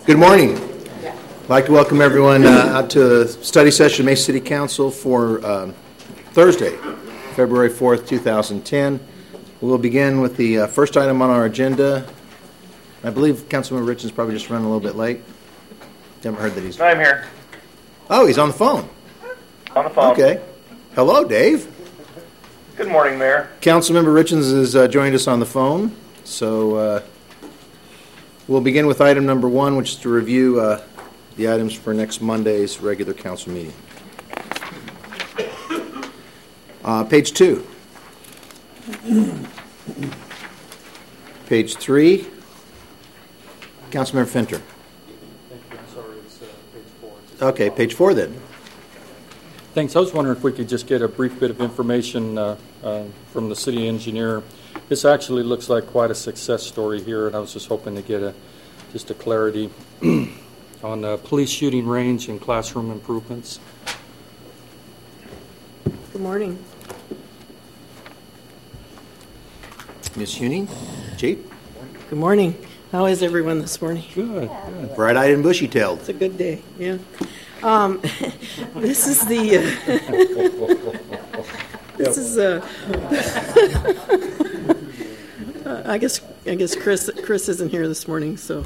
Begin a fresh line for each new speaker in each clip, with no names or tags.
Good morning. I'd like to welcome everyone out to a study session of Mesa City Council for Thursday, February 4th, 2010. We'll begin with the first item on our agenda. I believe Councilmember Richards probably just running a little bit late. Haven't heard that he's...
I'm here.
Oh, he's on the phone.
On the phone.
Okay. Hello, Dave.
Good morning, Mayor.
Councilmember Richards has joined us on the phone, so we'll begin with item number one, which is to review the items for next Monday's regular council meeting. Page 2. Page 3. Councilmember Finter.
Thank you. I'm sorry, it's page 4.
Okay, page 4 then.
Thanks. I was wondering if we could just get a brief bit of information from the city engineer. This actually looks like quite a success story here, and I was just hoping to get just a clarity on the police shooting range and classroom improvements.
Good morning.
Ms. Huning, Chief.
Good morning. How is everyone this morning?
Good.
Bright-eyed and bushy-tailed.
It's a good day, yeah. This is the... this is I guess Chris isn't here this morning, so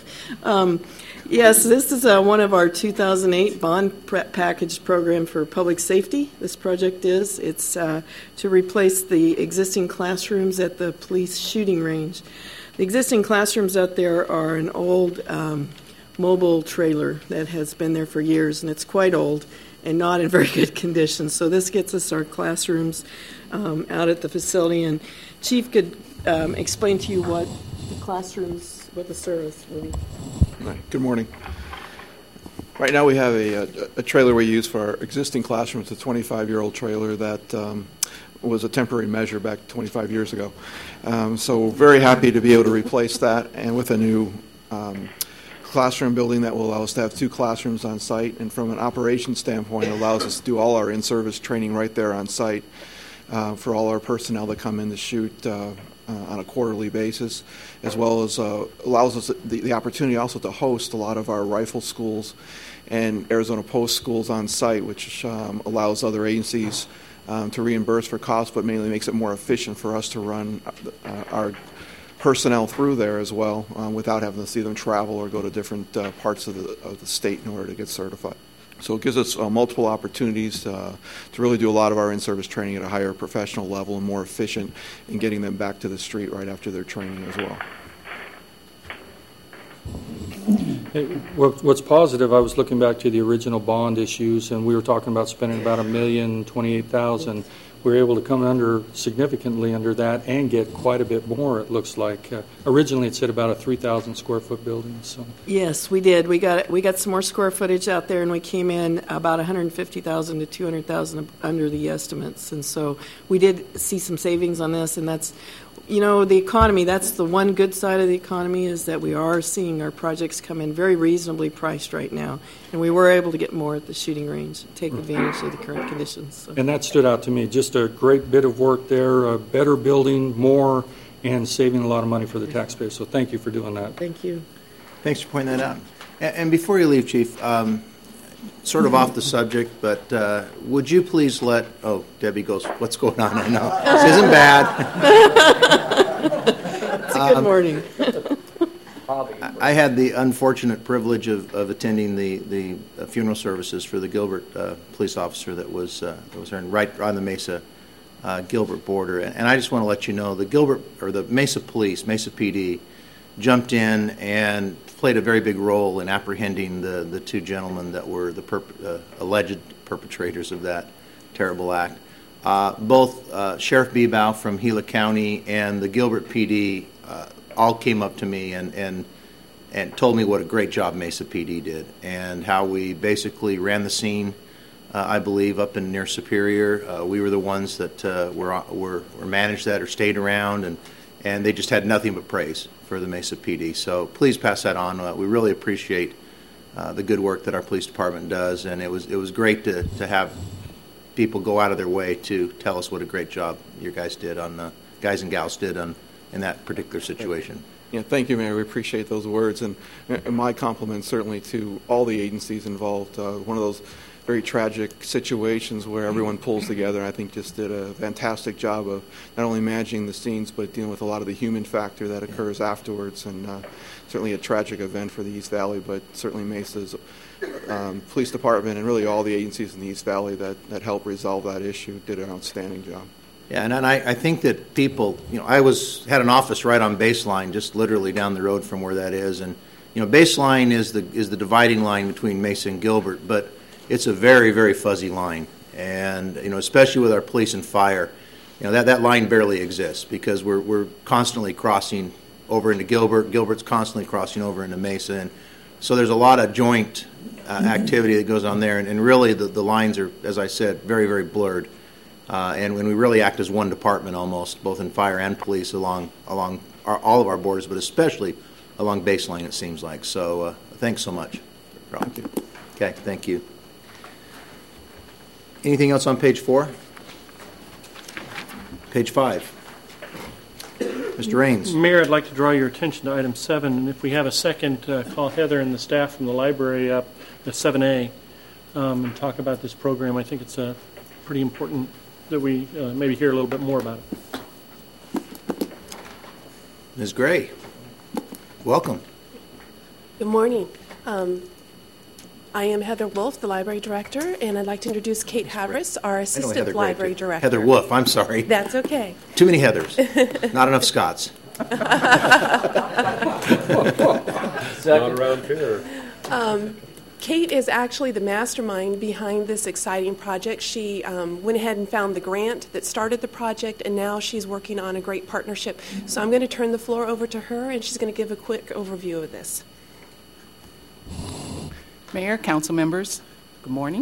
yes, this is one of our 2008 bond package program for public safety. This project it's to replace the existing classrooms at the police shooting range. The existing classrooms out there are an old mobile trailer that has been there for years, and it's quite old and not in very good condition. So this gets us our classrooms out at the facility, and Chief could explain to you what the service will be.
Right. Good morning. Right now we have a trailer we use for our existing classrooms, a 25-year-old trailer that was a temporary measure back 25 years ago. So we're very happy to be able to replace that, and with a new classroom building that will allow us to have 2 classrooms on site, and from an operations standpoint, it allows us to do all our in-service training right there on site for all our personnel that come in to shoot on a quarterly basis, as well as allows us the opportunity also to host a lot of our rifle schools and Arizona Post schools on site, which allows other agencies to reimburse for costs, but mainly makes it more efficient for us to run our personnel through there as well, without having to see them travel or go to different parts of the state in order to get certified. So it gives us multiple opportunities to really do a lot of our in-service training at a higher professional level and more efficient in getting them back to the street right after their training as well.
What's positive, I was looking back to the original bond issues, and we were talking about spending about $1,028,000. We were able to come under significantly under that and get quite a bit more, it looks like. Originally it said about a 3,000 square foot building. So
Yes, we did. We got some more square footage out there, and we came in about 150,000 to 200,000 under the estimates. And so we did see some savings on this, and that's, the economy, that's the one good side of the economy, is that we are seeing our projects come in very reasonably priced right now. And we were able to get more at the shooting range, take advantage of the current conditions. So.
And that stood out to me. Just a great bit of work there, a better building, more, and saving a lot of money for the taxpayers. So thank you for doing that.
Thank you.
Thanks for pointing that out. And before you leave, Chief, sort of off the subject, but would you please Debbie goes, what's going on? I know. This isn't bad.
It's a good morning.
I had the unfortunate privilege of attending the funeral services for the Gilbert police officer that was right on the Mesa Gilbert border, and I just want to let you know the Mesa Police, Mesa PD, jumped in and played a very big role in apprehending the 2 gentlemen that were the alleged perpetrators of that terrible act. Both Sheriff Bebow from Gila County and the Gilbert PD all came up to me and told me what a great job Mesa PD did and how we basically ran the scene, I believe, up in near Superior. We were the ones that were managed that or stayed around, and they just had nothing but praise for the Mesa PD. So please pass that on. We really appreciate the good work that our police department does, and it was great to have people go out of their way to tell us what a great job your guys did guys and gals did in that particular situation.
Yeah, thank you, Mayor. We appreciate those words, and my compliments certainly to all the agencies involved. One of those very tragic situations where everyone pulls together. I think just did a fantastic job of not only managing the scenes, but dealing with a lot of the human factor that occurs afterwards. And certainly a tragic event for the East Valley, but certainly Mesa's police department and really all the agencies in the East Valley that helped resolve that issue did an outstanding job.
Yeah, and I think that people, I had an office right on Baseline, just literally down the road from where that is, and Baseline is the dividing line between Mesa and Gilbert, but it's a very, very fuzzy line, and especially with our police and fire, that line barely exists because we're constantly crossing over into Gilbert. Gilbert's constantly crossing over into Mesa, and so there's a lot of joint activity that goes on there, and really the lines are, as I said, very, very blurred. And when we really act as one department almost, both in fire and police along all of our borders, but especially along Baseline, it seems like. So thanks so much.
Thank you.
Okay, thank you. Anything else on page 4? Page 5. Mr. Raines.
Mayor, I'd like to draw your attention to item 7, and if we have a second, call Heather and the staff from the library up to 7A and talk about this program. I think it's pretty important that we maybe hear a little bit more about it.
Ms. Gray, welcome.
Good morning. I am Heather Wolf, the library director, and I'd like to introduce Kate Havris, our assistant library director.
Heather Wolf, I'm sorry.
That's okay.
Too many Heathers. Not enough Scotts.
Not around here.
Kate is actually the mastermind behind this exciting project. She went ahead and found the grant that started the project, and now she's working on a great partnership. So I'm going to turn the floor over to her, and she's going to give a quick overview of this.
Mayor, council members, good morning.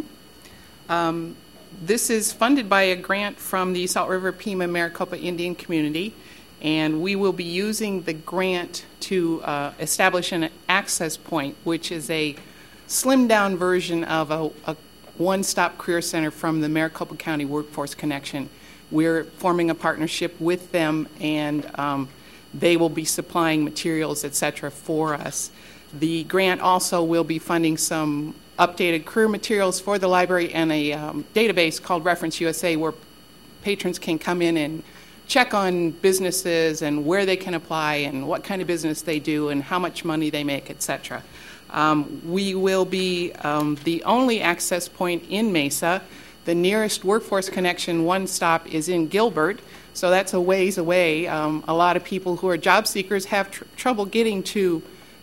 This is funded by a grant from the Salt River Pima Maricopa Indian Community, and we will be using the grant to establish an access point, which is a slimmed-down version of a one-stop career center from the Maricopa County Workforce Connection. We're forming a partnership with them, and they will be supplying materials, et cetera, for us. The grant also will be funding some updated career materials for the library and a database called Reference USA where patrons can come in and check on businesses and where they can apply and what kind of business they do and how much money they make, et cetera. We will be the only access point in Mesa. The nearest Workforce Connection one-stop is in Gilbert, so that's a ways away. A lot of people who are job seekers have trouble getting to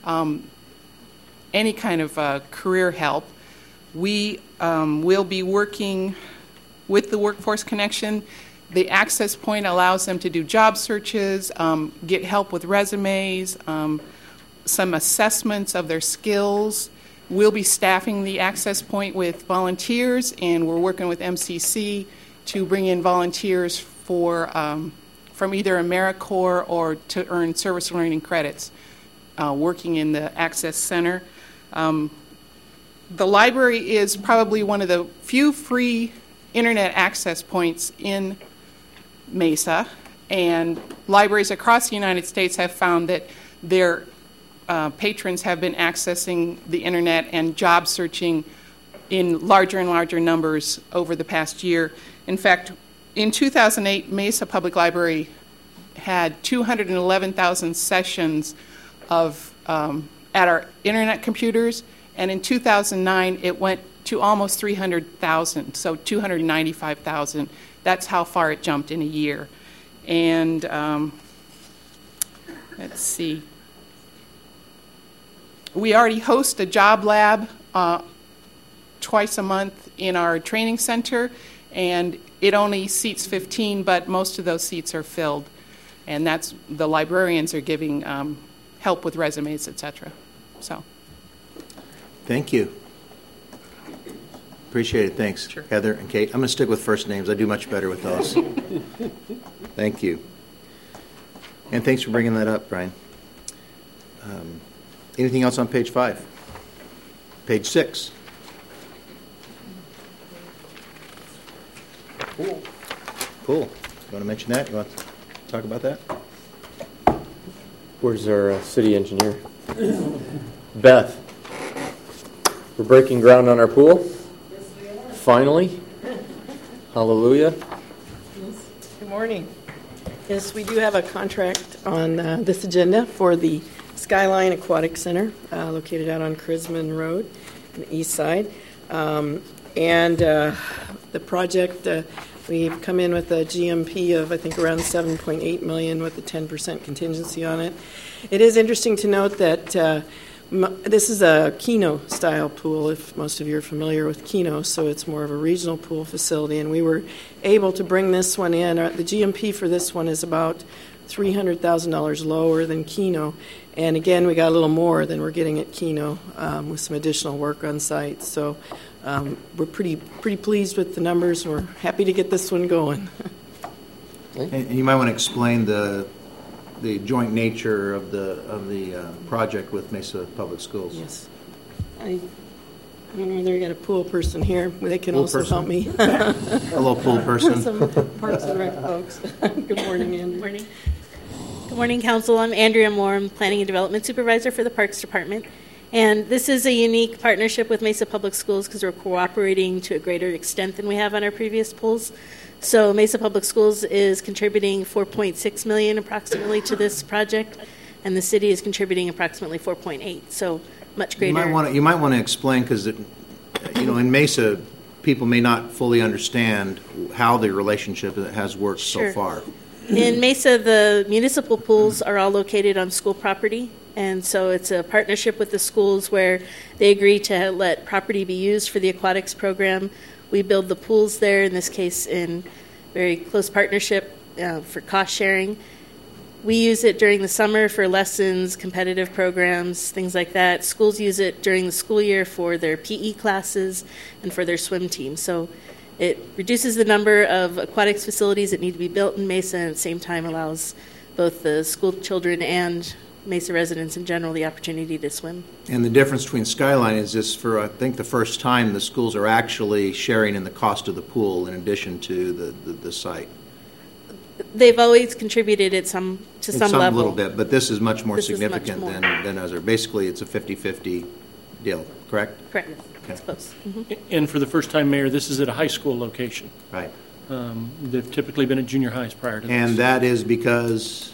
any kind of career help. We will be working with the Workforce Connection. The access point allows them to do job searches, get help with resumes, some assessments of their skills. We'll be staffing the access point with volunteers, and we're working with MCC to bring in volunteers for from either AmeriCorps or to earn service learning credits working in the Access Center. The library is probably one of the few free internet access points in Mesa, and libraries across the United States have found that their patrons have been accessing the internet and job searching in larger and larger numbers over the past year. In fact, in 2008, Mesa Public Library had 211,000 sessions of at our internet computers, and in 2009 it went to almost 300,000, so 295,000. That's how far it jumped in a year. And let's see. We already host a job lab twice a month in our training center, and it only seats 15, but most of those seats are filled. And that's the librarians are giving help with resumes, etc. So.
Thank you. Appreciate it. Thanks,
sure.
Heather and Kate. I'm going to stick with first names. I do much better with those. Thank you. And thanks for bringing that up, Brian. Anything else on page 5? Page 6. Cool. You want to mention that? You want to talk about that?
Where's our city engineer? Beth, we're breaking ground on our pool?
Yes, we are.
Finally? Hallelujah.
Yes. Good morning. Yes, we do have a contract on this agenda for the Skyline Aquatic Center, located out on Chrisman Road on the east side. The project, we've come in with a GMP of, I think, around $7.8 million with a 10% contingency on it. It is interesting to note that this is a Keno-style pool, if most of you are familiar with Keno, so it's more of a regional pool facility, and we were able to bring this one in. The GMP for this one is about $300,000 lower than Keno, and again, we got a little more than we're getting at Keno with some additional work on site. So we're pretty pleased with the numbers. We're happy to get this one going.
And you might want to explain the joint nature of the project with Mesa Public Schools.
Yes. I don't know whether you got a pool person here. They can
Pool
also
person.
help me.
Hello, pool person.
Some Parks and Rec folks. Good morning, Andrew.
Good morning. Good morning, Council. I'm Andrea Moore. I'm Planning and Development Supervisor for the Parks Department. And this is a unique partnership with Mesa Public Schools because we're cooperating to a greater extent than we have on our previous pools. So Mesa Public Schools is contributing $4.6 million approximately to this project, and the city is contributing approximately $4.8. So much greater.
You might want to explain, because in Mesa, people may not fully understand how the relationship has worked
Sure.
so far.
In Mesa, the municipal pools are all located on school property, and so it's a partnership with the schools where they agree to let property be used for the aquatics program. We build the pools there, in this case in very close partnership for cost sharing. We use it during the summer for lessons, competitive programs, things like that. Schools use it during the school year for their PE classes and for their swim team. So it reduces the number of aquatics facilities that need to be built in Mesa, and at the same time allows both the school children and Mesa residents in general the opportunity to swim.
And the difference between Skyline is this, for I think the first time, the schools are actually sharing in the cost of the pool in addition to the site.
They've always contributed at some level.
A little bit, but this is much more
This is
significant
much more.
than other. Basically, it's a 50-50 deal, correct?
Correct. It's close. Mm-hmm.
And for the first time, Mayor, this is at a high school location.
Right.
They've typically been at junior highs prior to this.
And that is because...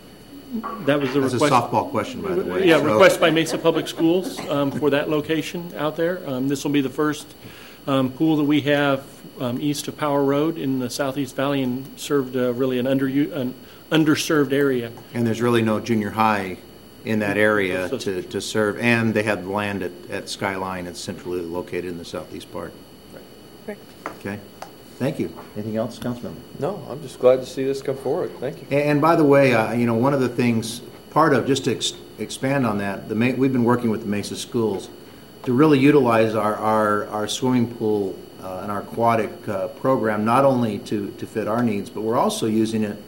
That was the
That's
request.
a softball question, by the way.
Yeah,
So-
request by Mesa Public Schools for that location out there. This will be the first pool that we have east of Power Road in the Southeast Valley, and served really an underserved area.
And there's really no junior high in that area
So-
to serve, and they have land at Skyline. It's centrally located in the southeast part.
Correct.
Okay. Thank you. Anything else, Councilmember?
No, I'm just glad to see this come forward. Thank you.
And by the way, one of the things, part of, just to expand on that, we've been working with the Mesa schools to really utilize our swimming pool and our aquatic program, not only to fit our needs, but we're also using it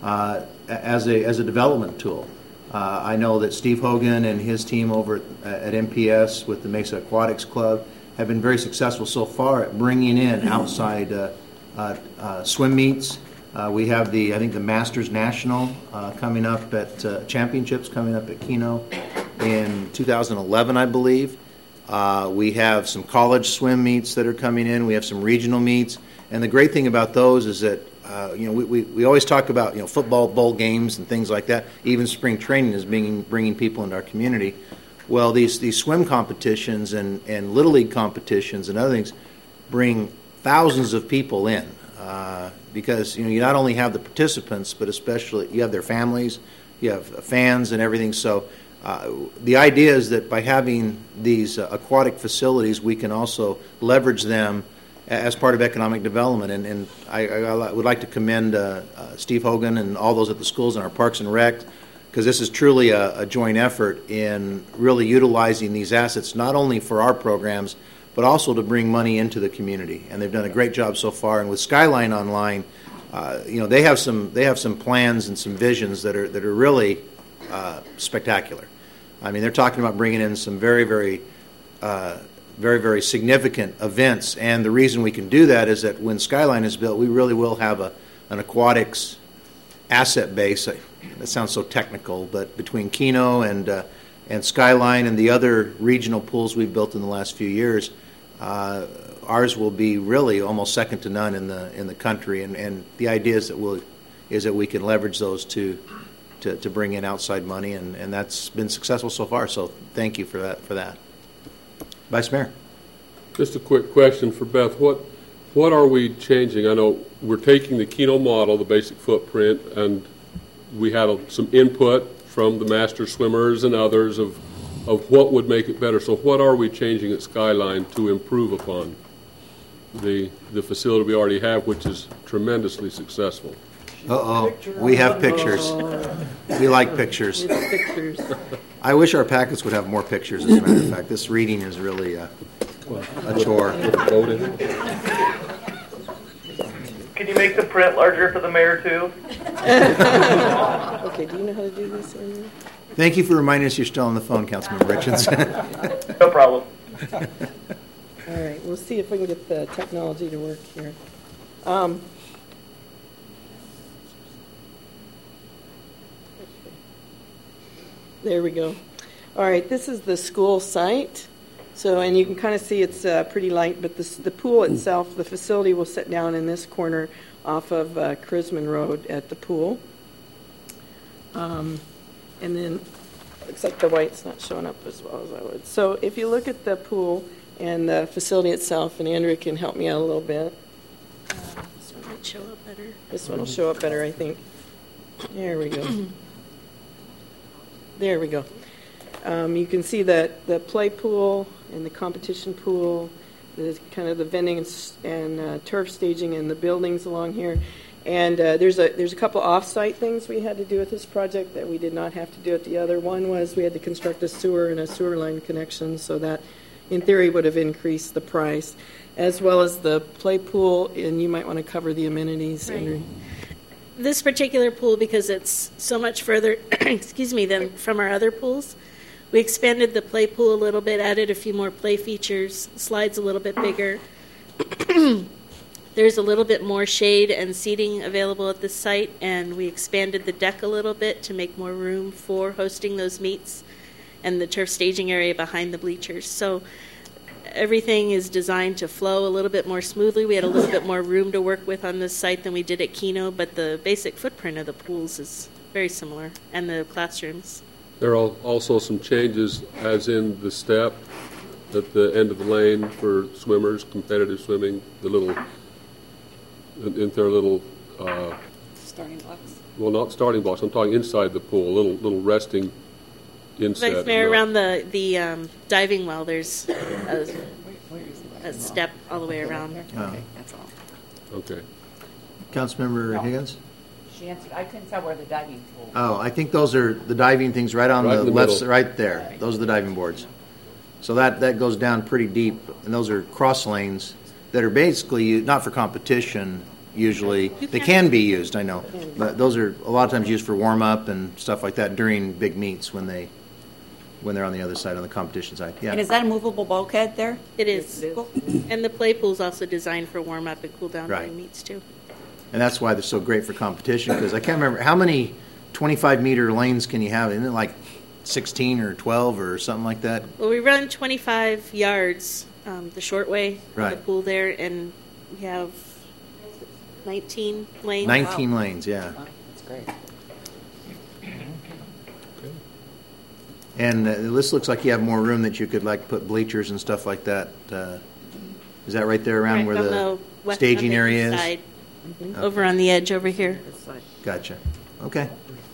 as a development tool. I know that Steve Hogan and his team over at MPS with the Mesa Aquatics Club have been very successful so far at bringing in outside swim meets. We have I think the Masters National coming up at championships coming up at Keno in 2011, I believe. We have some college swim meets that are coming in. We have some regional meets, and the great thing about those is that we always talk about football bowl games and things like that. Even spring training is bringing people into our community. Well, these swim competitions and Little League competitions and other things bring thousands of people in because you not only have the participants, but especially you have their families, you have fans and everything. So the idea is that by having these aquatic facilities, we can also leverage them as part of economic development. And I would like to commend Steve Hogan and all those at the schools and our Parks and Rec, because this is truly a joint effort in really utilizing these assets, not only for our programs, but also to bring money into the community. And they've done a great job so far. And with Skyline Online, they have some plans and some visions that are really spectacular. I mean, they're talking about bringing in some very, very, very, very significant events. And the reason we can do that is that when Skyline is built, we really will have an aquatics asset base. that sounds so technical, but between Keno and Skyline and the other regional pools we've built in the last few years, ours will be really almost second to none in the country. And the idea is that we can leverage those to bring in outside money, and that's been successful so far. So thank you for that. Vice Mayor.
Just a quick question for Beth. What are we changing? I know we're taking the Keno model, the basic footprint, and we had some input from the master swimmers and others of what would make it better. So what are we changing at Skyline to improve upon the facility we already have, which is tremendously successful?
We have pictures. We like pictures. I wish our packets would have more pictures, as a matter of fact. This reading is really a chore.
Can you make the print larger for the mayor, too?
Okay, do you know how to do this, Andrew?
Thank you for reminding us you're still on the phone, Councilmember Richardson.
No problem.
All right, we'll see if we can get the technology to work here. There we go. All right, this is the school site. So, and you can kind of see it's pretty light, but the pool itself, the facility will sit down in this corner off of Chrisman Road at the pool. And then looks like the white's not showing up as well as I would. So if you look at the pool and the facility itself, and Andrea can help me out a little bit.
This one might show up better.
This one will show up better, I think. There we go. There we go. You can see that the play pool and the competition pool, the kind of the vending and turf staging and the buildings along here. And there's a couple off-site things we had to do with this project that we did not have to do at the other. One was we had to construct a sewer and a sewer line connection, so that in theory would have increased the price, as well as the play pool, and you might want to cover the amenities.
Right.
Henry.
This particular pool, because it's so much further, than from our other pools, we expanded the play pool a little bit, added a few more play features, slides a little bit bigger. There's a little bit more shade and seating available at this site, and we expanded the deck a little bit to make more room for hosting those meets and the turf staging area behind the bleachers. So everything is designed to flow a little bit more smoothly. We had a little bit more room to work with on this site than we did at Keno, but the basic footprint of the pools is very similar, and the classrooms.
There are also some changes, as in the step at the end of the lane for swimmers, competitive swimming, the little, isn't there a little...
starting blocks?
Well, not starting blocks. I'm talking inside the pool, little resting inset.
Vice Mayor, around the diving well, there's a step all the way around.
Okay, that's all.
Okay.
Councilmember Higgins?
She answered. I couldn't tell where the diving pool was.
Oh, I think those are the diving things right on the left, right there. Right. Those are the diving boards. So that goes down pretty deep, and those are cross lanes that are basically not for competition usually. They can be used, I know, but those are a lot of times used for warm up and stuff like that during big meets when they're on the other side, on the competition side. Yeah.
And is that a movable bulkhead there?
It is. And the play pool is also designed for warm up and cool down during meets too.
And that's why they're so great for competition, because I can't remember how many 25-meter lanes can you have? Isn't it like 16 or 12 or something like that?
Well, we run 25 yards the short way
right.
of the pool there, and we have 19 lanes.
19 lanes, yeah.
Wow, that's great.
And this looks like you have more room that you could like put bleachers and stuff like that. Is that right there around where the staging area is?
Side. Mm-hmm. Okay. Over on the edge over here.
Gotcha. Okay.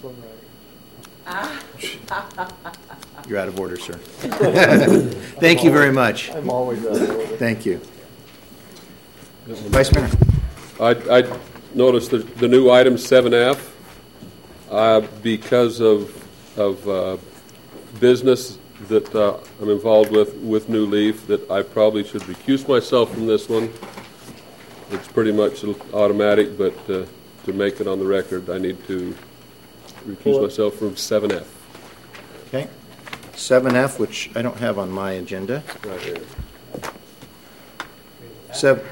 You're out of order, sir. Thank you very much.
I'm always out of order.
Thank you. Vice Mayor.
I noticed the new item 7F, because of business that I'm involved with New Leaf, that I probably should recuse myself from this one. It's pretty much automatic, but to make it on the record, I need to recuse myself from 7F.
Okay. 7F, which I don't have on my agenda.
Right here.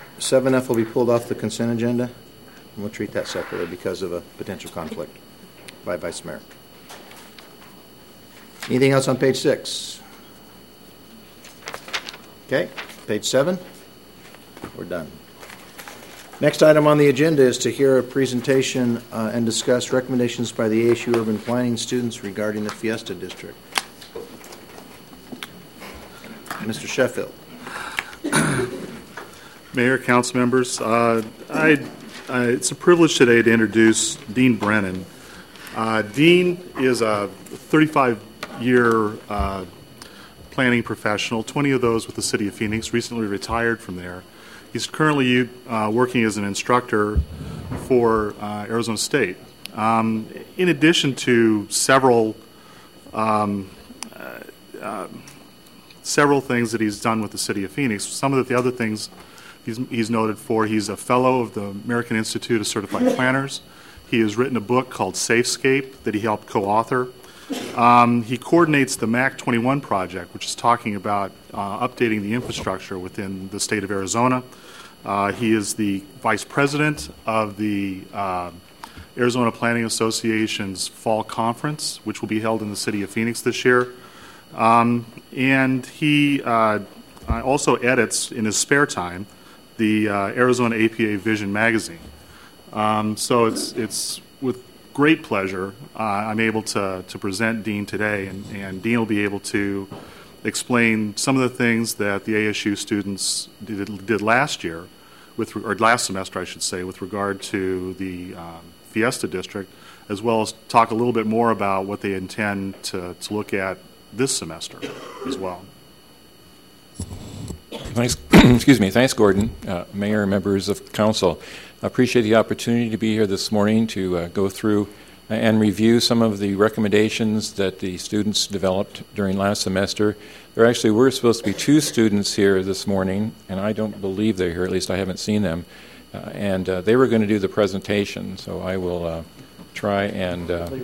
7F will be pulled off the consent agenda, and we'll treat that separately because of a potential conflict. by Vice Mayor. Anything else on page 6? Okay, page 7. We're done. Next item on the agenda is to hear a presentation and discuss recommendations by the ASU Urban Planning students regarding the Fiesta District. Mr. Sheffield.
Mayor, council members, it's a privilege today to introduce Dean Brennan. Dean is a 35-year planning professional, 20 of those with the City of Phoenix, recently retired from there. He's currently working as an instructor for Arizona State. In addition to several things that he's done with the City of Phoenix, some of the other things he's noted for, he's a fellow of the American Institute of Certified Planners. He has written a book called Safescape that he helped co-author. He coordinates the MAC 21 project, which is talking about updating the infrastructure within the state of Arizona. He is the vice president of the Arizona Planning Association's fall conference, which will be held in the city of Phoenix this year. And he also edits in his spare time the Arizona APA Vision magazine. So it's with great pleasure I'm able to present Dean today, and Dean will be able to explain some of the things that the ASU students did last year, or last semester I should say, with regard to the Fiesta District, as well as talk a little bit more about what they intend to look at this semester as well.
Thanks, excuse me. Thanks, Gordon. Mayor and members of council, I appreciate the opportunity to be here this morning to go through and review some of the recommendations that the students developed during last semester. There actually were supposed to be 2 students here this morning, and I don't believe they're here. At least I haven't seen them. And they were going to do the presentation, so I will try and.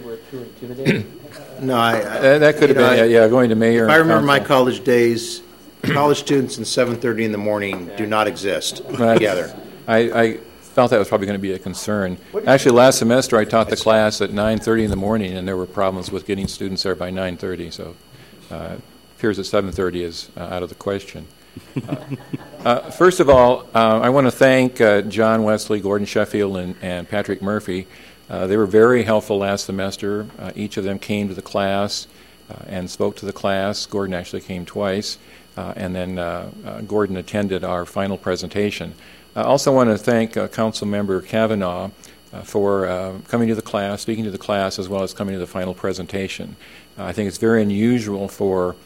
No,
that could have been going to mayor.
If I remember my college days, college students in 7:30 in the morning do not exist together.
I felt that was probably going to be a concern. Actually, last semester I taught the class at 9:30 in the morning, and there were problems with getting students there by 9:30. So it appears that 7:30 is out of the question. First of all, I want to thank John Wesley, Gordon Sheffield, and Patrick Murphy. They were very helpful last semester. Each of them came to the class and spoke to the class. Gordon actually came twice, and then Gordon attended our final presentation. I also want to thank Council Member Kavanaugh for coming to the class, speaking to the class, as well as coming to the final presentation. I think it's very unusual for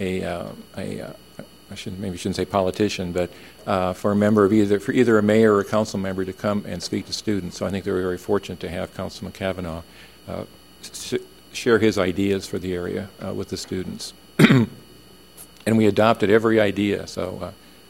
I shouldn't say politician, but for a member of either a mayor or a council member to come and speak to students. So I think they were very fortunate to have Councilman Kavanaugh share his ideas for the area with the students. And we adopted every idea. So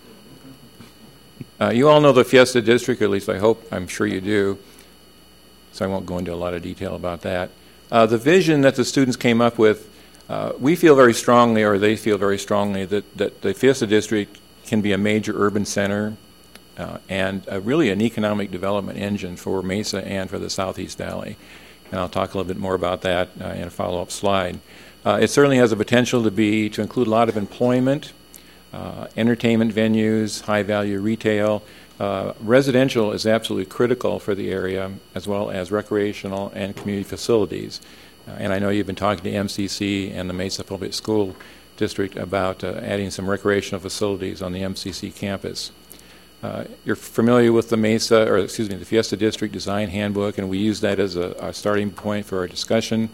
you all know the Fiesta District, at least I'm sure you do. So I won't go into a lot of detail about that. The vision that the students came up with, we feel very strongly, or they feel very strongly, that the Fiesta District can be a major urban center and really an economic development engine for Mesa and for the Southeast Valley. And I'll talk a little bit more about that in a follow-up slide. It certainly has the potential to include a lot of employment, entertainment venues, high-value retail. Residential is absolutely critical for the area, as well as recreational and community facilities. And I know you've been talking to MCC and the Mesa Public School District about adding some recreational facilities on the MCC campus. You're familiar with the the Fiesta District Design Handbook, and we use that as a starting point for our discussion.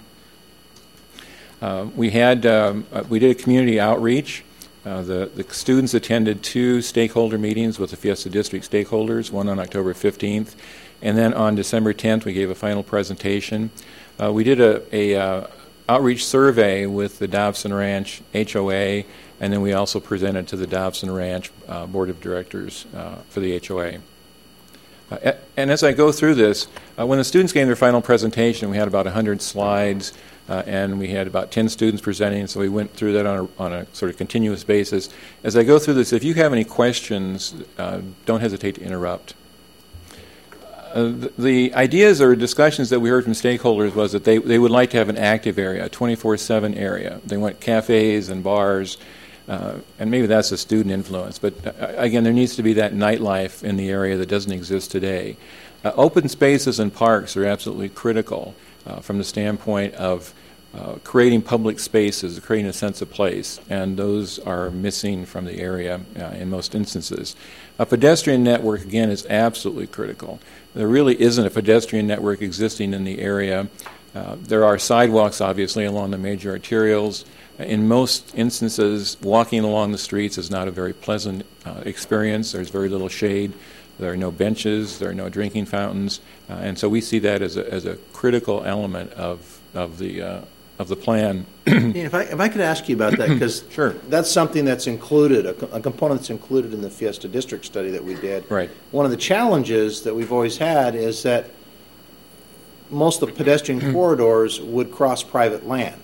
We did a community outreach. The students attended 2 stakeholder meetings with the Fiesta District stakeholders, one on October 15th, and then on December 10th we gave a final presentation. We did a outreach survey with the Dobson Ranch HOA, and then we also presented to the Dobson Ranch Board of Directors for the HOA. And as I go through this, when the students gave their final presentation, we had about 100 slides, and we had about 10 students presenting, so we went through that on a sort of continuous basis. As I go through this, if you have any questions, don't hesitate to interrupt. The ideas or discussions that we heard from stakeholders was that they would like to have an active area, a 24/7 area. They want cafes and bars, and maybe that's a student influence. But again, there needs to be that nightlife in the area that doesn't exist today. Open spaces and parks are absolutely critical from the standpoint of creating public spaces, creating a sense of place, and those are missing from the area in most instances. A pedestrian network, again, is absolutely critical. There really isn't a pedestrian network existing in the area. There are sidewalks, obviously, along the major arterials. In most instances, walking along the streets is not a very pleasant experience. There's very little shade. There are no benches. There are no drinking fountains. And so we see that as a critical element of the plan.
If I could ask you about that, because
sure.
That's something that's included, a component that's included in the Fiesta District study that we did.
Right.
One of the challenges that we've always had is that most of the pedestrian corridors would cross private land.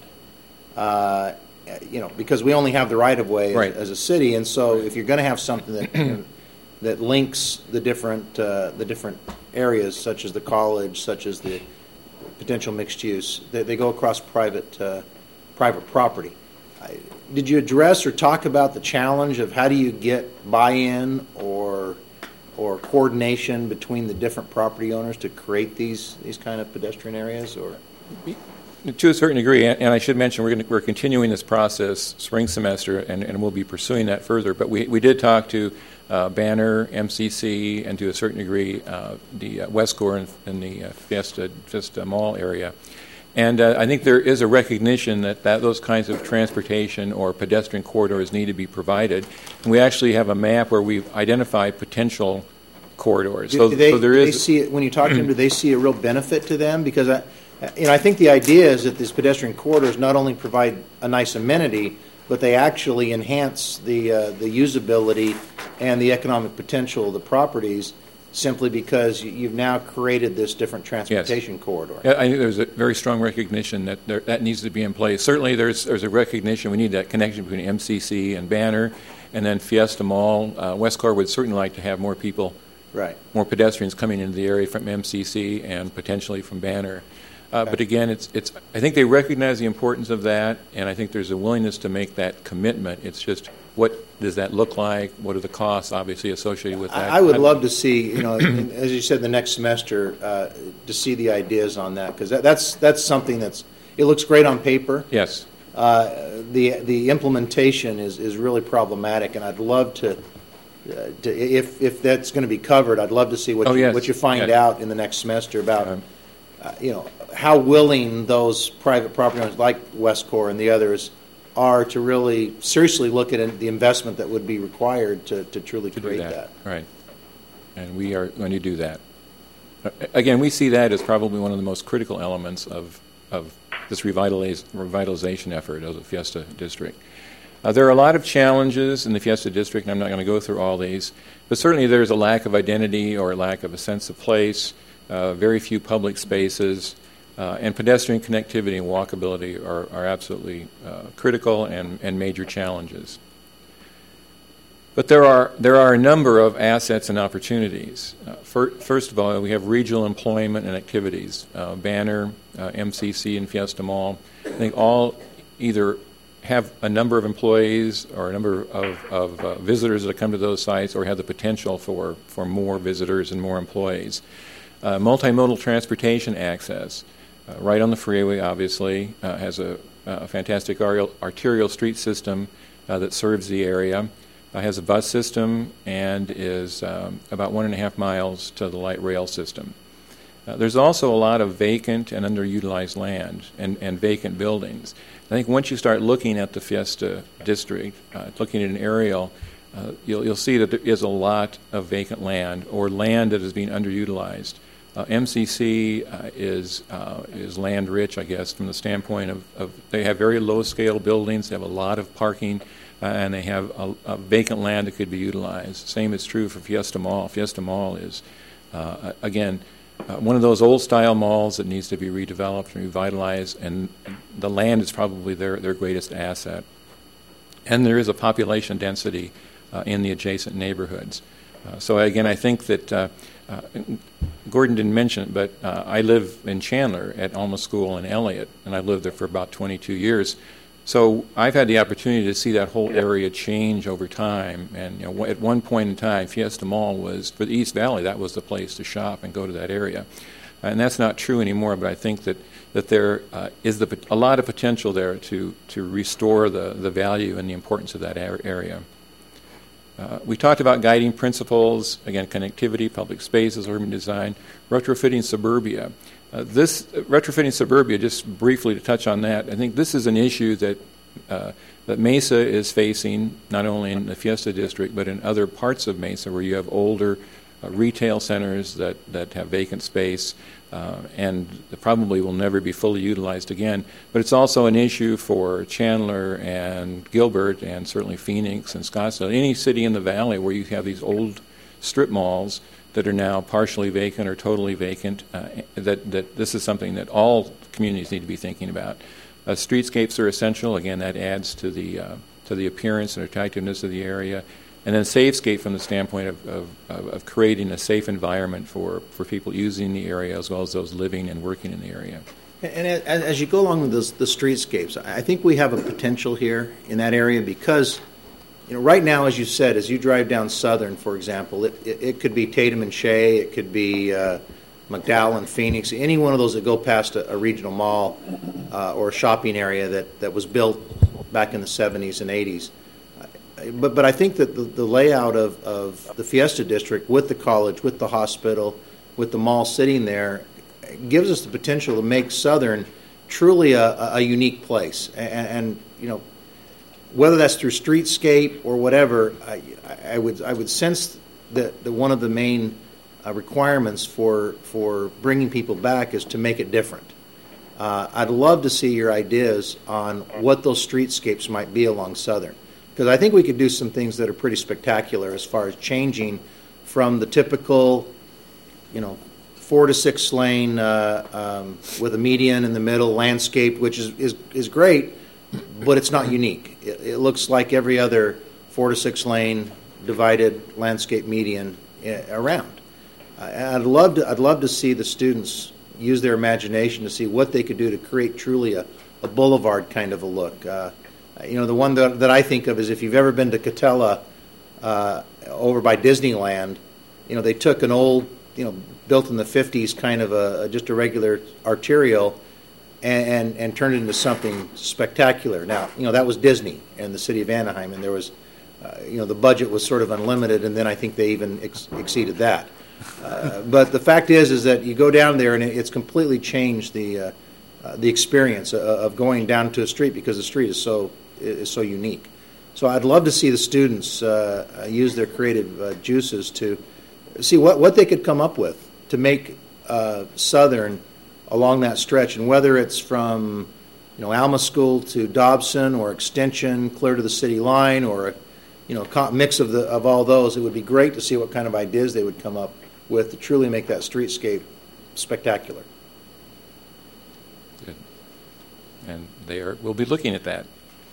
Because we only have the right-of-way
right.
as a city, and so if you're going to have something that that links the different areas, such as the college, such as the potential mixed use, they go across private property. Did you address or talk about the challenge of how do you get buy-in or coordination between the different property owners to create these kind of pedestrian areas? Or
to a certain degree, and I should mention we're continuing this process spring semester, and we'll be pursuing that further. But we did talk to Banner, MCC, and to a certain degree the Westcore and the Fiesta Mall area. And I think there is a recognition that those kinds of transportation or pedestrian corridors need to be provided. And we actually have a map where we've identified potential corridors.
Do they see it, when you talk to them, do they see a real benefit to them? Because I think the idea is that these pedestrian corridors not only provide a nice amenity, but they actually enhance the usability and the economic potential of the properties, simply because you've now created this different transportation corridor.
Yeah, I think there's a very strong recognition that that needs to be in place. Certainly there's a recognition we need that connection between MCC and Banner, and then Fiesta Mall. Westcore would certainly like to have more people,
right,
more pedestrians coming into the area from MCC and potentially from Banner. But again, it's. I think they recognize the importance of that, and I think there's a willingness to make that commitment. It's just, what does that look like? What are the costs, obviously, associated with that?
I would love to see, as you said, the next semester, to see the ideas on that, because that's something it looks great on paper.
Yes.
The implementation is really problematic, and I'd love to if that's going to be covered, I'd love to see what you find out in the next semester about. How willing those private property owners like Westcore and the others are to really seriously look at the investment that would be required to truly create that.
Right. And we are going to do that. Again, we see that as probably one of the most critical elements of this revitalization effort of the Fiesta District. There are a lot of challenges in the Fiesta District, and I'm not going to go through all these, but certainly there's a lack of identity or a lack of a sense of place. Very few public spaces, and pedestrian connectivity and walkability are absolutely critical and major challenges. But there are a number of assets and opportunities. First of all, we have regional employment and activities. Banner, MCC, and Fiesta Mall, I think all either have a number of employees or a number of visitors that come to those sites, or have the potential for more visitors and more employees. Multimodal transportation access, right on the freeway, obviously, has a fantastic arterial street system that serves the area, has a bus system, and is about 1.5 miles to the light rail system. There's also a lot of vacant and underutilized land and vacant buildings. I think once you start looking at the Fiesta District, looking at an aerial, you'll see that there is a lot of vacant land or land that is being underutilized. MCC is land rich, I guess, from the standpoint of they have very low scale buildings, they have a lot of parking, and they have a vacant land that could be utilized. Same is true for Fiesta Mall. Fiesta Mall is, again, one of those old style malls that needs to be redeveloped and revitalized, and the land is probably their greatest asset. And there is a population density in the adjacent neighborhoods. So again, I think that Gordon didn't mention it, but I live in Chandler at Alma School in Elliott, and I've lived there for about 22 years. So I've had the opportunity to see that whole area change over time. And at one point in time, Fiesta Mall was, for the East Valley, that was the place to shop and go to that area. And that's not true anymore, but I think that there is a lot of potential there to restore the value and the importance of that area. We talked about guiding principles, again, connectivity, public spaces, urban design, retrofitting suburbia. This retrofitting suburbia, just briefly to touch on that, I think this is an issue that Mesa is facing, not only in the Fiesta District, but in other parts of Mesa where you have older retail centers that have vacant space and probably will never be fully utilized again. But it's also an issue for Chandler and Gilbert and certainly Phoenix and Scottsdale, any city in the valley where you have these old strip malls that are now partially vacant or totally vacant, that this is something that all communities need to be thinking about. Streetscapes are essential. Again, that adds to the appearance and attractiveness of the area. And then Safescape from the standpoint of creating a safe environment for people using the area as well as those living and working in the area.
And as you go along with the streetscapes, I think we have a potential here in that area because, right now, as you said, as you drive down Southern, for example, it could be Tatum and Shea, it could be McDowell and Phoenix, any one of those that go past a regional mall or a shopping area that was built back in the 70s and 80s. But I think that the layout of the Fiesta District with the college, with the hospital, with the mall sitting there, gives us the potential to make Southern truly a unique place. And whether that's through streetscape or whatever, I would sense that one of the main requirements for bringing people back is to make it different. I'd love to see your ideas on what those streetscapes might be along Southern. Because I think we could do some things that are pretty spectacular as far as changing from the typical, 4 to 6 lane with a median in the middle landscape, which is great, but it's not unique. It looks like every other 4 to 6 lane divided landscape median around. I'd love to see the students use their imagination to see what they could do to create truly a boulevard kind of a look. The one that I think of is if you've ever been to Catella over by Disneyland, they took an old, built in the 50s kind of just a regular arterial and turned it into something spectacular. Now, that was Disney and the city of Anaheim, and there was, the budget was sort of unlimited, and then I think they even exceeded that. But the fact is that you go down there and it's completely changed the experience of going down to a street because the street is so unique. So I'd love to see the students use their creative juices to see what they could come up with to make Southern along that stretch, and whether it's from Alma School to Dobson or Extension clear to the city line or a mix of all those. It would be great to see what kind of ideas they would come up with to truly make that streetscape spectacular.
Good. And we'll be looking at that.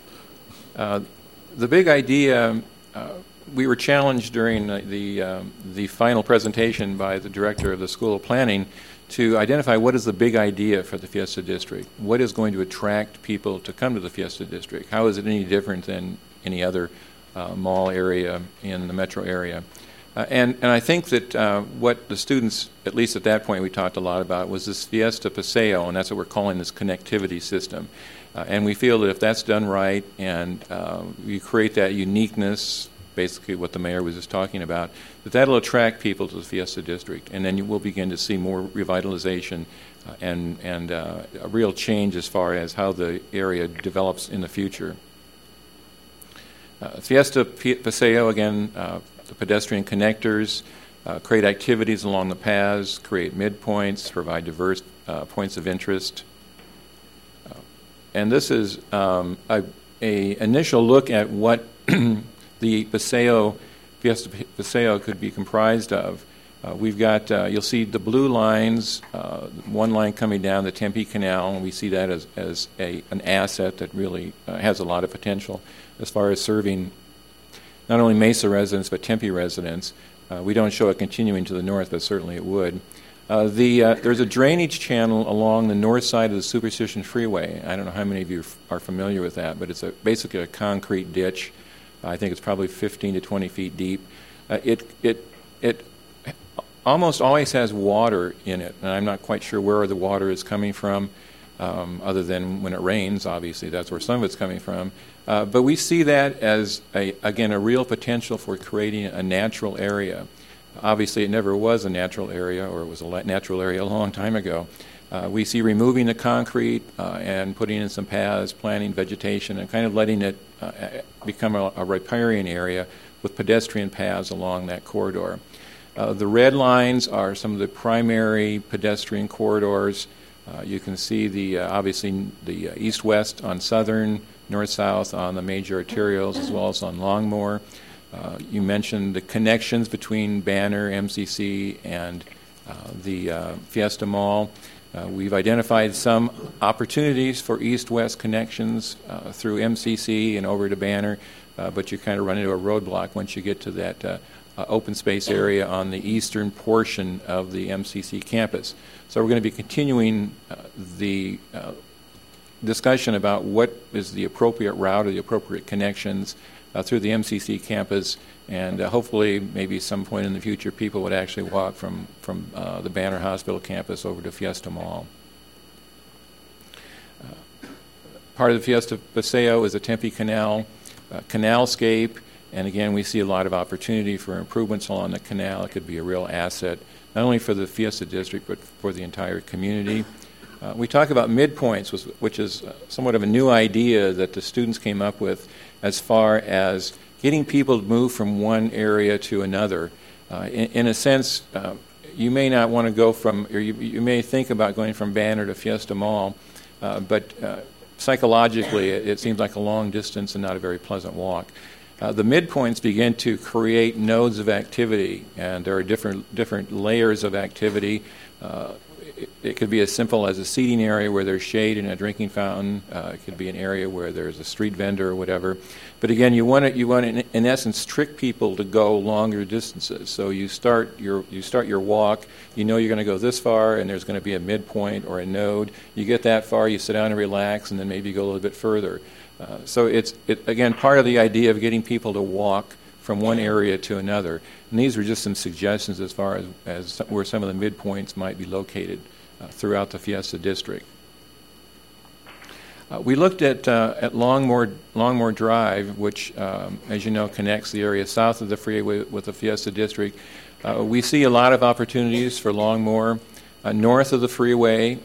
The big idea, we were challenged during the final presentation by the director of the School of Planning to identify what is the big idea for the Fiesta District. What is going to attract people to come to the Fiesta District? How is it any different than any other mall area in the metro area? And I think that what the students, at least at that point we talked a lot about, was this Fiesta Paseo, and that's what we're calling this connectivity system. And we feel that if that's done right and you create that uniqueness, basically what the mayor was just talking about, that'll attract people to the Fiesta District. And then you will begin to see more revitalization and a real change as far as how the area develops in the future. Fiesta Paseo, again, the pedestrian connectors, create activities along the paths, create midpoints, provide diverse points of interest. And this is a initial look at what the Fiesta Paseo could be comprised of. We've got, you'll see the blue lines, one line coming down the Tempe Canal, and we see that as an asset that really has a lot of potential as far as serving not only Mesa residents but Tempe residents. We don't show it continuing to the north, but certainly it would. There's a drainage channel along the north side of the Superstition Freeway. I don't know how many of you are familiar with that, but it's basically a concrete ditch. I think it's probably 15 to 20 feet deep. It almost always has water in it, and I'm not quite sure where the water is coming from, other than when it rains, obviously. That's where some of it's coming from. But we see that as, again, a real potential for creating a natural area. Obviously, it never was a natural area, or it was a natural area a long time ago. We see removing the concrete and putting in some paths, planting vegetation, and kind of letting it become a riparian area with pedestrian paths along that corridor. The red lines are some of the primary pedestrian corridors. You can see obviously the east-west on Southern, north-south on the major arterials, as well as on Longmore. You mentioned the connections between Banner, MCC, and the Fiesta Mall. We've identified some opportunities for east-west connections through MCC and over to Banner, but you kind of run into a roadblock once you get to that open space area on the eastern portion of the MCC campus. So we're going to be continuing the discussion about what is the appropriate route or the appropriate connections through the MCC campus, and hopefully maybe some point in the future people would actually walk from the Banner Hospital campus over to Fiesta Mall. Part of the Fiesta Paseo is the Tempe Canal canalscape, and again we see a lot of opportunity for improvements along the canal. It could be a real asset not only for the Fiesta District but for the entire community. We talk about midpoints, which is somewhat of a new idea that the students came up with as far as getting people to move from one area to another. In a sense, you may not want to go from, or you may think about going from Banner to Fiesta Mall, but psychologically it seems like a long distance and not a very pleasant walk. The midpoints begin to create nodes of activity, and there are different layers of activity. It could be as simple as a seating area where there's shade and a drinking fountain. It could be an area where there's a street vendor or whatever. But again, you want to, in essence, trick people to go longer distances. So you start your walk. You know you're going to go this far, and there's going to be a midpoint or a node. You get that far, you sit down and relax, and then maybe go a little bit further. So it's again part of the idea of getting people to walk from one area to another. And these were just some suggestions as far as where some of the midpoints might be located throughout the Fiesta District. We looked at Longmore Drive, which, as you know, connects the area south of the freeway with the Fiesta District. We see a lot of opportunities for Longmore. North of the freeway,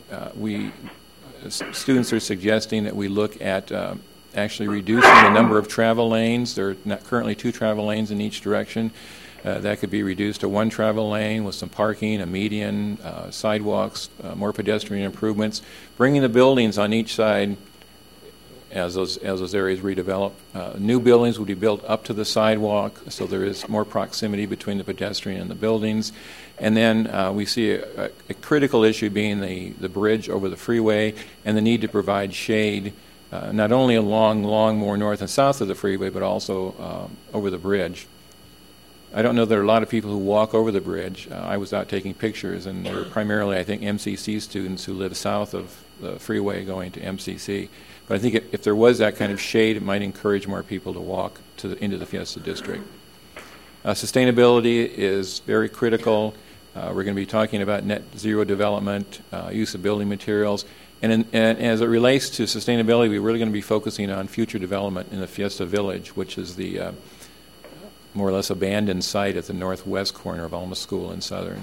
students are suggesting that we look at actually reducing the number of travel lanes. There are currently 2 travel lanes in each direction. That could be reduced to 1 travel lane with some parking, a median, sidewalks, more pedestrian improvements, bringing the buildings on each side as those areas redevelop. New buildings would be built up to the sidewalk, so there is more proximity between the pedestrian and the buildings. And then we see a critical issue being the bridge over the freeway and the need to provide shade, not only along more north and south of the freeway, but also over the bridge. I don't know there are a lot of people who walk over the bridge. I was out taking pictures, and they were primarily, I think, MCC students who live south of the freeway going to MCC. But I think if there was that kind of shade, it might encourage more people to walk into the Fiesta District. Sustainability is very critical. We're going to be talking about net zero development, use of building materials. And as it relates to sustainability, we're really going to be focusing on future development in the Fiesta Village, which is the more or less abandoned site at the northwest corner of Alma School in Southern.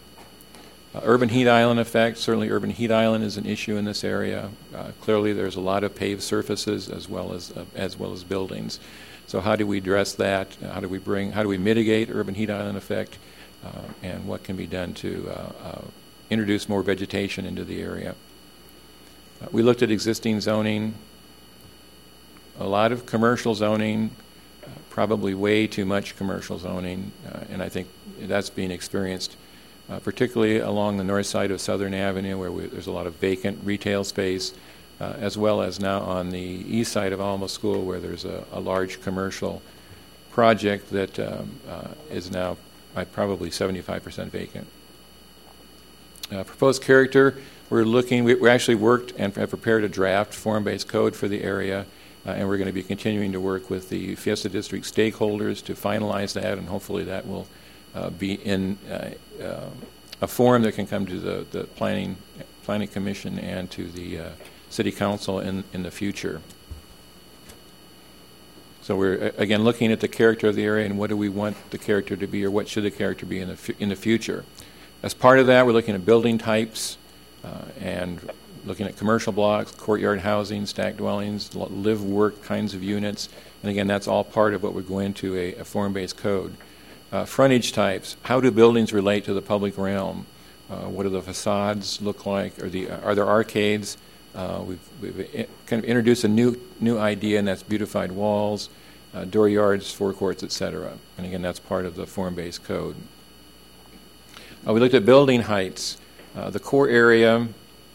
Urban heat island effect. Certainly urban heat island is an issue in this area. Clearly there's a lot of paved surfaces as well as buildings. So how do we address that? How do we mitigate urban heat island effect? And what can be done to introduce more vegetation into the area? We looked at existing zoning. A lot of commercial zoning, probably way too much commercial zoning, and I think that's being experienced particularly along the north side of Southern Avenue, where there's a lot of vacant retail space, as well as now on the east side of Alma School, where there's a large commercial project that is now probably 75% vacant. Proposed character, we actually worked and have prepared a draft form-based code for the area, and we're going to be continuing to work with the Fiesta District stakeholders to finalize that, and hopefully that will be in a form that can come to the planning commission and to the city council in the future. So we're again looking at the character of the area and what do we want the character to be, or what should the character be in the future. As part of that, we're looking at building types and looking at commercial blocks, courtyard housing, stacked dwellings, live-work kinds of units, and again, that's all part of what would go into a form-based code. Frontage types, how do buildings relate to the public realm? What do the facades look like? Are there arcades? We've kind of introduced a new idea, and that's beautified walls, dooryards, forecourts, etc. And again, that's part of the form-based code. We looked at building heights. The core area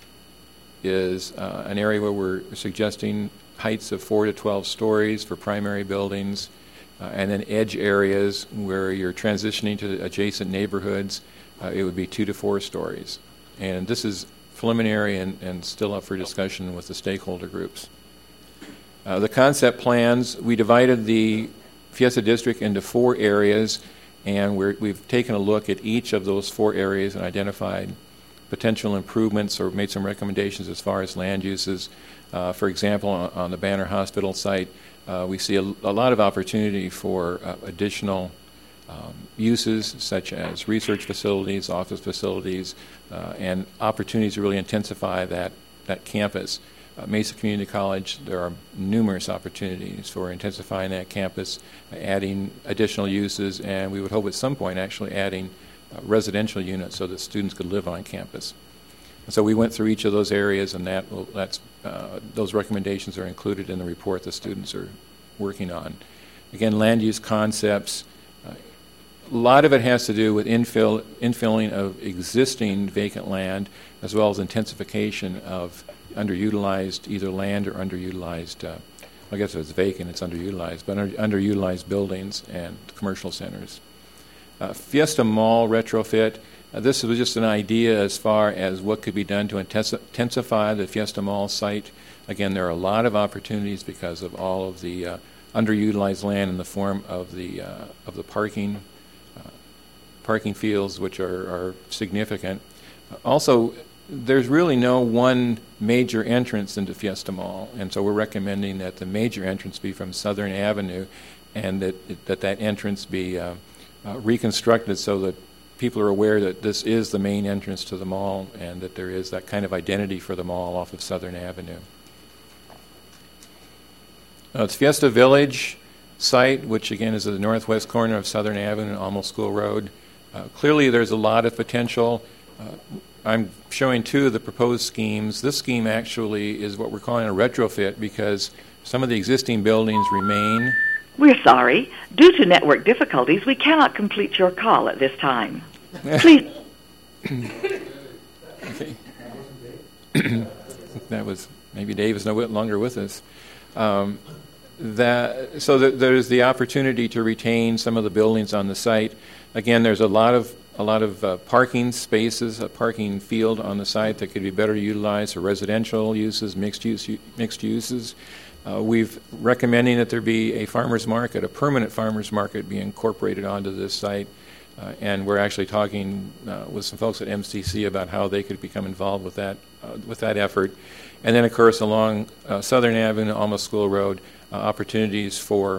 is an area where we're suggesting heights of 4 to 12 stories for primary buildings, and then edge areas where you're transitioning to adjacent neighborhoods, it would be 2 to 4 stories. And this is preliminary and still up for discussion with the stakeholder groups. The concept plans, we divided the Fiesta District into 4 areas, and we've taken a look at each of those 4 areas and identified potential improvements or made some recommendations as far as land uses. For example, on the Banner Hospital site, we see a lot of opportunity for additional uses such as research facilities, office facilities, and opportunities to really intensify that campus. Mesa Community College, there are numerous opportunities for intensifying that campus, adding additional uses, and we would hope at some point actually adding residential units so that students could live on campus. And so we went through each of those areas, and those recommendations are included in the report the students are working on. Again, land use concepts. A lot of it has to do with infilling of existing vacant land, as well as intensification of underutilized either land or underutilized, I guess if it's vacant, it's underutilized, but underutilized buildings and commercial centers. Fiesta Mall retrofit. This was just an idea as far as what could be done to intensify the Fiesta Mall site. Again, there are a lot of opportunities because of all of the underutilized land in the form of the parking fields, which are significant. Also, there's really no one major entrance into Fiesta Mall, and so we're recommending that the major entrance be from Southern Avenue, and that entrance be reconstructed so that people are aware that this is the main entrance to the mall and that there is that kind of identity for the mall off of Southern Avenue. It's Fiesta Village site, which again is at the northwest corner of Southern Avenue and Almo School Road. Clearly there's a lot of potential. I'm showing 2 of the proposed schemes. This scheme actually is what we're calling a retrofit because some of the existing buildings remain.
We're sorry. Due to network difficulties, we cannot complete your call at this time. Please.
Okay. That was, maybe Dave is no longer with us. There's the opportunity to retain some of the buildings on the site. Again, there's a lot of parking spaces, a parking field on the site that could be better utilized for residential uses, mixed uses. We've recommending that there be a farmers market, a permanent farmers market, be incorporated onto this site, and we're actually talking with some folks at MCC about how they could become involved with that effort. And then, of course, along Southern Avenue, Alma School Road, opportunities for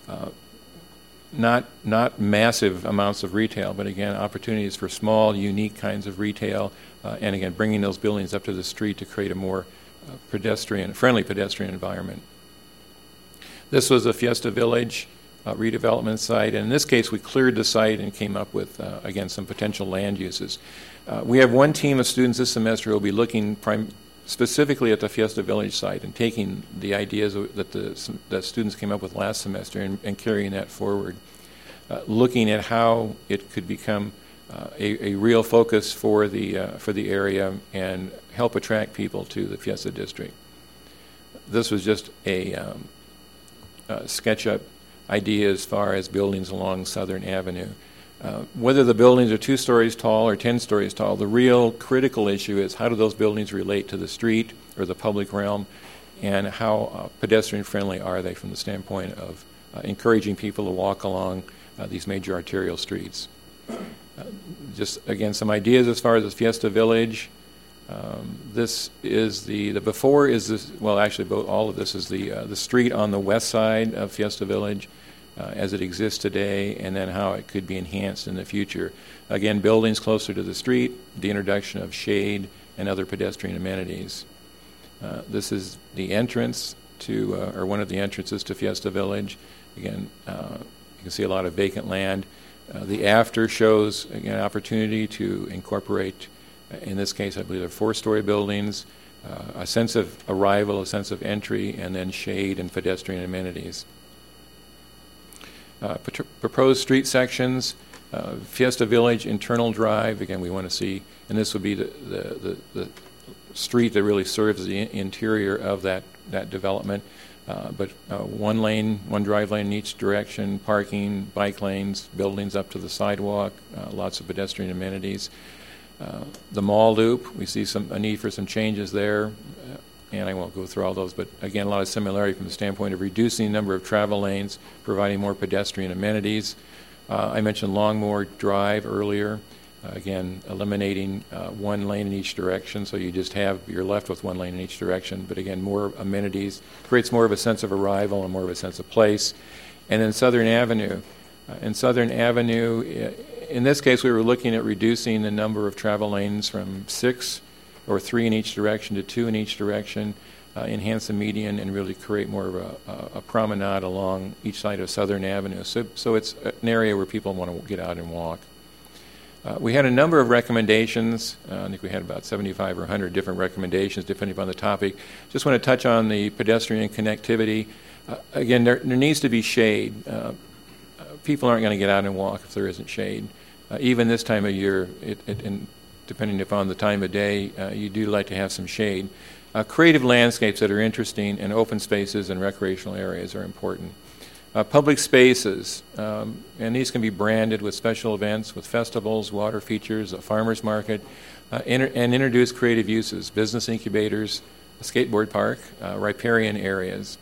not massive amounts of retail, but again, opportunities for small, unique kinds of retail, and again, bringing those buildings up to the street to create a more friendly pedestrian environment. This was a Fiesta Village redevelopment site, and in this case, we cleared the site and came up with, again, some potential land uses. We have one team of students this semester who will be looking specifically at the Fiesta Village site and taking the ideas that students came up with last semester and carrying that forward, looking at how it could become a real focus for the area and help attract people to the Fiesta District. This was just a SketchUp idea as far as buildings along Southern Avenue. Whether the buildings are 2 stories tall or 10 stories tall, the real critical issue is how do those buildings relate to the street or the public realm, and how pedestrian-friendly are they from the standpoint of encouraging people to walk along these major arterial streets. Just, again, some ideas as far as the Fiesta Village. This is the before is this, well, actually, all of this is the street on the west side of Fiesta Village as it exists today, and then how it could be enhanced in the future. Again, buildings closer to the street, the introduction of shade and other pedestrian amenities. This is the entrance to, or one of the entrances to Fiesta Village. Again, you can see a lot of vacant land. The after shows, again, opportunity to incorporate, in this case, I believe they're 4-story buildings, a sense of arrival, a sense of entry, and then shade and pedestrian amenities. Proposed street sections, Fiesta Village internal drive. Again, we want to see, and this would be the street that really serves the interior of that development. But 1 lane, 1 drive lane in each direction, parking, bike lanes, buildings up to the sidewalk, lots of pedestrian amenities. The mall loop, we see a need for some changes there, and I won't go through all those, but again, a lot of similarity from the standpoint of reducing the number of travel lanes, providing more pedestrian amenities. I mentioned Longmore Drive earlier. Again, eliminating 1 lane in each direction, so you're left with 1 lane in each direction. But again, more amenities, creates more of a sense of arrival and more of a sense of place. And then Southern Avenue. In Southern Avenue, in this case, we were looking at reducing the number of travel lanes from 6 or 3 in each direction to 2 in each direction, enhance the median, and really create more of a promenade along each side of Southern Avenue. So it's an area where people want to get out and walk. We had a number of recommendations. I think we had about 75 or 100 different recommendations depending upon the topic. Just want to touch on the pedestrian connectivity. Again, there needs to be shade. People aren't going to get out and walk if there isn't shade. Even this time of year, and depending upon the time of day, you do like to have some shade. Creative landscapes that are interesting and open spaces and recreational areas are important. Public spaces, and these can be branded with special events, with festivals, water features, a farmer's market, and introduce creative uses, business incubators, a skateboard park, riparian areas.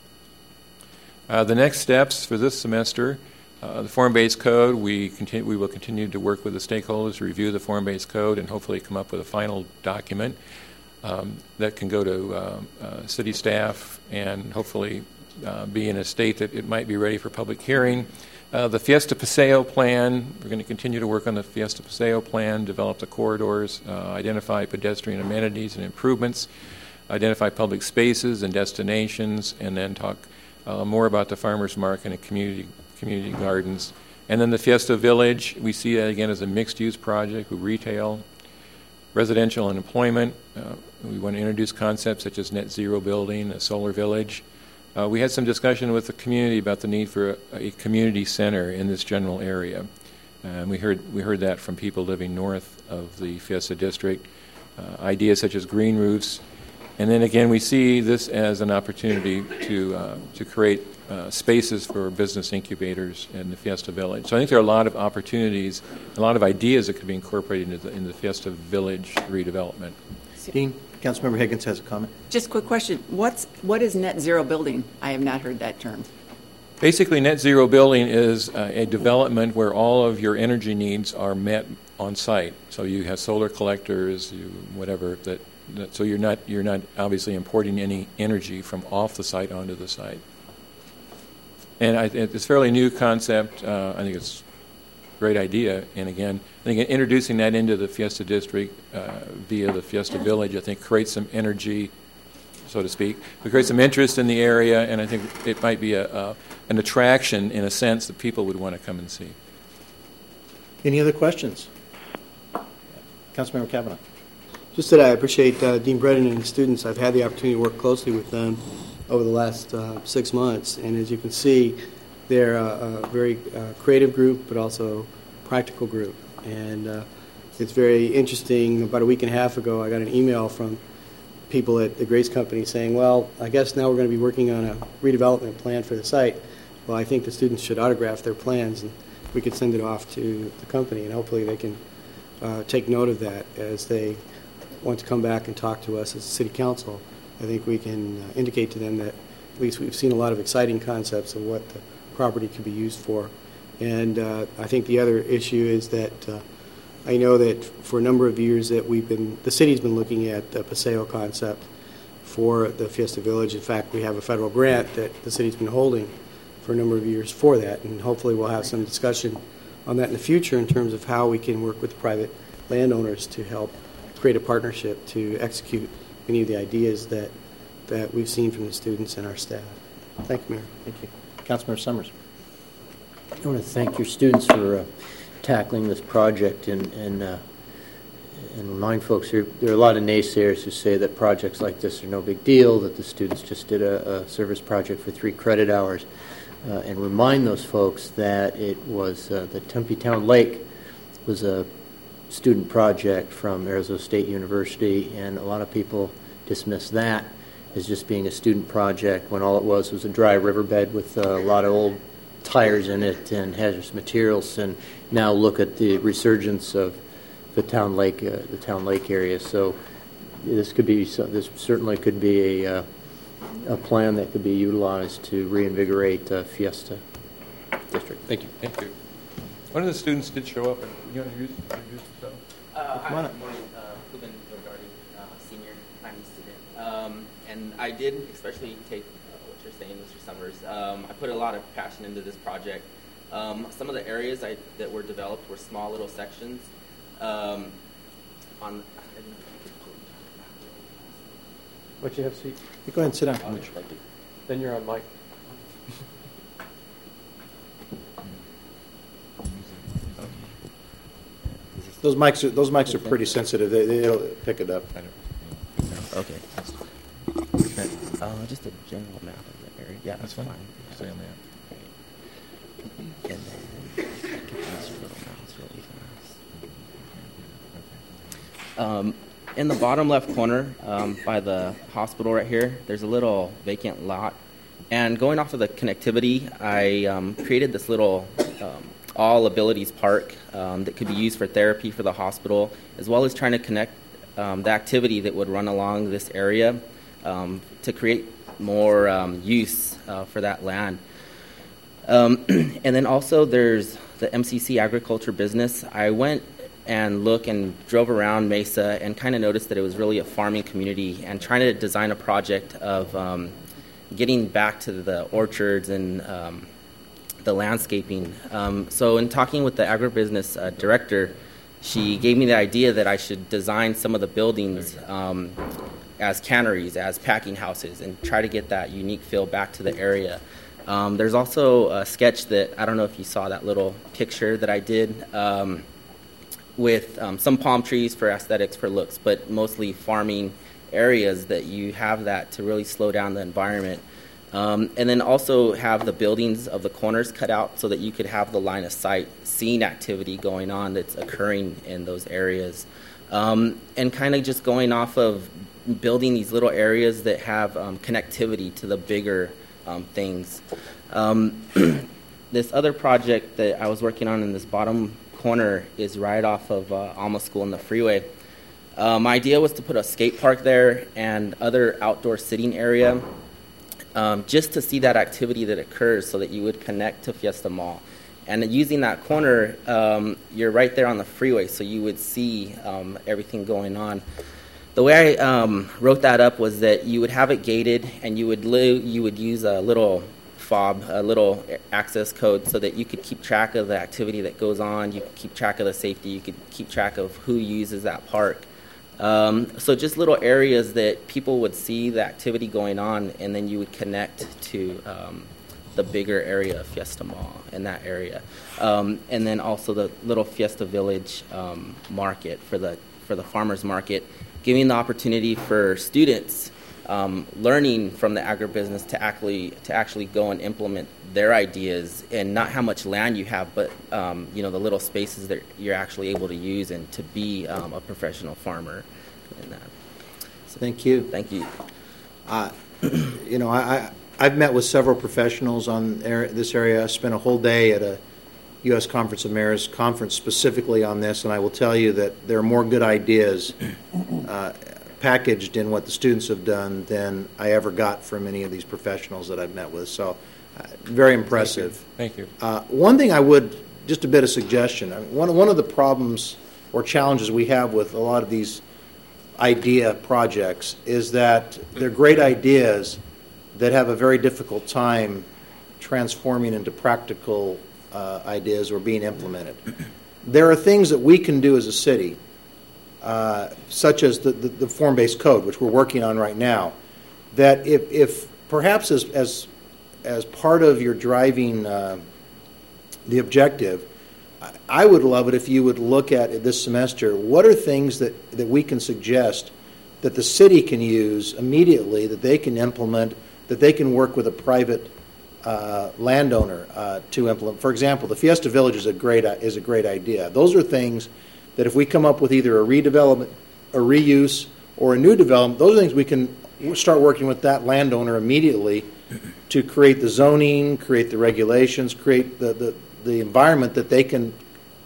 The next steps for this semester, the form-based code, we will continue to work with the stakeholders to review the form-based code and hopefully come up with a final document that can go to city staff and hopefully be in a state that it might be ready for public hearing. The Fiesta Paseo plan, we're going to continue to work on the Fiesta Paseo plan, develop the corridors, identify pedestrian amenities and improvements, identify public spaces and destinations, and then talk more about the farmers market and community gardens. And then the Fiesta Village, we see that again as a mixed-use project with retail, residential, and employment. We want to introduce concepts such as net zero building, a solar village. We had some discussion with the community about the need for a community center in this general area. And we heard that from people living north of the Fiesta District. Ideas such as green roofs. And then again, we see this as an opportunity to create spaces for business incubators in the Fiesta Village. So I think there are a lot of opportunities, a lot of ideas that could be incorporated in the Fiesta Village redevelopment.
Dean, Councilmember Higgins has a comment.
Just a quick question. What is net zero building? I have not heard that term.
Basically, net zero building is a development where all of your energy needs are met on site. So you have solar collectors, whatever that. So you're not obviously importing any energy from off the site onto the site. And it's a fairly new concept. I think it's a great idea. And again, I think introducing that into the Fiesta District via the Fiesta Village, I think creates some energy, so to speak. It creates some interest in the area, and I think it might be an attraction in a sense that people would want to come and see.
Any other questions? Councilmember Kavanaugh.
Just that I appreciate Dean Brennan and the students. I've had the opportunity to work closely with them over the last 6 months, and as you can see, they're a very creative group, but also practical group. And it's very interesting. About a week and a half ago, I got an email from people at the Grace Company saying, well, I guess now we're going to be working on a redevelopment plan for the site. well, I think the students should autograph their plans, and we could send it off to the company, and hopefully they can take note of that as they want to come back and talk to us as a city council. I think we can indicate to them that at least we've seen a lot of exciting concepts of what the property could be used for. And I think the other issue is that I know that for a number of years that the city's been looking at the Paseo concept for the Fiesta Village. In fact, we have a federal grant that the city's been holding for a number of years for that, and hopefully we'll have some discussion on that in the future in terms of how we can work with private landowners to help create a partnership to execute many of the ideas that we've seen from the students and our staff. Thank you, Mayor.
Thank you. Councilmember Summers.
I want to thank your students for tackling this project and remind folks there are a lot of naysayers who say that projects like this are no big deal, that the students just did a service project for 3 credit hours, and remind those folks that it was the Tempe Town Lake was a student project from Arizona State University, and a lot of people dismiss that as just being a student project when all it was a dry riverbed with a lot of old tires in it and hazardous materials, and now look at the resurgence of the town lake area. So this certainly could be a plan that could be utilized to reinvigorate Fiesta District. Thank you.
Thank you. One of the students did show up. You want to introduce yourself?
Hi, good morning. Ruben Vergardi, senior planning student. And I did especially take what you're saying, Mr. Summers. I put a lot of passion into this project. Some of the areas that were developed were small little sections.
What you have, seat?
You go ahead and sit down.
Then you're on mic.
Those mics are pretty sensitive. They'll pick it up.
Okay. Just a general map of the area. Yeah, that's fine.
Stay on that.
And then get these little maps really fast. In the bottom left corner, by the hospital right here, there's a little vacant lot. And going off of the connectivity, I created this little all abilities park that could be used for therapy for the hospital, as well as trying to connect the activity that would run along this area to create more use for that land. And then also there's the MCC agriculture business. I went and looked and drove around Mesa and kind of noticed that it was really a farming community, and trying to design a project of getting back to the orchards and the landscaping. So in talking with the agribusiness director, she gave me the idea that I should design some of the buildings as canneries, as packing houses, and try to get that unique feel back to the area. There's also a sketch that, I don't know if you saw that little picture that I did with some palm trees for aesthetics, for looks, but mostly farming areas that you have that to really slow down the environment. And then also have the buildings of the corners cut out so that you could have the line of sight, seeing activity going on that's occurring in those areas. And kind of just going off of building these little areas that have connectivity to the bigger things. This other project that I was working on in this bottom corner is right off of Alma School in the freeway. My idea was to put a skate park there and other outdoor sitting area, just to see that activity that occurs so that you would connect to Fiesta Mall. And using that corner, you're right there on the freeway, so you would see everything going on. The way I wrote that up was that you would have it gated, and you would use a little fob, a little access code, so that you could keep track of the activity that goes on, you could keep track of the safety, you could keep track of who uses that park. So just little areas that people would see the activity going on, and then you would connect to the bigger area of Fiesta Mall in that area. And then also the little Fiesta Village market for the farmers market, giving the opportunity for students learning from the agribusiness to actually go and implement their ideas, and not how much land you have, but the little spaces that you're actually able to use and to be a professional farmer in that.
So thank you.
Thank you.
I've met with several professionals on this area. I spent a whole day at a U.S. Conference of Mayors conference specifically on this, and I will tell you that there are more good ideas packaged in what the students have done than I ever got from any of these professionals that I've met with. So very impressive.
Thank you.
One thing I would, just a bit of suggestion, one of the problems or challenges we have with a lot of these idea projects is that they're great ideas that have a very difficult time transforming into practical ideas or being implemented. There are things that we can do as a city, such as the form-based code, which we're working on right now, that if perhaps as part of your driving the objective, I would love it if you would look at this semester, what are things that we can suggest that the city can use immediately, that they can implement, that they can work with a private landowner to implement. For example, the Fiesta Village is a great idea. Those are things that if we come up with either a redevelopment, a reuse, or a new development, those are things we can start working with that landowner immediately to create the zoning, create the regulations, create the environment that they can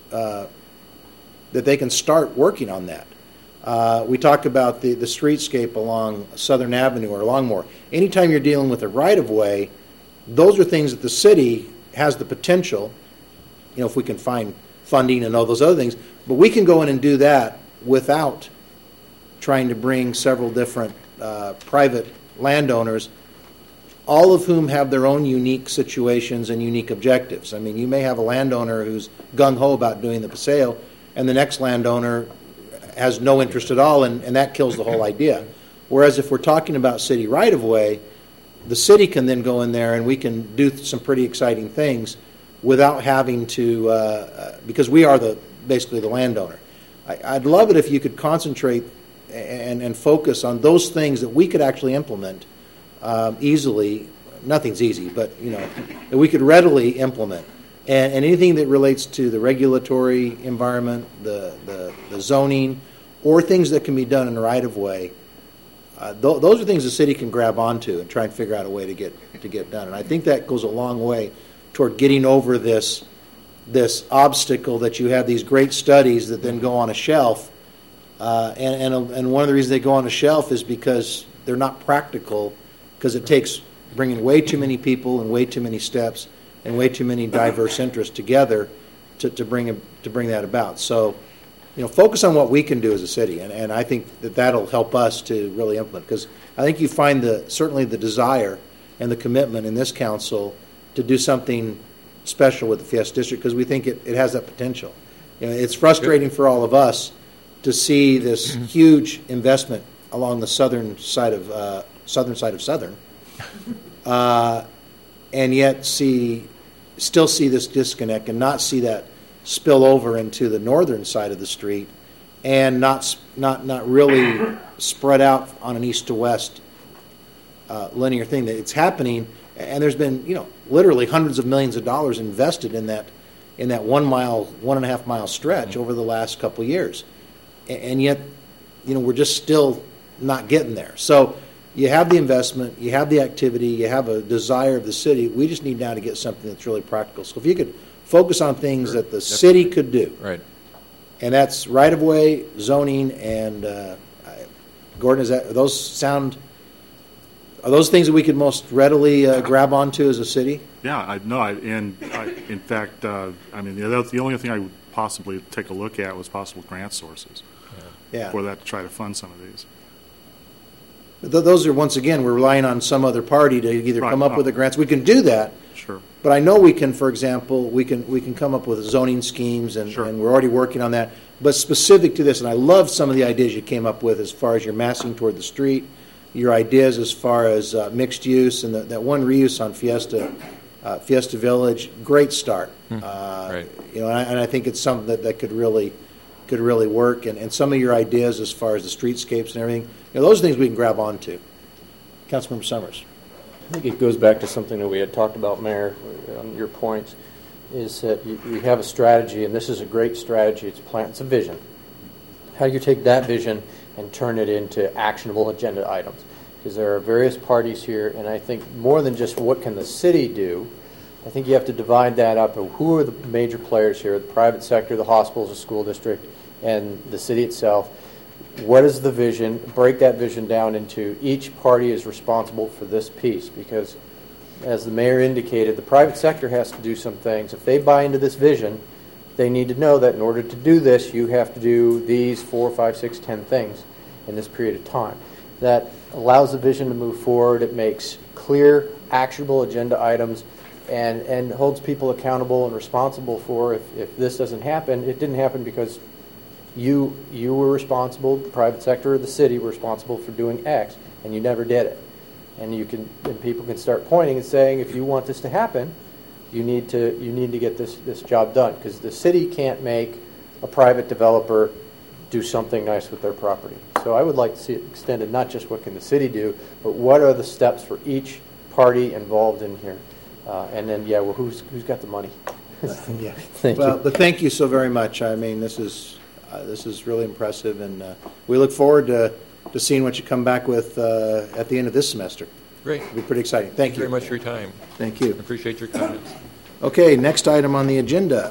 start working on that. We talk about the streetscape along Southern Avenue or Longmore. Anytime you're dealing with a right-of-way, those are things that the city has the potential, if we can find funding and all those other things, but we can go in and do that without trying to bring several different private landowners, all of whom have their own unique situations and unique objectives. I mean, you may have a landowner who's gung-ho about doing the paseo, and the next landowner has no interest at all, and that kills the whole idea. Whereas if we're talking about city right-of-way, the city can then go in there and we can do some pretty exciting things without having to, because we are basically the landowner. I'd love it if you could concentrate and focus on those things that we could actually implement easily. Nothing's easy, but that we could readily implement. And anything that relates to the regulatory environment, the zoning, or things that can be done in the right-of-way, those are things the city can grab onto and try and figure out a way to get done. And I think that goes a long way toward getting over this obstacle that you have these great studies that then go on a shelf. And one of the reasons they go on a shelf is because they're not practical, because it takes bringing way too many people and way too many steps and way too many diverse interests together to bring that about. So, focus on what we can do as a city, and I think that'll help us to really implement. Because I think you find certainly the desire and the commitment in this council to do something special with the Fiesta District, because we think it has that potential. It's frustrating for all of us to see this huge investment along the southern side of Southern, and yet still see this disconnect and not see that spill over into the northern side of the street, and not really spread out on an east to west linear thing. That it's happening, and there's been literally hundreds of millions of dollars invested in that 1.5 mile stretch over the last couple of years, and yet we're just still not getting there. So you have the investment, you have the activity, you have a desire of the city. We just need now to get something that's really practical. So if you could focus on things that the city could do.
Right.
And that's right-of-way, zoning, and Gordon, are those things that we could most readily grab onto as a city?
Yeah, in fact, the only thing I would possibly take a look at was possible grant sources for that to try to fund some of these.
Those are, once again, we're relying on some other party to either come up with the grants. We can do that.
Sure.
But I know we can, for example, we can come up with zoning schemes, and we're already working on that. But specific to this, and I love some of the ideas you came up with as far as your massing toward the street, your ideas as far as mixed use, and that one reuse on Fiesta Village, great start.
Right.
And I think it's something that could really work. And some of your ideas as far as the streetscapes and everything, those are things we can grab onto. Councilmember Summers.
I think it goes back to something that we had talked about, Mayor, on your points, is that you have a strategy, and this is a great strategy. It's a vision. How do you take that vision and turn it into actionable agenda items? because there are various parties here, and I think more than just what can the city do, I think you have to divide that up of who are the major players here, the private sector, the hospitals, the school district, and the city itself. What is the vision? Break that vision down into each party is responsible for this piece, because as the mayor indicated, the private sector has to do some things. If they buy into this vision, they need to know that in order to do this, you have to do these 4, 5, 6, 10 things in this period of time. That allows the vision to move forward. It makes clear, actionable agenda items and holds people accountable and responsible for if this doesn't happen. It didn't happen because you were responsible, the private sector or the city were responsible for doing X, and you never did it. And people can start pointing and saying, if you want this to happen, you need to get this job done, because the city can't make a private developer do something nice with their property. So I would like to see it extended, not just what can the city do, but what are the steps for each party involved in here. And then, who's got the money?
Yeah.
Thank you.
But thank you so very much. I mean, this is really impressive, and we look forward to seeing what you come back with at the end of this semester.
Great.
It'll be pretty exciting. Thank you
very much for your time.
Thank you.
I appreciate your comments.
Okay, next item on the agenda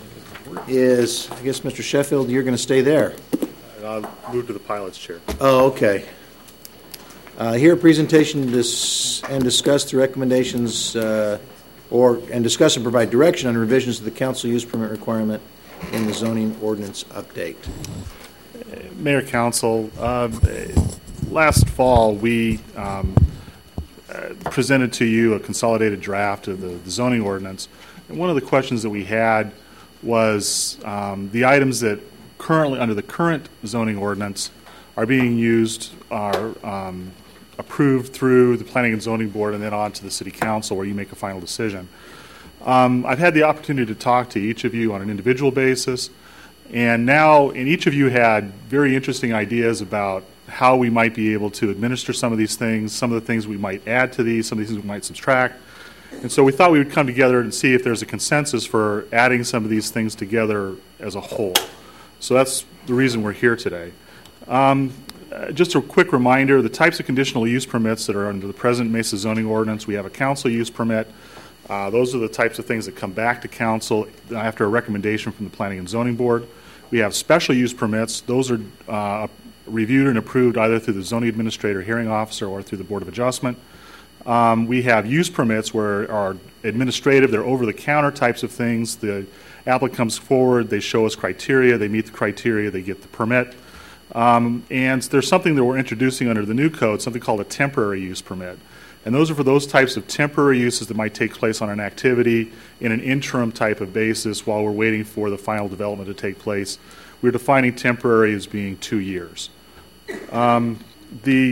is, I guess, Mr. Sheffield, you're going to stay there.
And I'll move to the pilot's chair.
Oh, okay. Here, presentation and discuss the recommendations and discuss and provide direction on revisions to the council use permit requirement in the zoning ordinance update.
Mayor, Council, last fall we presented to you a consolidated draft of the zoning ordinance. And one of the questions that we had was the items that currently, under the current zoning ordinance, are being used, are approved through the Planning and Zoning Board and then on to the City Council where you make a final decision. I've had the opportunity to talk to each of you on an individual basis, and each of you had very interesting ideas about how we might be able to administer some of these things, some of the things we might add to these, some of these things we might subtract. And so we thought we would come together and see if there's a consensus for adding some of these things together as a whole. So that's the reason we're here today. Just a quick reminder, the types of conditional use permits that are under the present Mesa zoning ordinance, we have a council use permit. Those are the types of things that come back to council after a recommendation from the Planning and Zoning Board. We have special use permits. Those are reviewed and approved either through the zoning administrator, hearing officer, or through the Board of Adjustment. We have use permits where are administrative, they're over-the-counter types of things. The applicant comes forward, they show us criteria, they meet the criteria, they get the permit. And there's something that we're introducing under the new code, something called a temporary use permit. And those are for those types of temporary uses that might take place on an activity in an interim type of basis while we're waiting for the final development to take place. We're defining temporary as being 2 years. The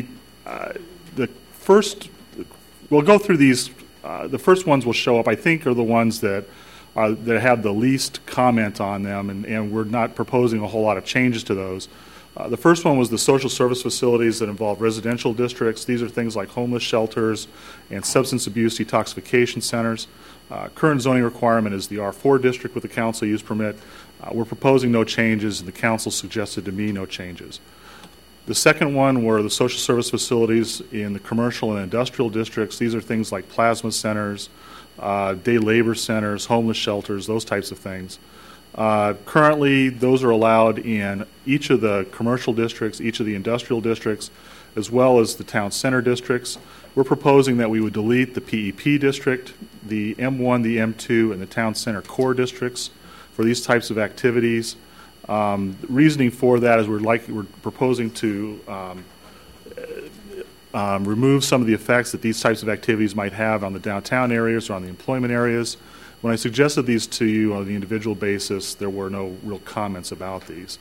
first, we'll go through these. The first ones will show up, I think, are the ones that have the least comment on them, and we're not proposing a whole lot of changes to those. The first one was the social service facilities that involve residential districts. These are things like homeless shelters and substance abuse detoxification centers. Current zoning requirement is the R4 district with the council use permit. We're proposing no changes, and the council suggested to me no changes. The second one were the social service facilities in the commercial and industrial districts. These are things like plasma centers, day labor centers, homeless shelters, those types of things. Currently, those are allowed in each of the commercial districts, each of the industrial districts, as well as the town center districts. We're proposing that we would delete the PEP district, the M1, the M2, and the town center core districts for these types of activities. Reasoning for that is we're proposing to remove some of the effects that these types of activities might have on the downtown areas or on the employment areas. When I suggested these to you on the individual basis, there were no real comments about these.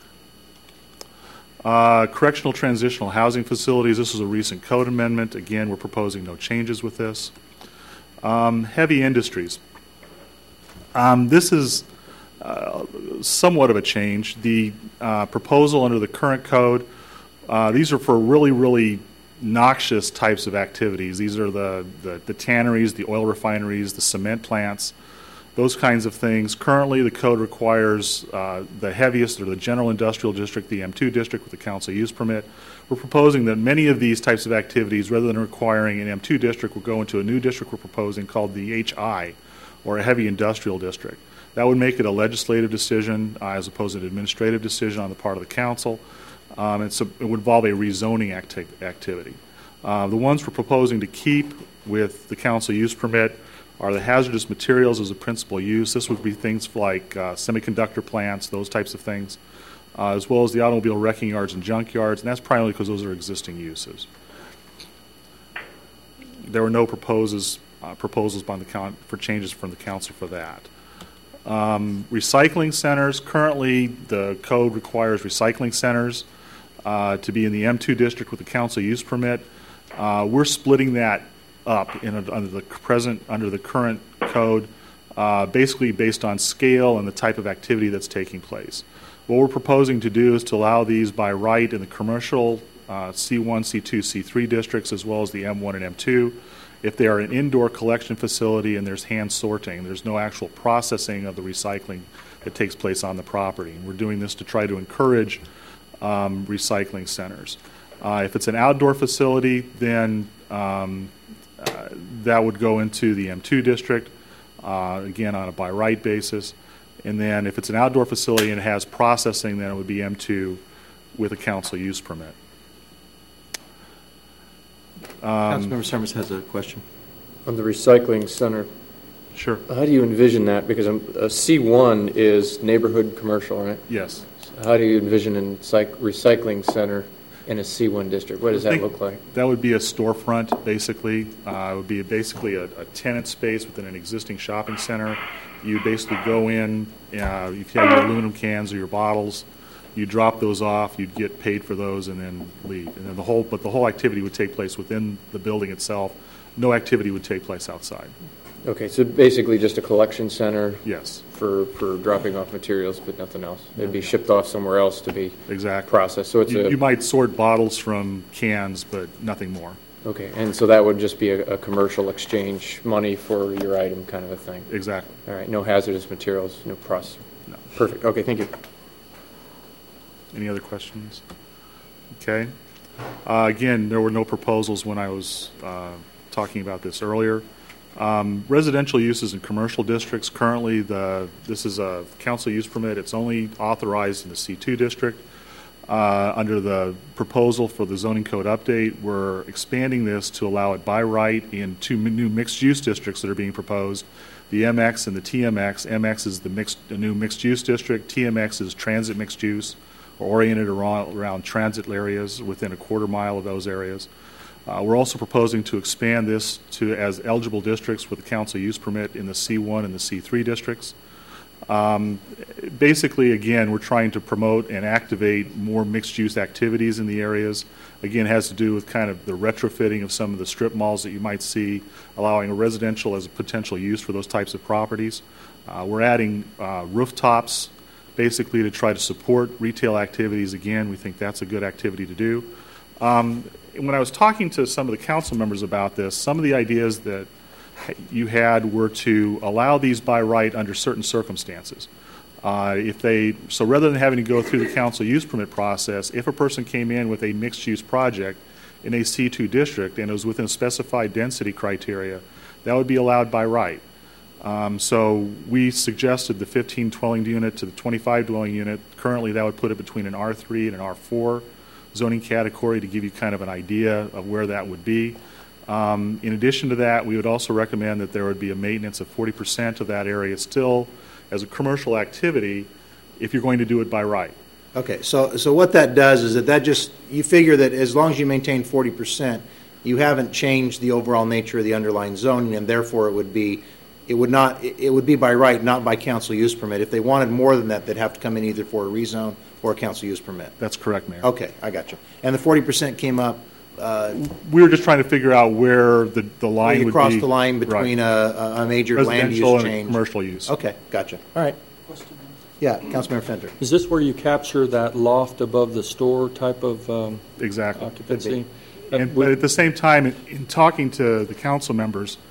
Correctional transitional housing facilities, this is a recent code amendment. Again, we're proposing no changes with this. Heavy industries. This is somewhat of a change. The proposal under the current code, these are for really, really noxious types of activities. These are the tanneries, the oil refineries, the cement plants. those kinds of things. Currently, the code requires the heaviest, or the general industrial district, the M2 district, with the council use permit. We're proposing that many of these types of activities, rather than requiring an M2 district, will go into a new district we're proposing called the HI, or a heavy industrial district. That would make it a legislative decision as opposed to an administrative decision on the part of the council. And so it would involve a rezoning activity. The ones we're proposing to keep with the council use permit are the hazardous materials as a principal use. This would be things like semiconductor plants, those types of things, as well as the automobile wrecking yards and junk yards, and that's primarily because those are existing uses. There were no proposals by the for changes from the council for that. Recycling centers, currently the code requires recycling centers to be in the M2 district with the council use permit. We're splitting that up under the current code, basically based on scale and the type of activity that's taking place. What we're proposing to do is to allow these by right in the commercial C1, C2, C3 districts, as well as the M1 and M2. If they are an indoor collection facility and there's hand sorting, there's no actual processing of the recycling that takes place on the property. And we're doing this to try to encourage recycling centers. If it's an outdoor facility, then that would go into the M2 district, again on a by right basis. And then if it's an outdoor facility and it has processing, then it would be M2 with a council use permit.
Councilmember Summers has a question.
On the recycling center.
Sure.
How do you envision that? Because C1 is neighborhood commercial, right?
Yes.
So how do you envision a recycling center in a C1 district? What does that look like?
That would be a storefront, basically. It would be basically a tenant space within an existing shopping center. You basically go in, if you have your aluminum cans or your bottles, you drop those off, you'd get paid for those, and then leave. And then the whole activity would take place within the building itself. No activity would take place outside.
Okay, so basically just a collection center.
Yes.
For dropping off materials, but nothing else. It'd be shipped off somewhere else to be
exactly
processed. So it's
you might sort bottles from cans, but nothing more.
Okay, and so that would just be a commercial exchange, money for your item kind of a thing.
Exactly.
All right, no hazardous materials, no process.
No.
Perfect. Okay, thank you.
Any other questions? Okay. Again, there were no proposals when I was talking about this earlier. Residential uses in commercial districts, currently this is a council use permit. It's only authorized in the C2 district. Under the proposal for the zoning code update, we're expanding this to allow it by right in two new mixed-use districts that are being proposed, the MX and the TMX. MX is the new mixed-use district. TMX is transit mixed-use, or oriented around transit areas within a quarter mile of those areas. We're also proposing to expand this to as eligible districts with a council use permit in the C1 and the C3 districts. Basically, again, we're trying to promote and activate more mixed-use activities in the areas. Again, it has to do with kind of the retrofitting of some of the strip malls that you might see, allowing a residential as a potential use for those types of properties. We're adding rooftops, basically to try to support retail activities. Again, we think that's a good activity to do. When I was talking to some of the council members about this, some of the ideas that you had were to allow these by right under certain circumstances. So rather than having to go through the council use permit process, if a person came in with a mixed-use project in a C2 district and it was within specified density criteria, that would be allowed by right. So we suggested the 15 dwelling unit to the 25 dwelling unit. Currently, that would put it between an R3 and an R4 zoning category to give you kind of an idea of where that would be. In addition to that, we would also recommend that there would be a maintenance of 40% of that area still as a commercial activity if you're going to do it by right.
Okay, so what that does is that just, you figure that as long as you maintain 40%, you haven't changed the overall nature of the underlying zoning, and therefore it would be by right, not by council use permit. If they wanted more than that, they'd have to come in either for a rezone or a council use permit.
That's correct, Mayor.
Okay, I got you. And the 40% came up.
We were just trying to figure out where the line would be.
Cross the line between a major land use change.
And commercial use.
Okay, gotcha. All right. Yeah, Councilmember Fender.
Is this where you capture that loft above the store type of
exactly
occupancy?
But at the same time, in talking to the council members,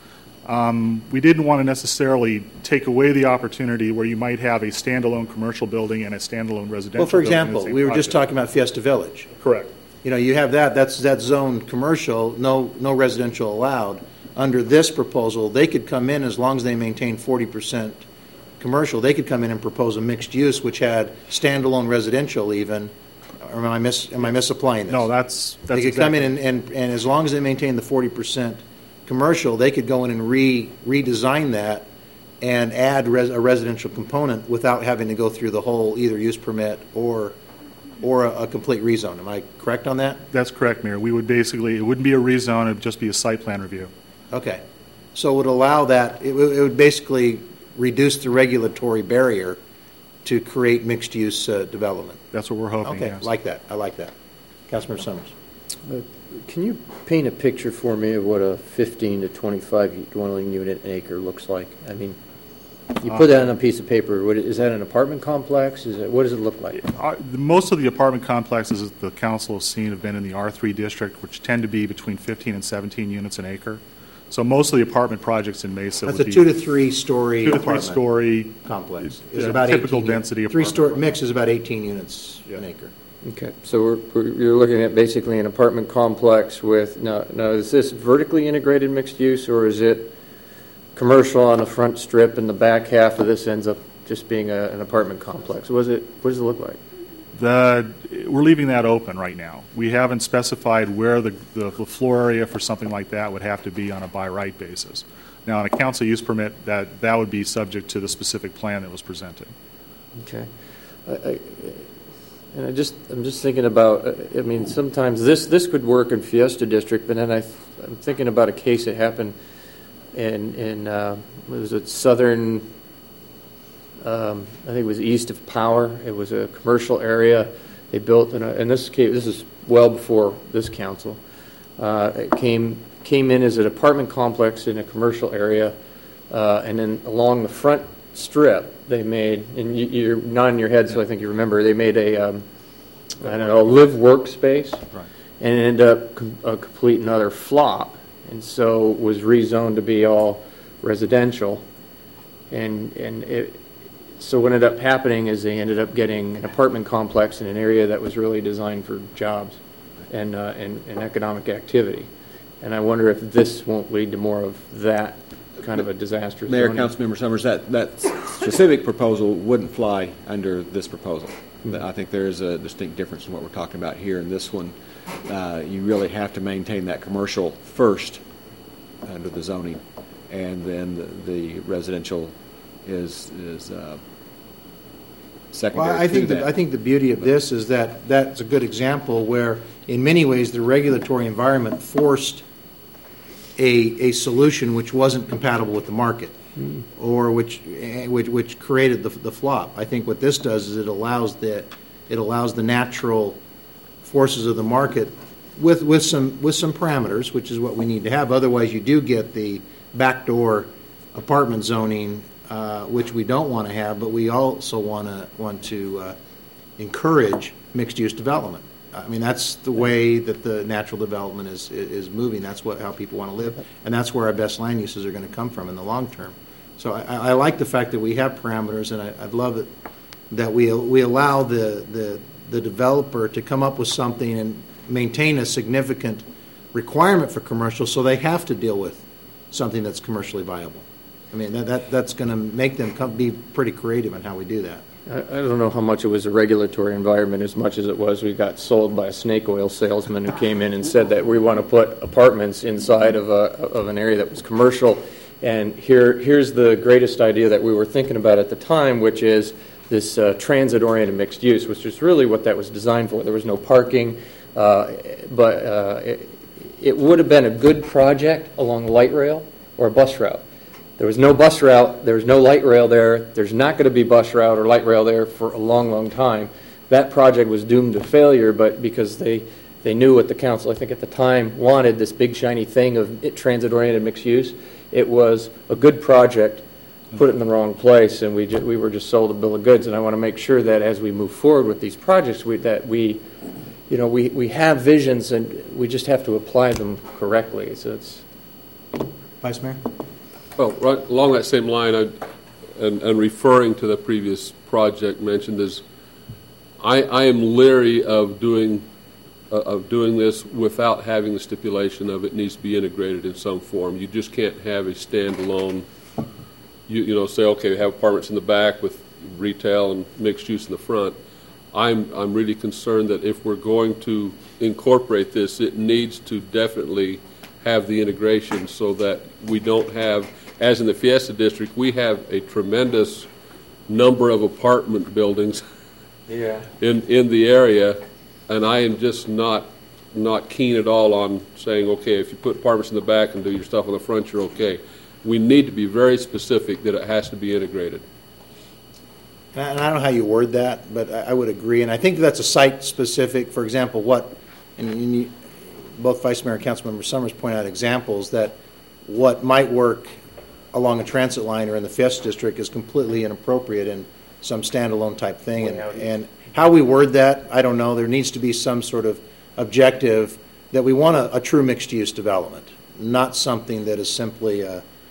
We didn't want to necessarily take away the opportunity where you might have a standalone commercial building and a standalone residential
Well, for
building in the
example,
same
we were just
project.
talking about Fiesta Village.
Correct.
You know, you have that's zone commercial, no residential allowed. Under this proposal, they could come in as long as they maintain 40% commercial. They could come in and propose a mixed use, which had standalone residential even. Or am I misapplying this?
No, that's
they could come in and as long as they maintain the 40% commercial, they could go in and redesign that and add a residential component without having to go through the whole either use permit or a complete rezone. Am I correct on that?
That's correct, Mayor. We would basically, it wouldn't be a rezone, it would just be a site plan review.
Okay. So it would allow that, it would basically reduce the regulatory barrier to create mixed-use development.
That's what we're hoping,
okay,
yes.
like that. I like that. Councilmember Summers.
Can you paint a picture for me of what a 15 to 25 dwelling unit an acre looks like? I mean, you put that on a piece of paper. Is that an apartment complex? What does it look like?
Most of the apartment complexes that the council has seen have been in the R3 district, which tend to be between 15 and 17 units an acre. So most of the apartment projects in Mesa
That's
would
a
be
2 to 3 story
2 to 3 story
complex. Is about
typical
18
density.
Three-story mix is about 18 units an acre.
Okay, so you're looking at basically an apartment complex with now is this vertically integrated mixed use, or is it commercial on the front strip and the back half of this ends up just being an apartment complex? What does it look like?
We're leaving that open right now. We haven't specified where the floor area for something like that would have to be on a by right basis. Now, on a council use permit, that would be subject to the specific plan that was presented.
Okay. And I'm just thinking about, I mean, sometimes this could work in Fiesta District, but then I'm thinking about a case that happened in was it southern, I think it was east of Power. It was a commercial area. They built, in this case, this is well before this council. It came in as an apartment complex in a commercial area, and then along the front strip, they made, and you're nodding your head, so I think you remember, they made a live workspace,
right.
And it ended up a complete and utter flop, and so was rezoned to be all residential, so what ended up happening is they ended up getting an apartment complex in an area that was really designed for jobs and economic activity, and I wonder if this won't lead to more of that kind of a disaster.
Mayor, Councilmember Summers, that specific proposal wouldn't fly under this proposal. I think there is a distinct difference in what we're talking about here. In this one, you really have to maintain that commercial first under the zoning, and then the residential is secondary.
Well, I think the beauty of this is that that's a good example where, in many ways, the regulatory environment forced a solution which wasn't compatible with the market, or which created the flop. I think what this does is it allows the natural forces of the market with some parameters, which is what we need to have. Otherwise, you do get the backdoor apartment zoning, which we don't want to have, but we also want to encourage mixed use development. I mean, that's the way that the natural development is moving. That's how people want to live, and that's where our best land uses are going to come from in the long term. So I like the fact that we have parameters, and I'd love it that we allow the developer to come up with something and maintain a significant requirement for commercial, so they have to deal with something that's commercially viable. I mean, that's going to make them be pretty creative in how we do that.
I don't know how much it was a regulatory environment as much as it was we got sold by a snake oil salesman who came in and said that we want to put apartments inside of an area that was commercial. And here's the greatest idea that we were thinking about at the time, which is this transit-oriented mixed use, which is really what that was designed for. There was no parking, but it would have been a good project along a light rail or a bus route. There was no bus route, there was no light rail there, there's not going to be bus route or light rail there for a long, long time. That project was doomed to failure, but because they knew what the council, I think at the time, wanted, this big shiny thing of transit-oriented mixed use, it was a good project, put it in the wrong place, and we were just sold a bill of goods. And I want to make sure that as we move forward with these projects, we have visions, and we just have to apply them correctly. So it's...
Vice Mayor?
Well, right along that same line, and referring to the previous project mentioned, is I am leery of doing this without having the stipulation of it needs to be integrated in some form. You just can't have a standalone. You say, okay, we have apartments in the back with retail and mixed use in the front. I'm really concerned that if we're going to incorporate this, it needs to definitely have the integration so that we don't have, as in the Fiesta District, we have a tremendous number of apartment buildings in the area, and I am just not keen at all on saying, okay, if you put apartments in the back and do your stuff on the front, you're okay. We need to be very specific that it has to be integrated.
And I don't know how you word that, but I would agree. And I think that's a site-specific, for example, both Vice Mayor and Councilmember Summers point out examples that what might work along a transit line or in the Fiesta District is completely inappropriate in some standalone type thing. And how we word that, I don't know. There needs to be some sort of objective that we want a true mixed-use development, not something that is simply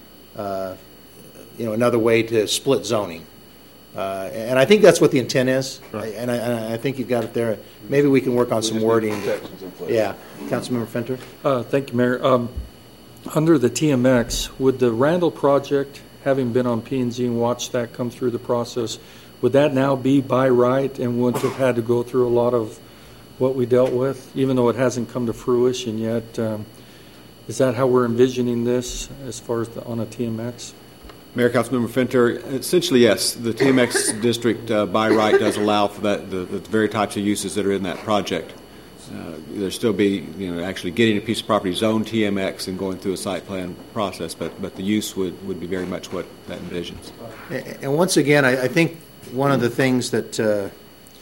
another way to split zoning. And I think that's what the intent is, right. and I think you've got it there. Maybe we can work on some wording. Yeah, Councilmember Fenter.
Thank you, Mayor. Under the TMX, would the Randall project, having been on P&Z and watched that come through the process, would that now be by right and wouldn't have had to go through a lot of what we dealt with, even though it hasn't come to fruition yet? Is that how we're envisioning this as far as on a TMX?
Mayor, Councilmember Fenter, essentially, yes. The TMX district by right does allow for that the very types of uses that are in that project. There'll still be, actually getting a piece of property zoned TMX and going through a site plan process, but the use would be very much what that envisions.
And once again, I think one of the things that,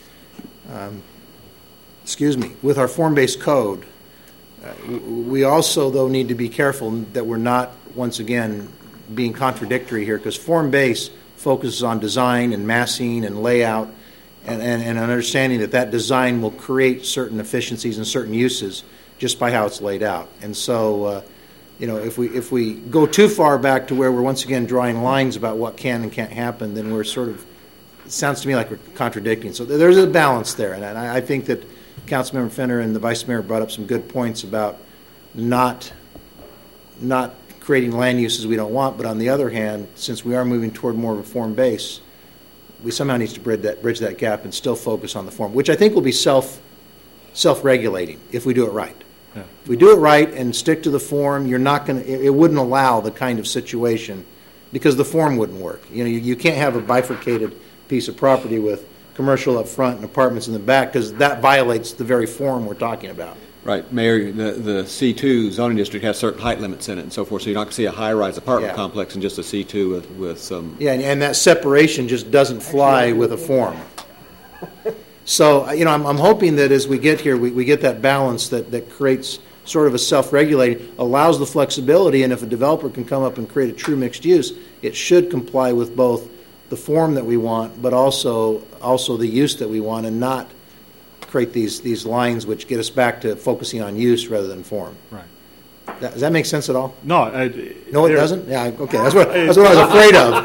with our form-based code, we also, though, need to be careful that we're not, once again, being contradictory here, because form-based focuses on design and massing and layout and an understanding that design will create certain efficiencies and certain uses just by how it's laid out. And so, if we go too far back to where we're once again drawing lines about what can and can't happen, then we're sort of, it sounds to me like we're contradicting. So there's a balance there, and I think that Councilmember Fenter and the Vice Mayor brought up some good points about not creating land uses we don't want, but on the other hand, since we are moving toward more of a form base, we somehow need to bridge that gap and still focus on the form, which I think will be self-regulating if we do it right. Yeah. If we do it right and stick to the form, it wouldn't allow the kind of situation because the form wouldn't work. You can't have a bifurcated piece of property with commercial up front and apartments in the back because that violates the very form we're talking about.
Right, Mayor, the C2 zoning district has certain height limits in it and so forth, so you're not going to see a high-rise apartment complex in just a C2 with some...
Yeah, and that separation just doesn't fly with a form. So, I'm hoping that as we get here, we get that balance that creates sort of a self-regulating, allows the flexibility, and if a developer can come up and create a true mixed use, it should comply with both the form that we want, but also the use that we want, and not create these lines which get us back to focusing on use rather than form.
Right.
Does that make sense at all?
No.
No, it doesn't? Yeah, okay. That's what I was afraid of.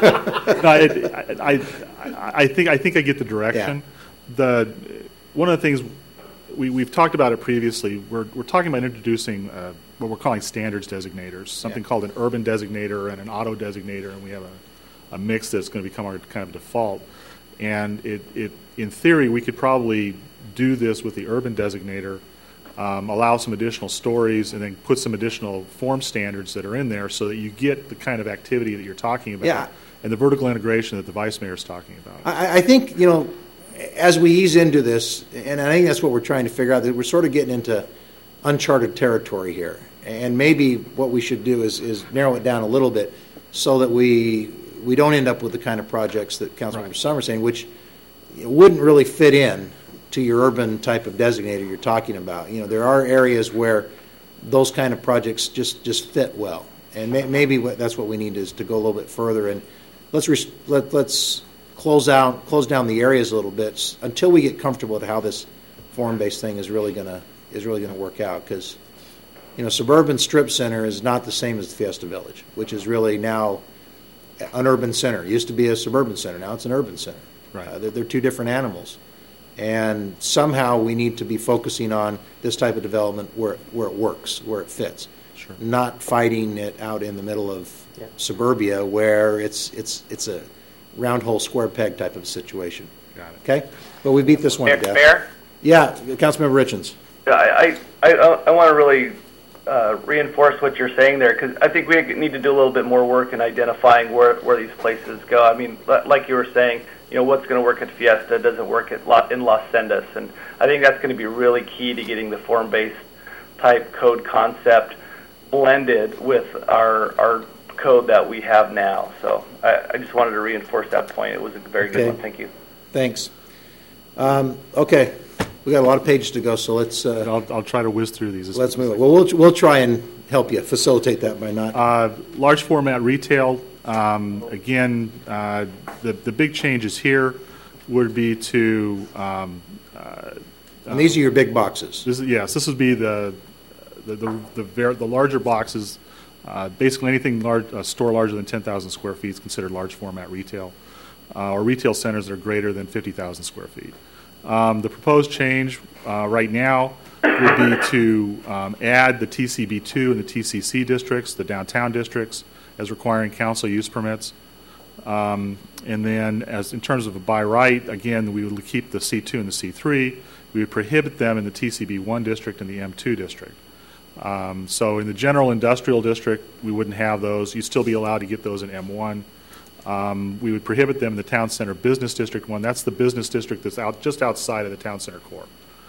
I think I get the direction. Yeah. One of the things we've talked about it previously, we're talking about introducing what we're calling standards designators, something called an urban designator and an auto designator, and we have a mix that's going to become our kind of default. And it in theory, we could probably do this with the urban designator, allow some additional stories, and then put some additional form standards that are in there so that you get the kind of activity that you're talking about and the vertical integration that the Vice Mayor is talking about.
I think, as we ease into this, and I think that's what we're trying to figure out, that we're sort of getting into uncharted territory here. And maybe what we should do is narrow it down a little bit so that we don't end up with the kind of projects that Councilmember Summers is saying, which wouldn't really fit in to your urban type of designator you're talking about. There are areas where those kind of projects just fit well, and maybe that's what we need is to go a little bit further and let's close down the areas a little bit until we get comfortable with how this form-based thing is really going to work out. Because suburban strip center is not the same as the Fiesta Village, which is really now an urban center. It used to be a suburban center. Now it's an urban center.
Right.
They're two different animals. And somehow we need to be focusing on this type of development where it works, where it fits.
Sure.
Not fighting it out in the middle of suburbia where it's a round hole square peg type of situation.
Got it.
Okay? But we beat this one to death.
Mayor?
Yeah, Councilmember Richens.
I want to really reinforce what you're saying there, because I think we need to do a little bit more work in identifying where these places go. I mean, like you were saying, what's going to work at Fiesta doesn't work in Las Sendas, and I think that's going to be really key to getting the form-based type code concept blended with our code that we have now. So I just wanted to reinforce that point. It was a very good one. Thank you.
Thanks. Okay. We got a lot of pages to go, so let's.
I'll try to whiz through these.
Let's move it. Well, we'll try and help you facilitate that by not.
Large format retail. Again, the big changes here would be to.
And these are your big boxes.
This would be the larger boxes. Basically, anything large, a store larger than 10,000 square feet is considered large format retail, or retail centers that are greater than 50,000 square feet. The proposed change right now would be to add the TCB2 and the TCC districts, the downtown districts, as requiring council use permits. And then as in terms of a by right, again, we would keep the C2 and the C3. We would prohibit them in the TCB1 district and the M2 district. So in the general industrial district, we wouldn't have those. You'd still be allowed to get those in M1. We would prohibit them in the Town Center Business District 1. That's the business district that's just outside of the Town Center core.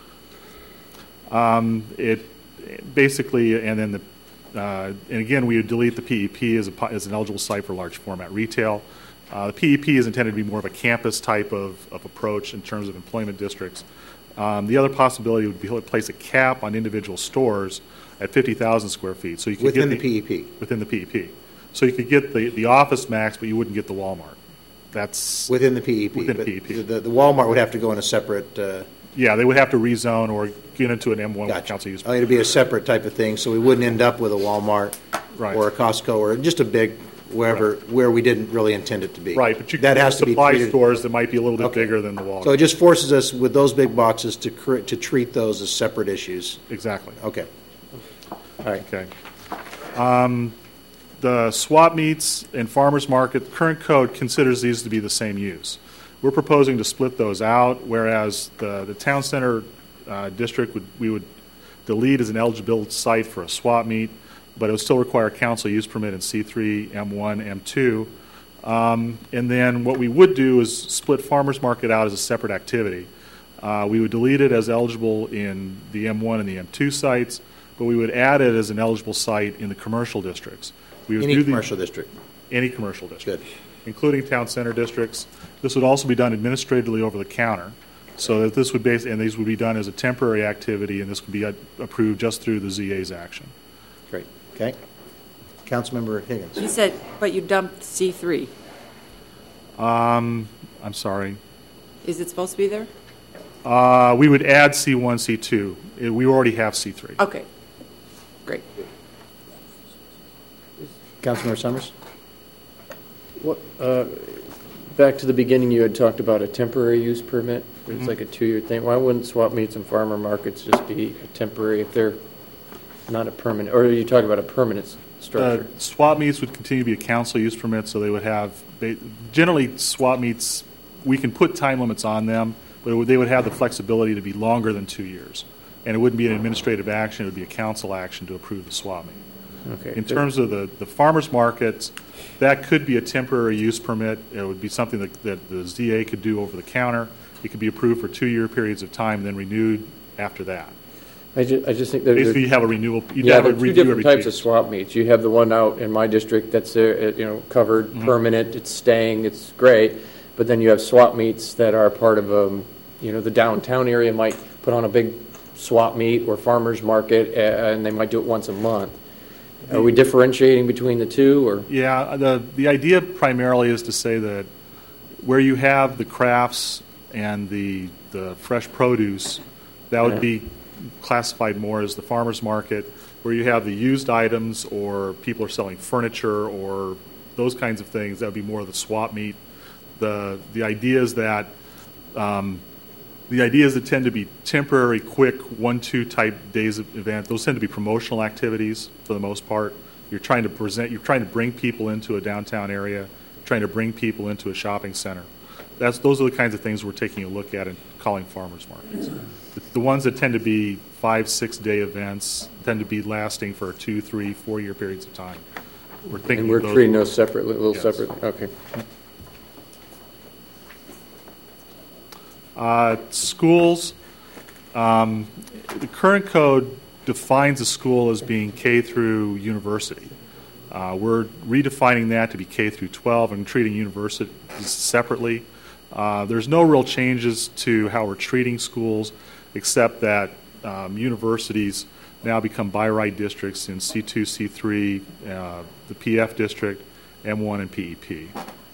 It basically, and then and again, we would delete the PEP as an eligible site for large format retail. The PEP is intended to be more of a campus type of approach in terms of employment districts. The other possibility would be to place a cap on individual stores at 50,000 square feet. So you could
within
get
the PEP.
Within the PEP. So you could get the Office Max, but you wouldn't get the Walmart. That's
within the PEP.
Within the PEP.
The Walmart would have to go in a separate.
Yeah, they would have to rezone or get into an M1
Gotcha.
council use.
It'd be a separate type of thing, so we wouldn't end up with a Walmart or a Costco or just a big where we didn't really intend it to be.
Right, but you
that
can
has to be
supply
treated.
stores that might be a little bit bigger than the Walmart.
So it just forces us with those big boxes to treat those as separate issues.
Exactly.
Okay.
All right. Okay. The swap meets and farmers market, the current code considers these to be the same use. We're proposing to split those out, whereas the town center district we would delete as an eligible site for a swap meet, but it would still require council use permit in C3, M1, M2. And then what we would do is split farmers market out as a separate activity. We would delete it as eligible in the M1 and the M2 sites, but we would add it as an eligible site in the commercial districts. We would
Any
do
commercial district.
Any commercial district.
Good.
Including town center districts. This would also be done administratively over the counter, so that this would and these would be done as a temporary activity, and this would be approved just through the ZA's action.
Great. Okay. Councilmember Higgins.
You said, but you dumped C3.
I'm sorry.
Is it supposed to be there?
We would add C1, C2. We already have C3.
Okay. Great.
Councilmember Summers?
What, back to the beginning, you had talked about a temporary use permit. It's like a 2-year thing. Why wouldn't swap meets and farmer markets just be a temporary if they're not a permanent? Or are you talking about a permanent structure?
Swap meets would continue to be a council use permit, so they would have generally swap meets. We can put time limits on them, but they would have the flexibility to be longer than 2 years, and it wouldn't be an administrative action; it would be a council action to approve the swap meet.
Okay.
In terms of the farmers markets, that could be a temporary use permit. It would be something that the ZA could do over the counter. It could be approved for 2-year periods of time, and then renewed after that.
I just think
basically you have a renewal.
There are two different types of swap meets. You have the one out in my district that's covered, permanent. It's staying. It's great. But then you have swap meets that are part of the downtown area might put on a big swap meet or farmers market, and they might do it once a month. Are we differentiating between the two, or?
Yeah, the idea primarily is to say that where you have the crafts and the fresh produce, that would be classified more as the farmers market. Where you have the used items, or people are selling furniture or those kinds of things. That would be more of the swap meet. The ideas that tend to be temporary, quick, 1-2 type days of event. Those tend to be promotional activities for the most part. You're trying to bring people into a downtown area, trying to bring people into a shopping center. Those are the kinds of things we're taking a look at and calling farmers markets. The ones that tend to be 5-6 day events tend to be lasting for 2, 3, 4 year periods of time. We're thinking
and we're treating those separately, a little separate. Okay.
Schools. The current code defines a school as being K through university. We're redefining that to be K through 12 and treating universities separately. There's no real changes to how we're treating schools, except that universities now become by right districts in C2, C3, the PF district, M1, and PEP.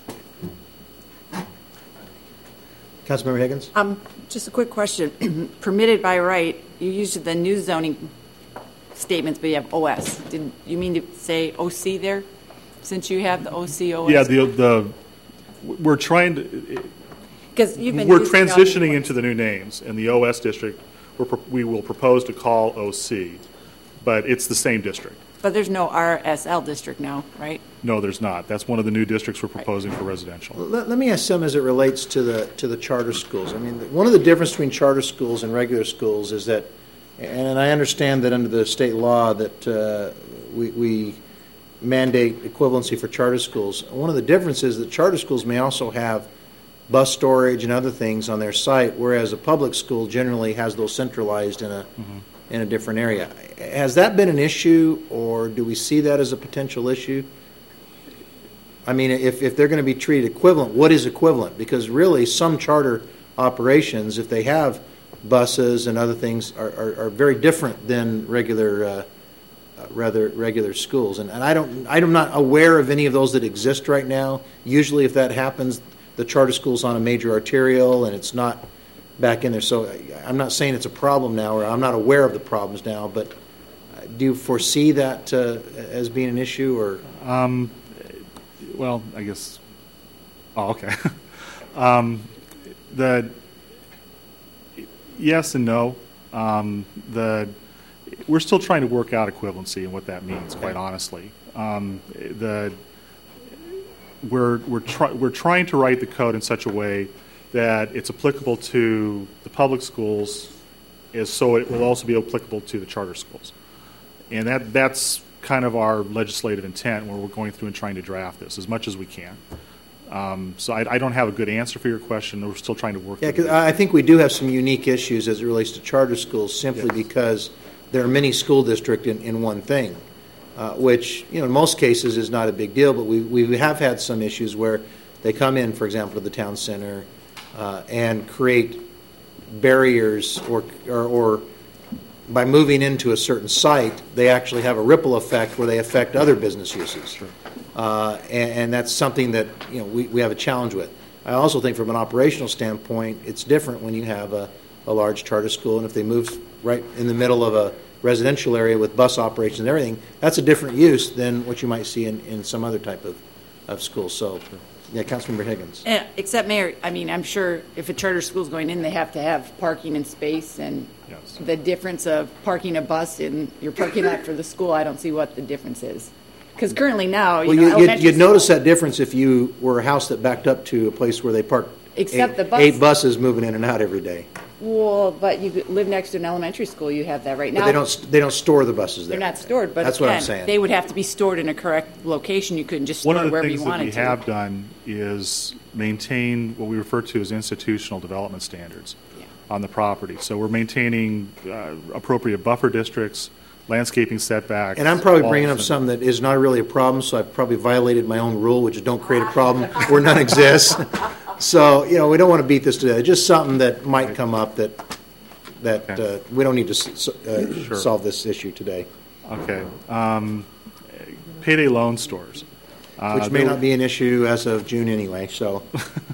Councilmember Higgins?
Just a quick question. Permitted by right, you used the new zoning statements, but you have OS. Did you mean to say OC there, since you have the OC, OS?
Yeah, we're trying to...
Because you've been
we're transitioning into the new names. In the OS district, we will propose to call OC, but it's the same district.
But there's no RSL district now, right?
No, there's not. That's one of the new districts we're proposing for residential.
Let me ask some as it relates to the charter schools. I mean, one of the differences between charter schools and regular schools is that, and I understand that under the state law that we mandate equivalency for charter schools. One of the differences is that charter schools may also have bus storage and other things on their site, whereas a public school generally has those centralized in a different area. Has that been an issue, or do we see that as a potential issue? I mean, if they're going to be treated equivalent, what is equivalent? Because really, some charter operations, if they have buses and other things, are very different than regular schools. And I'm not aware of any of those that exist right now. Usually, if that happens, the charter school's on a major arterial, and it's not back in there. So I'm not saying it's a problem now, or I'm not aware of the problems now, but do you foresee that as being an issue, or?
Well, I guess. Oh, okay. Yes and no. We're still trying to work out equivalency and what that means, quite honestly. We're trying to write the code in such a way that it's applicable to the public schools, so it will also be applicable to the charter schools. And that's kind of our legislative intent when we're going through and trying to draft this as much as we can. So I don't have a good answer for your question. We're still trying to work.
Yeah, because I think we do have some unique issues as it relates to charter schools, simply because there are many school districts in one thing, which in most cases is not a big deal. But we have had some issues where they come in, for example, to the town center and create barriers, or by moving into a certain site, they actually have a ripple effect where they affect other business uses. And that's something that we have a challenge with. I also think from an operational standpoint, it's different when you have a large charter school, and if they move right in the middle of a residential area with bus operations and everything, that's a different use than what you might see in some other type of school. So, yeah, Councilmember Higgins.
Except, Mayor, I mean, I'm sure if a charter school's going in, they have to have parking and space, and the difference of parking a bus in your parking lot for the school, I don't see what the difference is. Because currently now,
you'd notice that difference if you were a house that backed up to a place where they park eight buses moving in and out every day.
Well, but you live next to an elementary school, you have that right now.
But they don't store the buses there.
They're not stored, but
that's what I'm saying.
They would have to be stored in a correct location. You couldn't just store it wherever you wanted to.
One of the things that we have done is maintain what we refer to as institutional development standards on the property. So we're maintaining appropriate buffer districts, landscaping setbacks.
And I'm probably bringing up something that is not really a problem, so I've probably violated my own rule, which is don't create a problem where none exists. So, we don't want to beat this to death. Just something that might come up that we don't need to solve this issue today.
Okay. Payday loan stores.
Which may not be an issue as of June anyway, so.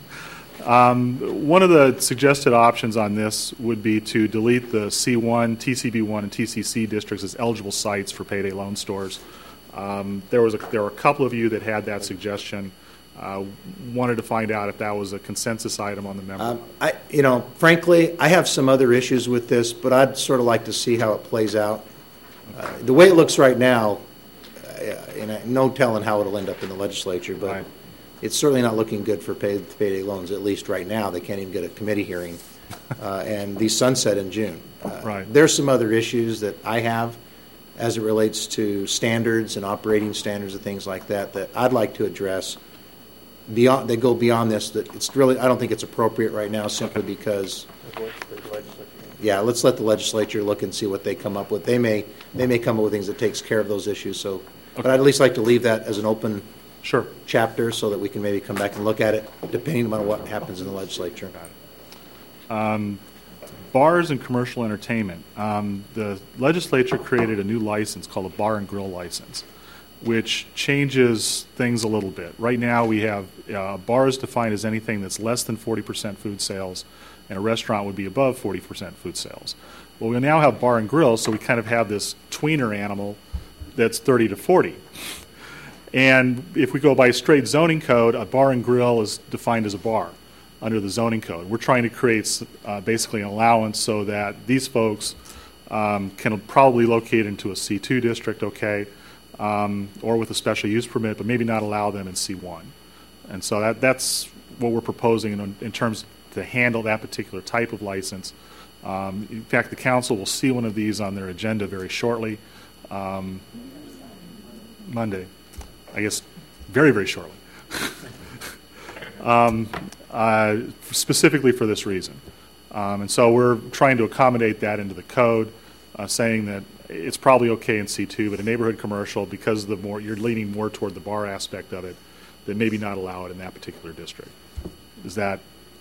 One of the suggested options on this would be to delete the C1, TCB1, and TCC districts as eligible sites for payday loan stores. There were a couple of you that had that suggestion. Wanted to find out if that was a consensus item on the member.
Frankly, I have some other issues with this, but I'd sort of like to see how it plays out. The way it looks right now, no telling how it'll end up in the legislature, but right. It's certainly not looking good for payday loans, at least right now. They can't even get a committee hearing, and these sunset in June.
Right.
There's some other issues that I have as it relates to standards and operating standards and things like that I'd like to address. They go beyond this. That it's really, I don't think it's appropriate right now, simply because. Yeah, let's let the legislature look and see what they come up with. They may come up with things that takes care of those issues. So, but I'd at least like to leave that as an open chapter so that we can maybe come back and look at it, depending on what happens in the legislature.
Bars and commercial entertainment. The legislature created a new license called a bar and grill license, which changes things a little bit. Right now we have bars defined as anything that's less than 40% food sales, and a restaurant would be above 40% food sales. Well, we now have bar and grill, so we kind of have this tweener animal that's 30 to 40. And if we go by straight zoning code, a bar and grill is defined as a bar under the zoning code. We're trying to create basically an allowance so that these folks can probably locate into a C2 district, or with a special use permit, but maybe not allow them in C1. And so that's what we're proposing in terms to handle that particular type of license. In fact, the council will see one of these on their agenda very shortly. Monday, I guess, very, very shortly. Specifically for this reason. And so we're trying to accommodate that into the code, saying that it's probably okay in C2, but a neighborhood commercial, because you're leaning more toward the bar aspect of it, then maybe not allow it in that particular district. Is that?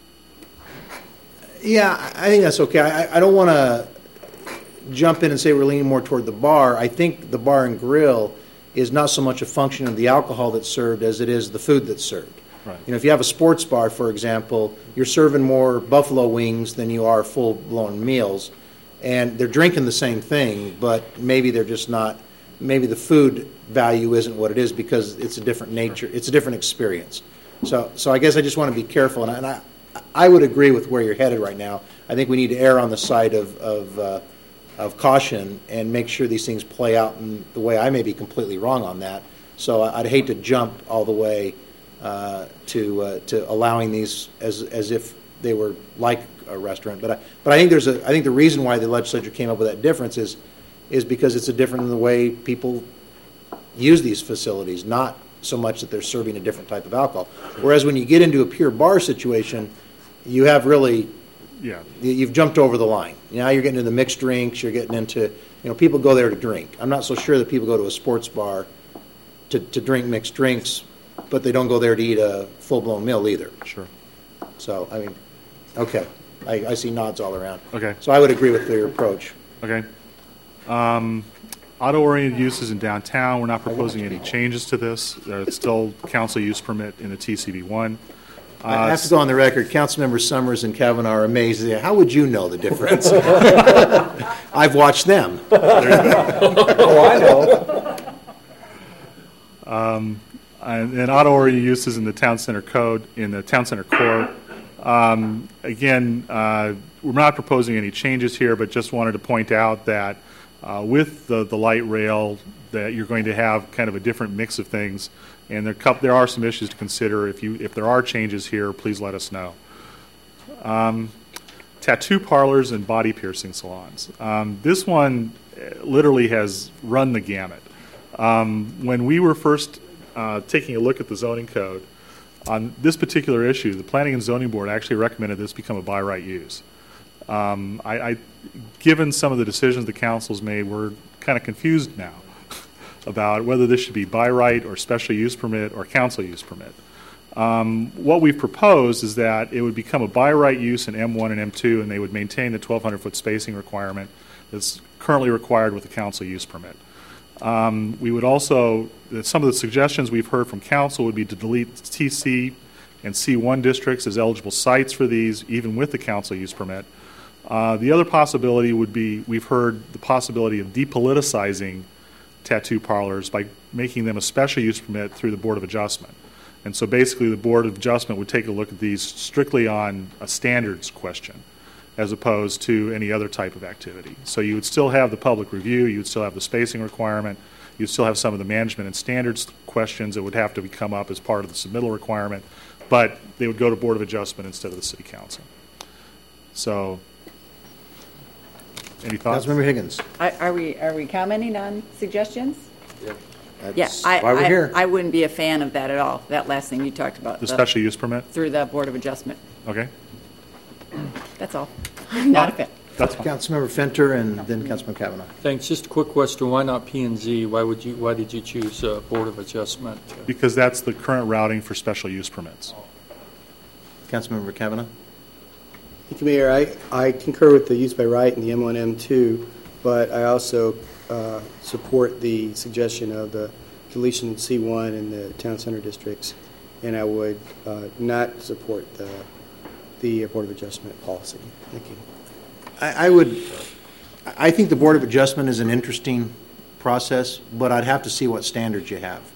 Yeah, I think that's okay. I don't want to jump in and say we're leaning more toward the bar. I think the bar and grill is not so much a function of the alcohol that's served as it is the food that's served.
Right.
If you have a sports bar, for example, you're serving more buffalo wings than you are full-blown meals, and they're drinking the same thing, but maybe they're just not. Maybe the food value isn't what it is because it's a different nature. It's a different experience. So I guess I just want to be careful, and I would agree with where you're headed right now. I think we need to err on the side of caution and make sure these things play out in the way I may be completely wrong on that. So I'd hate to jump all the way to allowing these as if they were like a restaurant. But I think I think the reason why the legislature came up with that difference is because it's a different in the way people use these facilities, not so much that they're serving a different type of alcohol. Whereas when you get into a pure bar situation, you have really, you've jumped over the line. Now you're getting into mixed drinks, you're getting into, people go there to drink. I'm not so sure that people go to a sports bar to drink mixed drinks, but they don't go there to eat a full-blown meal either.
Sure.
So, okay. I see nods all around.
Okay.
So I would agree with your approach.
Okay. Auto-oriented uses in downtown, we're not proposing any changes to this. It's still council use permit in the TCB1.
I have to go on the record. Councilmembers Summers and Kavanaugh are amazed. How would you know the difference? I've watched them.
Oh, I know. And auto-oriented uses in the town center code, in the town center core. Again, we're not proposing any changes here, but just wanted to point out that with the light rail, that you're going to have kind of a different mix of things, and there are some issues to consider. If there are changes here, please let us know. Tattoo parlors and body piercing salons. This one literally has run the gamut. When we were first taking a look at the zoning code on this particular issue, the Planning and Zoning Board actually recommended this become a by right use. Given some of the decisions the council's made, we're kind of confused now about whether this should be by right or special use permit or council use permit. What we've proposed is that it would become a by right use in M1 and M2, and they would maintain the 1,200-foot spacing requirement that's currently required with the council use permit. We would also, some of the suggestions we've heard from council would be to delete TC and C1 districts as eligible sites for these, even with the council use permit. The other possibility would be, we've heard the possibility of depoliticizing tattoo parlors by making them a special use permit through the Board of Adjustment. And so basically the Board of Adjustment would take a look at these strictly on a standards question as opposed to any other type of activity. So you would still have the public review, you would still have the spacing requirement, you'd still have some of the management and standards questions that would have to come up as part of the submittal requirement, but they would go to Board of Adjustment instead of the City Council. So, any thoughts?
Councilmember Higgins.
Are we commenting on suggestions?
That's why we're here.
I wouldn't be a fan of that at all, that last thing you talked about.
The special use permit?
Through the Board of Adjustment.
Okay.
That's all. I'm not a fan.
That's fine.
Councilmember Fenter and then Councilman Kavanaugh.
Thanks. Just a quick question. Why not P&Z? Why did you choose Board of Adjustment?
Because that's the current routing for special use permits.
Councilmember Kavanaugh.
Thank you, Mayor. I concur with the use by right in the M1, M2, but I also support the suggestion of the deletion of C1 in the town center districts, and I would not support the Board of Adjustment policy. Thank you.
I think the Board of Adjustment is an interesting process, but I'd have to see what standards you have.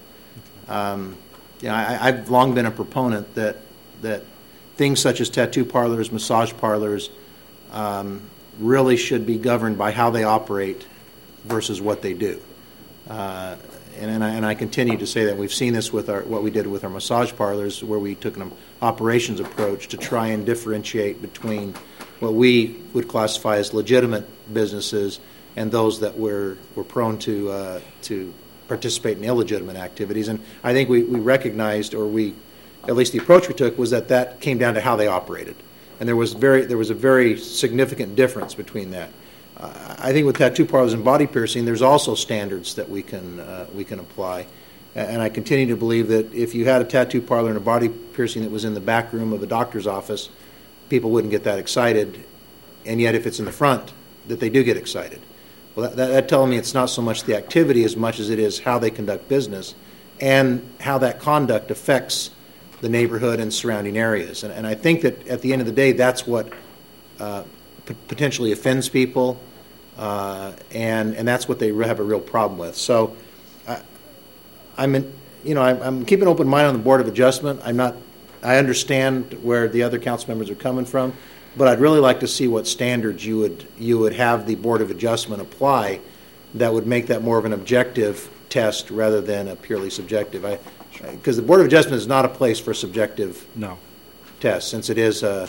I've long been a proponent that things such as tattoo parlors, massage parlors, really should be governed by how they operate versus what they do. And I continue to say that. We've seen this with what we did with our massage parlors, where we took an operations approach to try and differentiate between what we would classify as legitimate businesses and those that were prone to participate in illegitimate activities. And I think we recognized, or at least the approach we took, was that came down to how they operated, and there was a very significant difference between that. I think with tattoo parlors and body piercing, there's also standards that we can apply, and I continue to believe that if you had a tattoo parlor and a body piercing that was in the back room of a doctor's office, people wouldn't get that excited, and yet if it's in the front, that they do get excited. Well, that telling me it's not so much the activity as much as it is how they conduct business and how that conduct affects the neighborhood and surrounding areas. And I think that at the end of the day, that's what potentially offends people, and that's what they have a real problem with. So I'm keeping an open mind on the Board of Adjustment. I understand where the other council members are coming from, but I'd really like to see what standards you would have the Board of Adjustment apply that would make that more of an objective test rather than a purely subjective. Because the Board of Adjustment is not a place for subjective tests, since it is the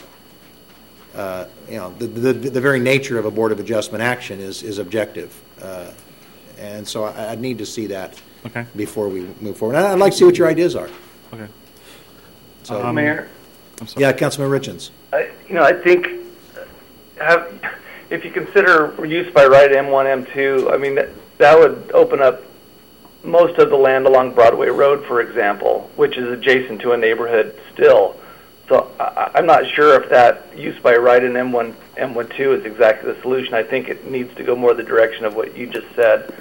very nature of a Board of Adjustment action is objective, and so I'd need to see that before we move forward. And I'd like to see what your ideas are.
Okay.
So, Mayor.
I'm sorry.
Yeah, Councilman Richens.
I think if you consider use by right M1, M2, I mean that would open up most of the land along Broadway Road, for example, which is adjacent to a neighborhood still. So I'm not sure if that use by right in M1, M2 is exactly the solution. I think it needs to go more the direction of what you just said,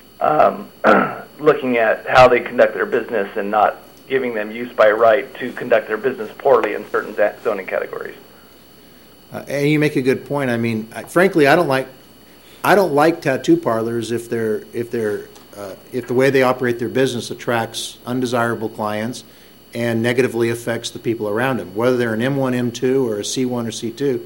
looking at how they conduct their business and not giving them use by right to conduct their business poorly in certain zoning categories.
And you make a good point. I mean, frankly, I don't like tattoo parlors if the way they operate their business attracts undesirable clients and negatively affects the people around them. Whether they're an M1, M2, or a C1 or C2,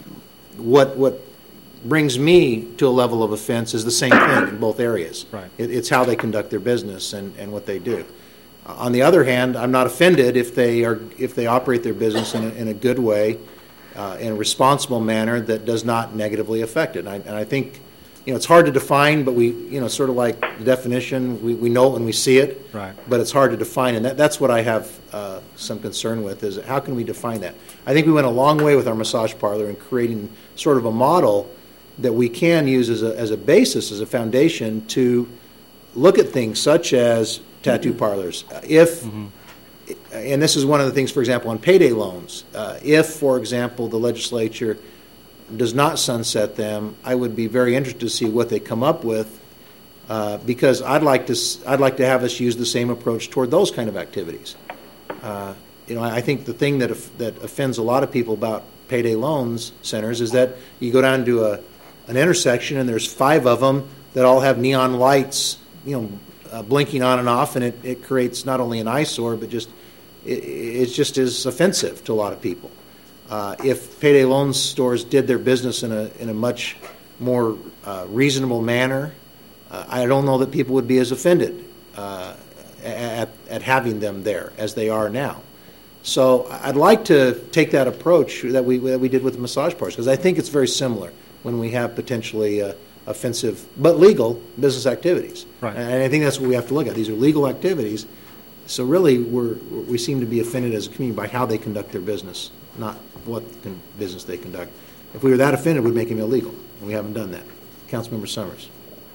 what brings me to a level of offense is the same thing in both areas.
Right.
It's how they conduct their business and what they do. On the other hand, I'm not offended if they operate their business in a good way, in a responsible manner that does not negatively affect it. And I think it's hard to define, but we sort of like the definition, we know it when we see it,
right.
But it's hard to define, and that's what I have some concern with, is how can we define that? I think we went a long way with our massage parlor in creating sort of a model that we can use as a basis, as a foundation to look at things such as tattoo parlors. And this is one of the things, for example, on payday loans, if, for example, the legislature does not sunset them, I would be very interested to see what they come up with, because I'd like to have us use the same approach toward those kind of activities. I think the thing that offends a lot of people about payday loans centers is that you go down to an intersection and there's 5 of them that all have neon lights blinking on and off, and it creates not only an eyesore, but it just is offensive to a lot of people. If payday loan stores did their business in a much more reasonable manner, I don't know that people would be as offended at having them there as they are now. So I'd like to take that approach that we did with the massage parlors, because I think it's very similar when we have potentially offensive but legal business activities.
Right.
And I think that's what we have to look at. These are legal activities, so really we seem to be offended as a community by how they conduct their business, not what business they conduct. If we were that offended, we'd make them illegal, and we haven't done that. Councilmember Summers.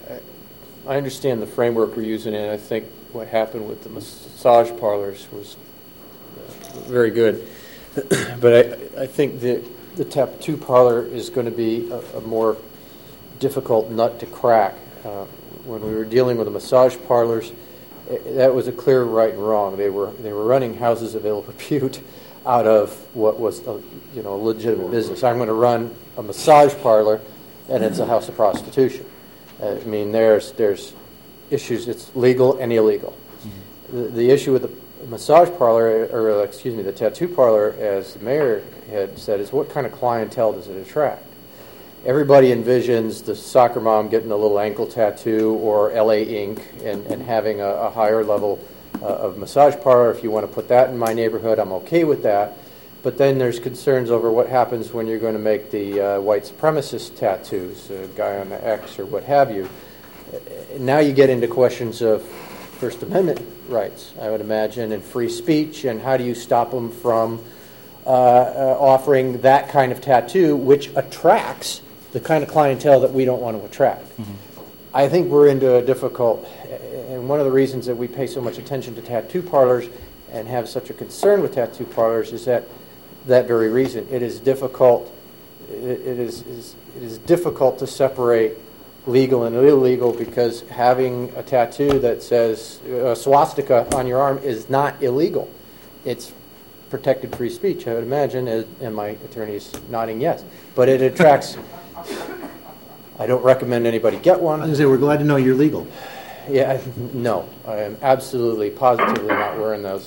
I understand the framework we're using, and I think what happened with the massage parlors was very good. But I think the tattoo parlor is going to be a more difficult nut to crack. When we were dealing with the massage parlors, that was a clear right and wrong. They were running houses of ill repute out of what was a legitimate business. I'm going to run a massage parlor, and it's a house of prostitution. I mean, there's issues. It's legal and illegal. Mm-hmm. The issue with the massage parlor, or the tattoo parlor, as the mayor had said, is what kind of clientele does it attract? Everybody envisions the soccer mom getting a little ankle tattoo or LA Ink and having a higher level of massage parlor. If you want to put that in my neighborhood, I'm okay with that. But then there's concerns over what happens when you're going to make the white supremacist tattoos, a guy on the X or what have you. Now you get into questions of First Amendment rights, I would imagine, and free speech, and how do you stop them from offering that kind of tattoo, which attracts the kind of clientele that we don't want to attract. Mm-hmm. I think we're into a difficult, and one of the reasons that we pay so much attention to tattoo parlors and have such a concern with tattoo parlors is that very reason. It is difficult. It is difficult to separate legal and illegal, because having a tattoo that says a swastika on your arm is not illegal. It's protected free speech, I would imagine, and my attorney's nodding yes. But it attracts. I don't recommend anybody get one.
I was going to say, we're glad to know you're legal.
Yeah, no, I am absolutely, positively not wearing those.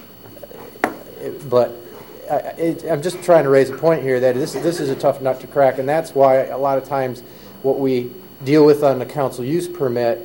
But I'm just trying to raise a point here that this is a tough nut to crack, and that's why a lot of times what we deal with on the council use permit,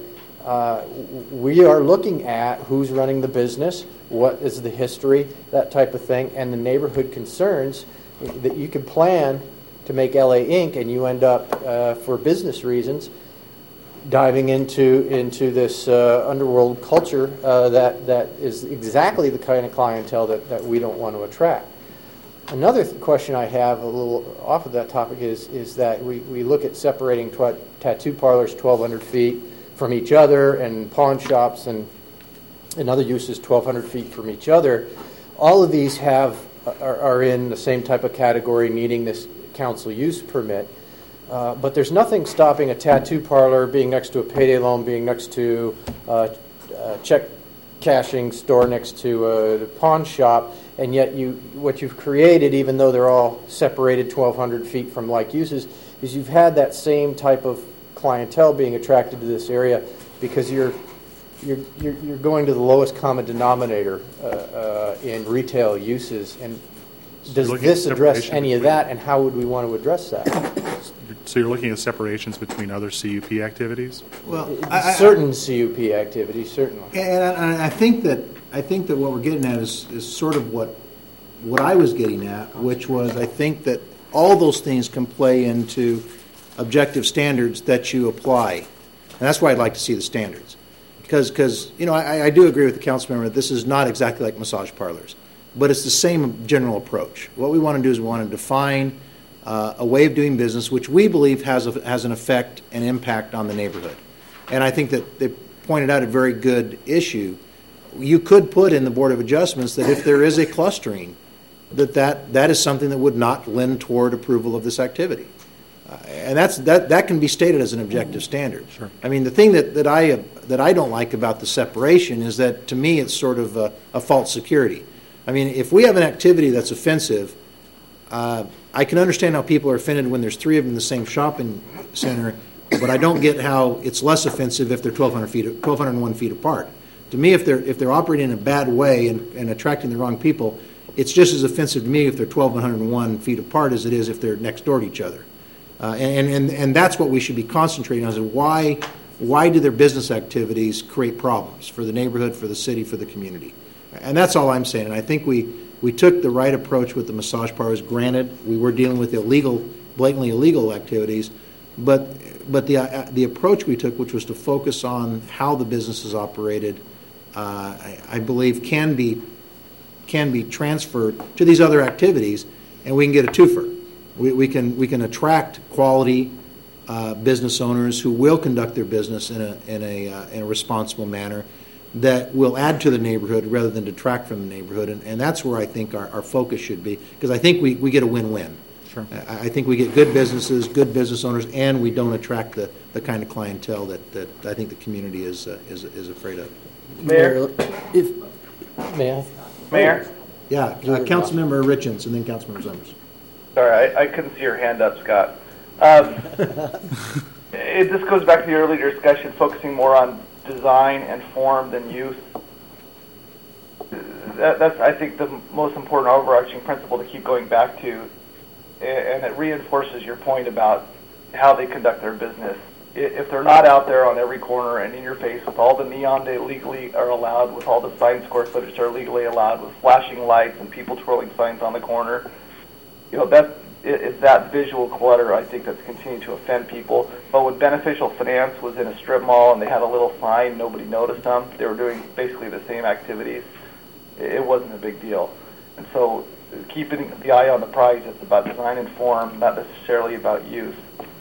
we are looking at who's running the business, what is the history, that type of thing, and the neighborhood concerns that you can plan to make LA Ink, and you end up, for business reasons, diving into this underworld culture that is exactly the kind of clientele that we don't want to attract. Another question I have, a little off of that topic, is that we look at separating tattoo parlors 1,200 feet from each other, and pawn shops and other uses 1,200 feet from each other. All of these are in the same type of category, needing this council use permit. But there's nothing stopping a tattoo parlor being next to a payday loan, being next to a check cashing store, next to the pawn shop, and yet what you've created, even though they're all separated 1,200 feet from like uses, is you've had that same type of clientele being attracted to this area, because you're going to the lowest common denominator in retail uses. And does this address any of that, and how would we want to address that?
So you're looking at separations between other CUP activities?
Well,
certain CUP activities, certainly.
And I think that what we're getting at is sort of what I was getting at, which was, I think that all those things can play into objective standards that you apply, and that's why I'd like to see the standards, because I do agree with the council member that this is not exactly like massage parlors, but it's the same general approach. What we want to do is we want to define a way of doing business which we believe has an effect and impact on the neighborhood. And I think that they pointed out a very good issue. You could put in the Board of Adjustments that if there is a clustering, that is something that would not lend toward approval of this activity. And that can be stated as an objective standard.
Sure.
I mean, the thing that I don't like about the separation is that, to me, it's sort of a false security. I mean, if we have an activity that's offensive, I can understand how people are offended when there's three of them in the same shopping center, but I don't get how it's less offensive if they're 1,201 feet apart. To me, if they're operating in a bad way and attracting the wrong people, it's just as offensive to me if they're 1,201 feet apart as it is if they're next door to each other. And that's what we should be concentrating on, is why do their business activities create problems for the neighborhood, for the city, for the community? And that's all I'm saying. And I think we took the right approach with the massage parlors. Granted, we were dealing with blatantly illegal activities, but the approach we took, which was to focus on how the business is operated, I believe can be transferred to these other activities, and we can get a twofer. We can attract quality business owners who will conduct their business in a responsible manner that will add to the neighborhood rather than detract from the neighborhood, and that's where I think our focus should be, because I think we get a win-win.
Sure.
I think we get good businesses, good business owners, and we don't attract the kind of clientele that I think the community is afraid of.
Mayor?
May I?
Mayor?
Yeah, Councilmember Richens and then Councilmember Summers.
Sorry, I couldn't see your hand up, Scott. This goes back to the earlier discussion, focusing more on design and form than use. That's, I think, the most important overarching principle to keep going back to, and it reinforces your point about how they conduct their business. If they're not out there on every corner and in your face with all the neon they legally are allowed, with all the sign square footage that are legally allowed, with flashing lights and people twirling signs on the corner, it's that visual clutter, I think, that's continuing to offend people. But when Beneficial Finance was in a strip mall and they had a little sign, nobody noticed them. They were doing basically the same activities. It wasn't a big deal. And so keeping the eye on the prize, it's about design and form, not necessarily about use.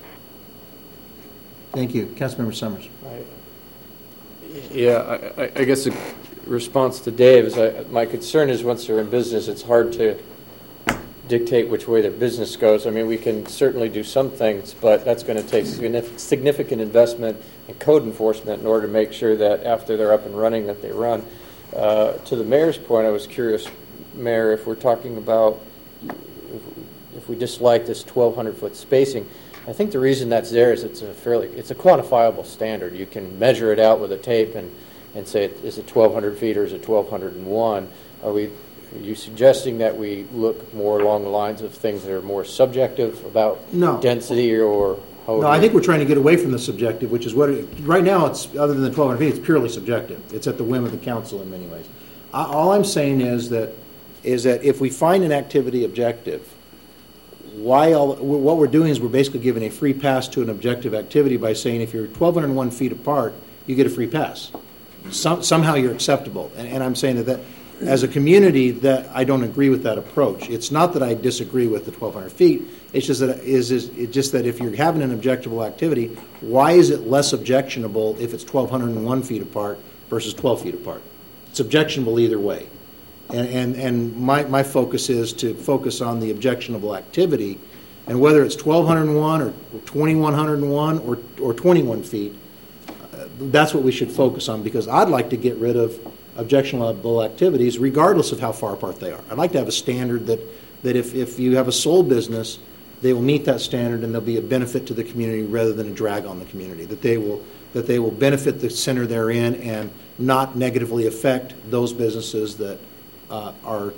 Thank you. Councilmember Summers.
Yeah, I guess the response to Dave is my concern is once they're in business, it's hard to dictate which way their business goes. I mean, we can certainly do some things, but that's going to take significant investment and code enforcement in order to make sure that after they're up and running that they run. To the mayor's point, I was curious, Mayor, if we're talking about if we dislike this 1,200-foot spacing, I think the reason that's there is it's a quantifiable standard. You can measure it out with a tape and say, is it 1,200 feet or is it 1,201? Are you suggesting that we look more along the lines of things that are more subjective about density or how?
No, I think we're trying to get away from the subjective, which is right now it's, other than the 1,200 feet, it's purely subjective. It's at the whim of the council in many ways. All I'm saying is that if we find an activity objective, what we're doing is we're basically giving a free pass to an objective activity by saying if you're 1,201 feet apart, you get a free pass. Somehow you're acceptable. And I'm saying that as a community, that I don't agree with that approach. It's not that I disagree with the 1,200 feet. It's just that if you're having an objectionable activity, why is it less objectionable if it's 1,201 feet apart versus 12 feet apart? It's objectionable either way. And my focus is to focus on the objectionable activity, and whether it's 1,201 or 2,101 or 21 feet, that's what we should focus on, because I'd like to get rid of objectionable activities regardless of how far apart they are. I'd like to have a standard that if you have a sole business, they will meet that standard and there'll be a benefit to the community rather than a drag on the community, that they will benefit the center they're in and not negatively affect those businesses that are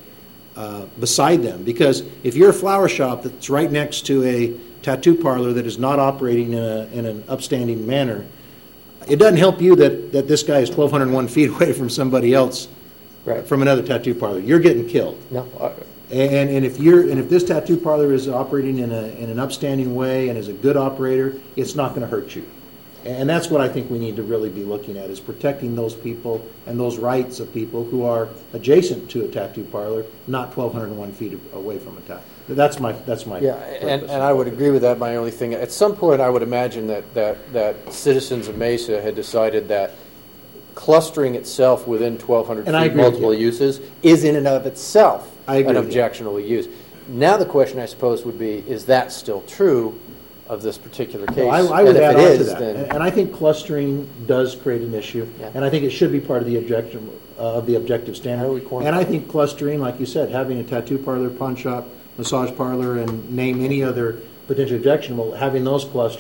beside them. Because if you're a flower shop that's right next to a tattoo parlor that is not operating in an upstanding manner, it doesn't help you that this guy is 1,201 feet away from somebody else, right, from another tattoo parlor. You're getting killed.
No.
And if this tattoo parlor is operating in an upstanding way and is a good operator, it's not going to hurt you. And that's what I think we need to really be looking at, is protecting those people and those rights of people who are adjacent to a tattoo parlor, not 1,201 feet away from a tattoo. That's my
yeah, and I would agree with that. My only thing, at some point, I would imagine that citizens of Mesa had decided that clustering itself within 1,200 feet multiple uses is in and of itself an objectionable use. Now the question, I suppose, would be, is that still true of this particular case?
Well, I would add on to that. And I think clustering does create an issue, and I think it should be part of the objective standard. And I think clustering, like you said, having a tattoo parlor, pawn shop, massage parlor, and name any other potentially objectionable, having those clustered,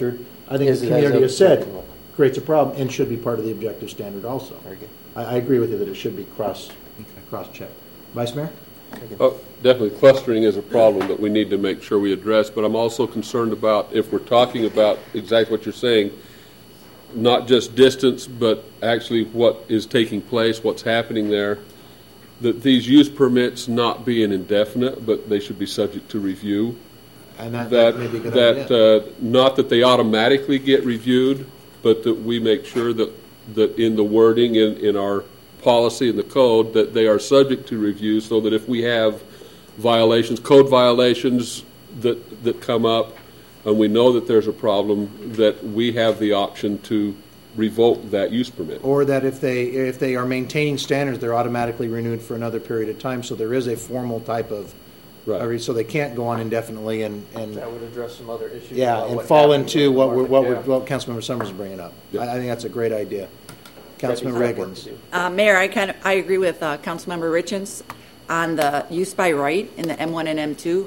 I think the community has said creates a problem and should be part of the objective standard also. I agree with you that it should be cross-checked. Vice Mayor?
Oh, definitely clustering is a problem that we need to make sure we address, but I'm also concerned about, if we're talking about exactly what you're saying, not just distance, but actually what is taking place, what's happening there, that these use permits not be an indefinite, but they should be subject to review.
And that may be a good idea.
Not that they automatically get reviewed, but that we make sure that in the wording, in our policy and the code, that they are subject to review, so that if we have violations, code violations that come up, and we know that there's a problem, that we have the option to revoke that use permit.
Or that if they are maintaining standards, they're automatically renewed for another period of time, so there is a formal type of, so they can't go on indefinitely and
that would address some other issues.
Yeah, and fall into what Councilmember Summers is bringing up. Yeah. I think that's a great idea. Councilmember Reagans.
Mayor, I agree with Councilmember Richens on the use by right in the M1 and M2.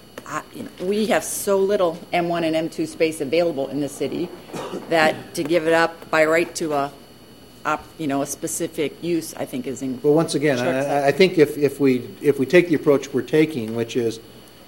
We have so little M1 and M2 space available in the city that to give it up by right to a specific use, I think is in.
Well, once again, I think if we take the approach we're taking, which is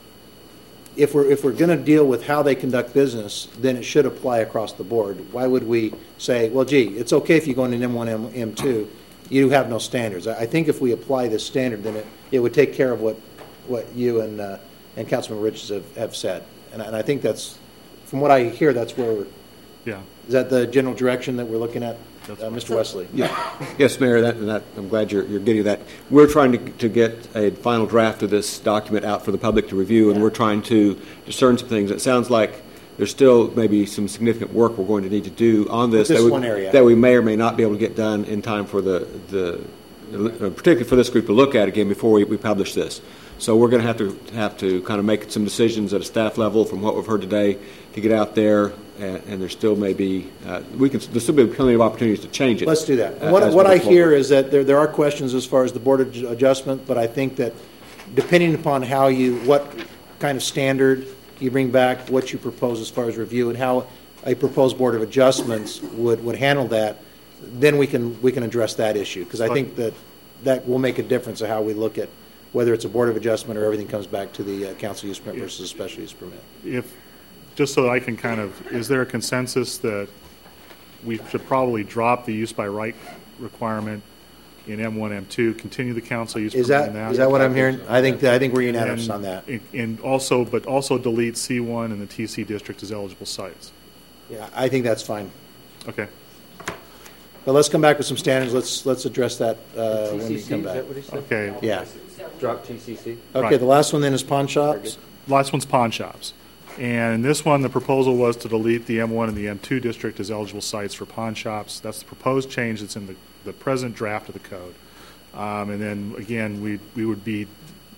if we're going to deal with how they conduct business, then it should apply across the board. Why would we say, well, gee, it's okay if you go into M1, M2, you have no standards? I think if we apply this standard, then it would take care of what you and Councilman Richards have said, and I think that's, from what I hear, that's where we're.
Yeah.
Is that the general direction that we're looking at, Mr. Wesley?
Yeah. Yes, Mayor. I'm glad you're getting that. We're trying to get a final draft of this document out for the public to review, and we're trying to discern some things. It sounds like there's still maybe some significant work we're going to need to do on this. That we may or may not be able to get done in time for particularly for this group to look at again before we publish this. So we're going to have to kind of make some decisions at a staff level from what we've heard today to get out there, and there still may be there's still be plenty of opportunities to change it.
Let's do that. What I hear is that there are questions as far as the board adjustment, but I think that depending upon what kind of standard you bring back, what you propose as far as review, and how a proposed board of adjustments would handle that, then we can address that issue, because I think that will make a difference of how we look at whether it's a board of adjustment or everything comes back to the council use permit versus a special use permit.
Just so that I can is there a consensus that we should probably drop the use by right requirement in M1, M2, continue the council use permit in that?
Is that what I'm hearing? I think we're unanimous on that.
But also delete C1 and the TC district as eligible sites.
Yeah, I think that's fine.
Okay.
But let's come back with some standards. Let's address that when we come back.
Is that what he said?
Okay.
Yeah.
Drop TCC.
Okay.
Right.
The last one then is pawn shops.
Last one's pawn shops. And in this one, the proposal was to delete the M1 and the M2 district as eligible sites for pawn shops. That's the proposed change that's in the present draft of the code. And then, again, we would be,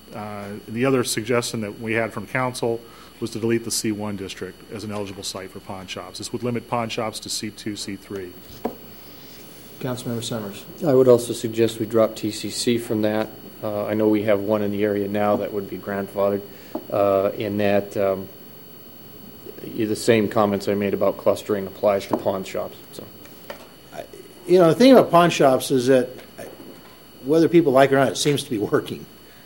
the other suggestion that we had from council was to delete the C1 district as an eligible site for pawn shops. This would limit pawn shops to C2, C3.
Councilmember Summers.
I would also suggest we drop TCC from that. I know we have one in the area now that would be grandfathered in that the same comments I made about clustering applies to pawn shops. So,
the thing about pawn shops is that whether people like it or not, it seems to be working.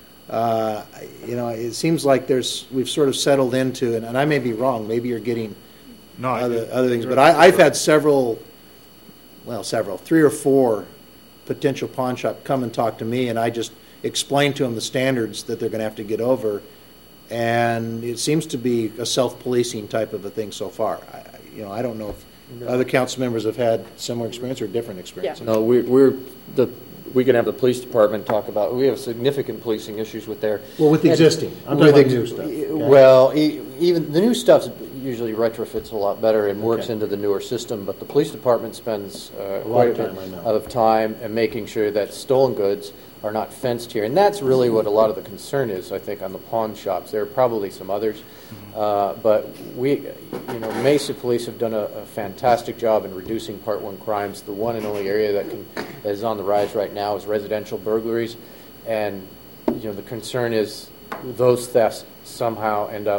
It seems like we've sort of settled into, and I may be wrong. Maybe you're getting other things, but I've had 3 or 4 potential pawn shop come and talk to me, and I just explain to them the standards that they're going to have to get over, and it seems to be a self-policing type of a thing so far. I don't know if other council members have had similar experience or different experience.
Yeah. No, we can have the police department talk about. We have significant policing issues with their.
Well, with existing, I'm talking about new stuff. Okay?
Well, even the new stuff usually retrofits a lot better and works into the newer system. But the police department spends quite a bit of time in making sure that stolen goods are not fenced here, and that's really what a lot of the concern is. I think on the pawn shops, there are probably some others, but Mesa Police have done a fantastic job in reducing Part 1 crimes. The one and only area that is on the rise right now is residential burglaries, and the concern is those thefts somehow end up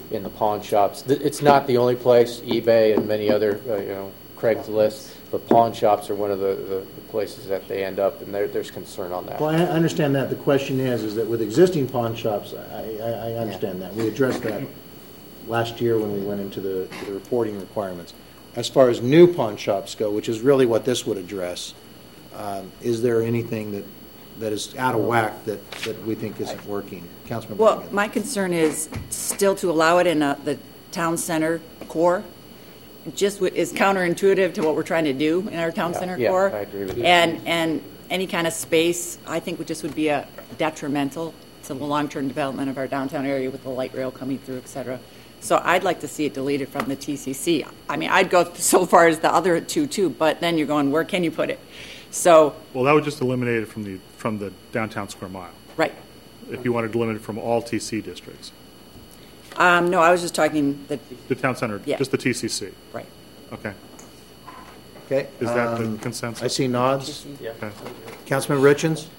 in the pawn shops. It's not the only place, eBay and many other, Craigslist, but pawn shops are one of the places that they end up, and there's concern on that.
Well, I understand that. The question is that with existing pawn shops, I understand that. We addressed that last year when we went into the reporting requirements. As far as new pawn shops go, which is really what this would address, is there anything that is out of whack that we think isn't working? Councilman
Well,
Brannigan.
my concern is still to allow it in the town center core. Just is counterintuitive to what we're trying to do in our town center core.
I agree with you.
And any kind of space, I think, would be a detrimental to the long-term development of our downtown area with the light rail coming through, et cetera. So I'd like to see it deleted from the TCC. I mean, I'd go so far as the other two too, but then you're going, where can you put it? So.
Well, that would just eliminate it from the downtown square mile.
Right.
If you wanted to limit it from all TC districts.
No, I was just talking
the town center, just the TCC.
Right.
Okay.
Okay.
Is that the consensus?
I see nods.
Yeah. Okay.
Councilman Richens?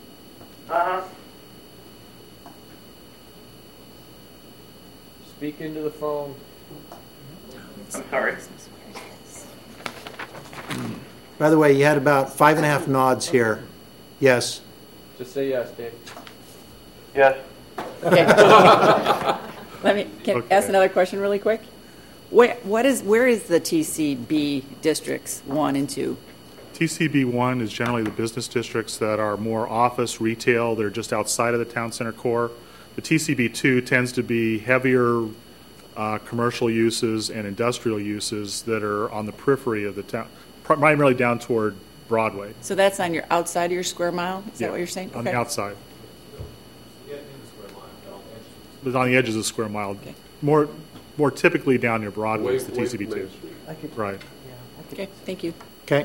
Speak into the phone.
I'm sorry.
By the way, you had about 5.5 nods here. Yes.
Just say yes, Dave.
Yes.
Okay. Can I ask another question really quick? Where is the TCB districts 1 and 2?
TCB1 is generally the business districts that are more office, retail. They're just outside of the town center core. The TCB2 tends to be heavier commercial uses and industrial uses that are on the periphery of the town, primarily down toward Broadway.
So that's on your outside of your square mile? Is that what you're saying?
On the outside. But on the edges of the square mile.
Okay.
More typically down near Broadway is the TCB2. Right.
Okay, thank you.
Okay.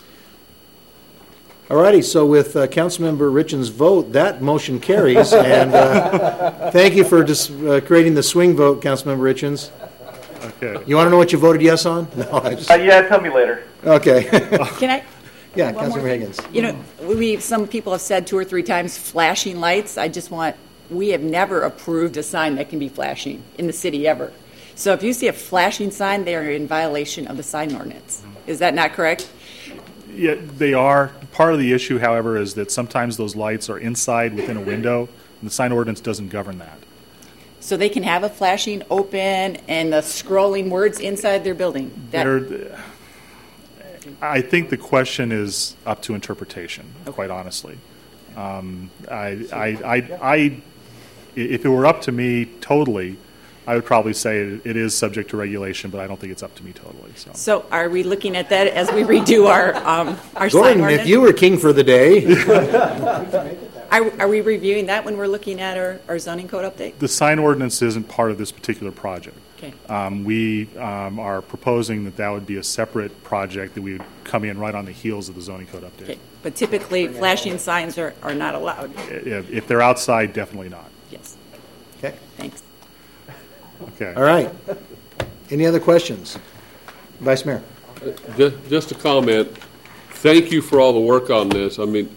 All righty, so with Councilmember Richens' vote, that motion carries. And thank you for creating the swing vote, Councilmember Richens.
Okay.
You want to know what you voted yes on? No.
Yeah, tell me later.
Okay.
Can I?
Yeah, Councilmember Higgins.
You know, some people have said 2 or 3 times flashing lights. We have never approved a sign that can be flashing in the city ever. So if you see a flashing sign, they are in violation of the sign ordinance. Is that not correct?
Yeah, they are. Part of the issue, however, is that sometimes those lights are inside within a window, and the sign ordinance doesn't govern that.
So they can have a flashing open and the scrolling words inside their building?
I think the question is up to interpretation, quite honestly. If it were up to me totally, I would probably say it is subject to regulation, but I don't think it's up to me totally.
So are we looking at that as we redo our sign
Gordon,
ordinance?
if you were king for the day.
Are we reviewing that when we're looking at our zoning code update?
The sign ordinance isn't part of this particular project.
Okay.
We are proposing that would be a separate project that we would come in right on the heels of the zoning code update.
Okay. But typically, flashing signs are not allowed.
If they're outside, definitely not.
Yes.
Okay.
Thanks.
Okay.
All right. Any other questions? Vice Mayor.
Just a comment. Thank you for all the work on this. I mean,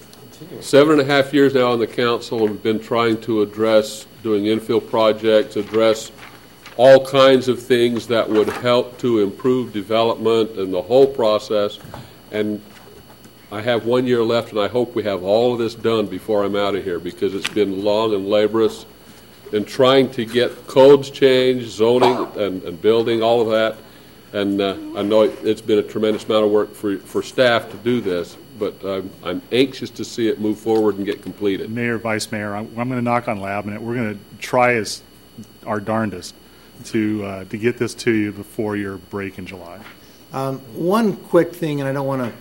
7.5 years now on the council, and we've been trying to address doing infill projects, address all kinds of things that would help to improve development and the whole process. And I have 1 year left, and I hope we have all of this done before I'm out of here, because it's been long and laborious in trying to get codes changed, zoning and building, all of that. And I know it's been a tremendous amount of work for staff to do this, but I'm anxious to see it move forward and get completed.
Mayor, Vice Mayor, I'm going to knock on Labinet. We're going to try our darndest to get this to you before your break in July.
One quick thing, and I don't want to,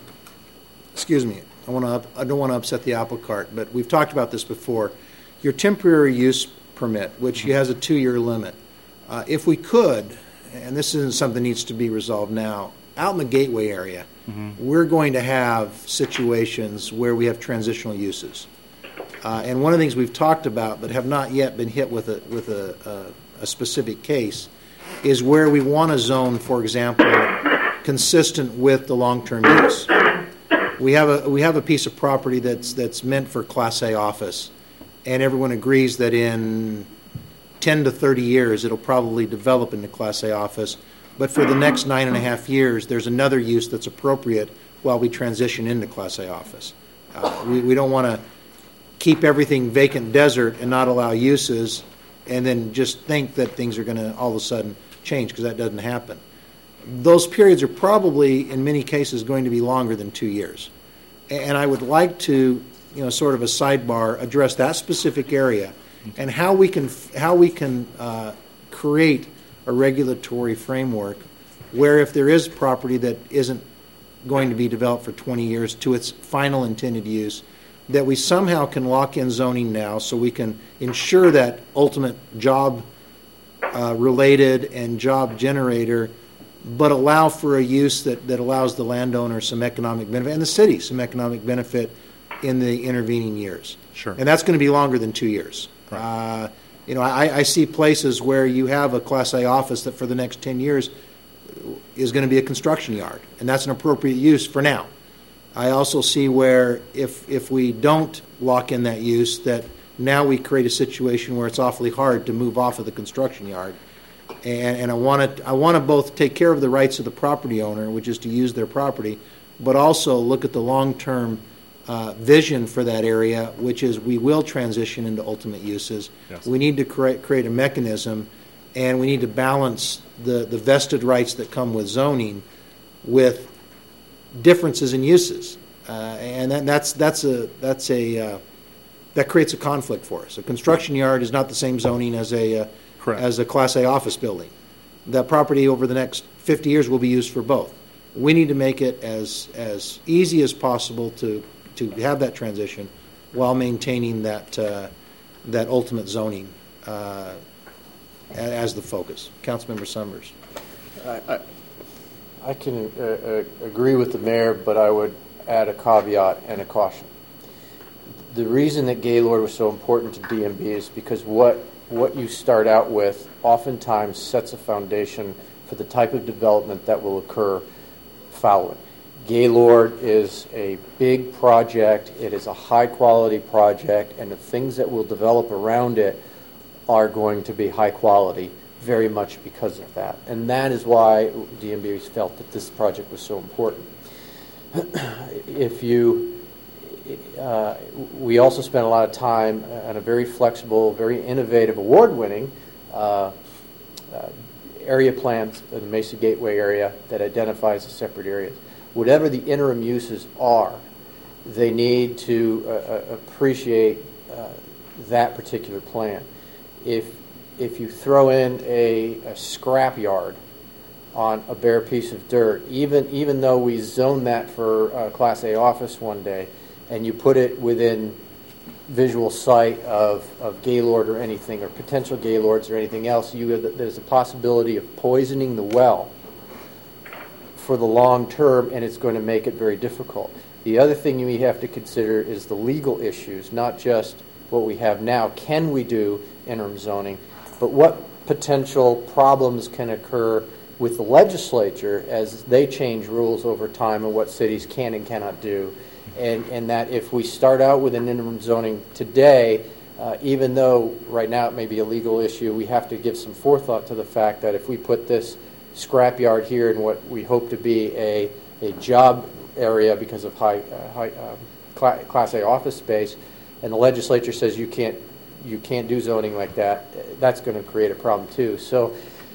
I don't want to upset the apple cart, but we've talked about this before. Your temporary use permit, which has a 2-year limit. If we could, and this isn't something that needs to be resolved now, out in the Gateway area, we're going to have situations where we have transitional uses. And one of the things we've talked about but have not yet been hit with a specific case is where we want a zone, for example, consistent with the long-term use. We have a piece of property that's meant for Class A office, and everyone agrees that in 10 to 30 years, it'll probably develop into Class A office. But for the next 9.5 years, there's another use that's appropriate while we transition into Class A office. We don't want to keep everything vacant desert and not allow uses and then just think that things are going to all of a sudden change, because that doesn't happen. Those periods are probably, in many cases, going to be longer than 2 years. And I would like to, sort of a sidebar, address that specific area and how we can create a regulatory framework where if there is property that isn't going to be developed for 20 years to its final intended use, that we somehow can lock in zoning now so we can ensure that ultimate job related and job generator, but allow for a use that allows the landowner some economic benefit and the city some economic benefit in the intervening years.
Sure.
And that's going to be longer than 2 years. Right. I see places where you have a Class A office that for the next 10 years is going to be a construction yard, and that's an appropriate use for now. I also see where if we don't lock in that use, that now we create a situation where it's awfully hard to move off of the construction yard. And I want to both take care of the rights of the property owner, which is to use their property, but also look at the long-term vision for that area, which is we will transition into ultimate uses. Yes. We need to create a mechanism, and we need to balance the vested rights that come with zoning with differences in uses, and that creates a conflict for us. A construction yard is not the same zoning as a Class A office building. That property over the next 50 years will be used for both. We need to make it as easy as possible to have that transition while maintaining that ultimate zoning as the focus. Councilmember Summers.
I can agree with the mayor, but I would add a caveat and a caution. The reason that Gaylord was so important to DMB is because what you start out with oftentimes sets a foundation for the type of development that will occur following. Gaylord is a big project. It is a high-quality project, and the things that will develop around it are going to be high quality, very much because of that. And that is why DMB felt that this project was so important. We also spent a lot of time on a very flexible, very innovative, award-winning area plans in the Mesa Gateway area that identifies the separate areas. Whatever the interim uses are, they need to appreciate that particular plan. If you throw in a scrap yard on a bare piece of dirt, even though we zone that for Class A office one day, and you put it within visual sight of Gaylord or anything, or potential Gaylords or anything else, there's a possibility of poisoning the well for the long term, and it's going to make it very difficult. The other thing we have to consider is the legal issues, not just what we have now. Can we do interim zoning? But what potential problems can occur with the legislature as they change rules over time and what cities can and cannot do? And that if we start out with an interim zoning today, even though right now it may be a legal issue, we have to give some forethought to the fact that if we put this scrapyard here in what we hope to be a job area because of high Class A office space, and the legislature says you can't do zoning like that, that's going to create a problem too. So,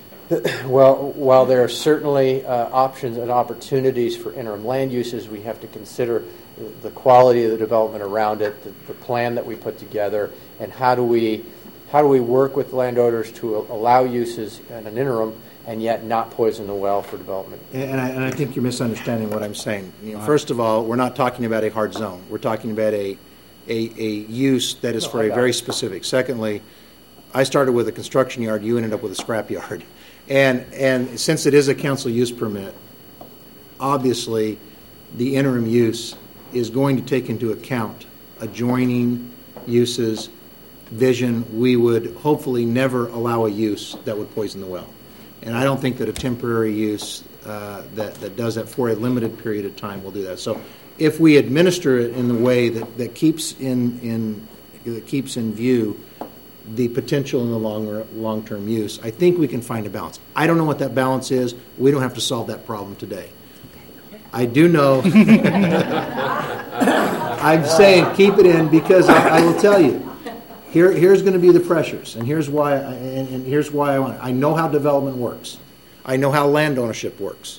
while there are certainly options and opportunities for interim land uses, we have to consider the quality of the development around it, the plan that we put together, and how do we work with landowners to allow uses in an interim and yet not poison the well for development.
And I think you're misunderstanding what I'm saying. First of all, we're not talking about a hard zone. We're talking about a use that is for a very specific. Secondly, I started with a construction yard. You ended up with a scrap yard. And since it is a council use permit, obviously the interim use is going to take into account adjoining uses, vision. We would hopefully never allow a use that would poison the well. And I don't think that a temporary use that does that for a limited period of time will do that. So if we administer it in the way that keeps in view the potential in the long-term use. I think we can find a balance. I don't know what that balance is. We don't have to solve that problem today. I do know. I'm saying keep it in because I will tell you. Here's going to be the pressures, and here's why. Here's why I want. I know how development works. I know how land ownership works.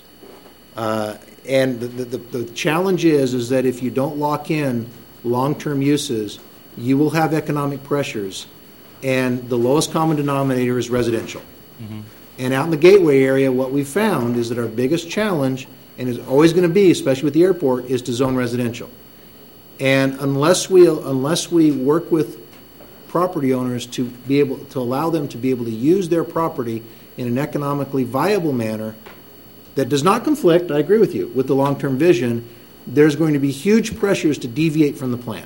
And the challenge is that if you don't lock in long-term uses, you will have economic pressures, and the lowest common denominator is residential. Mm-hmm. And out in the Gateway area, what we found is that our biggest challenge, and is always going to be, especially with the airport, is to zone residential. And unless we work with property owners to be able to allow them to be able to use their property in an economically viable manner that does not conflict, I agree with you, with the long-term vision, there's going to be huge pressures to deviate from the plan.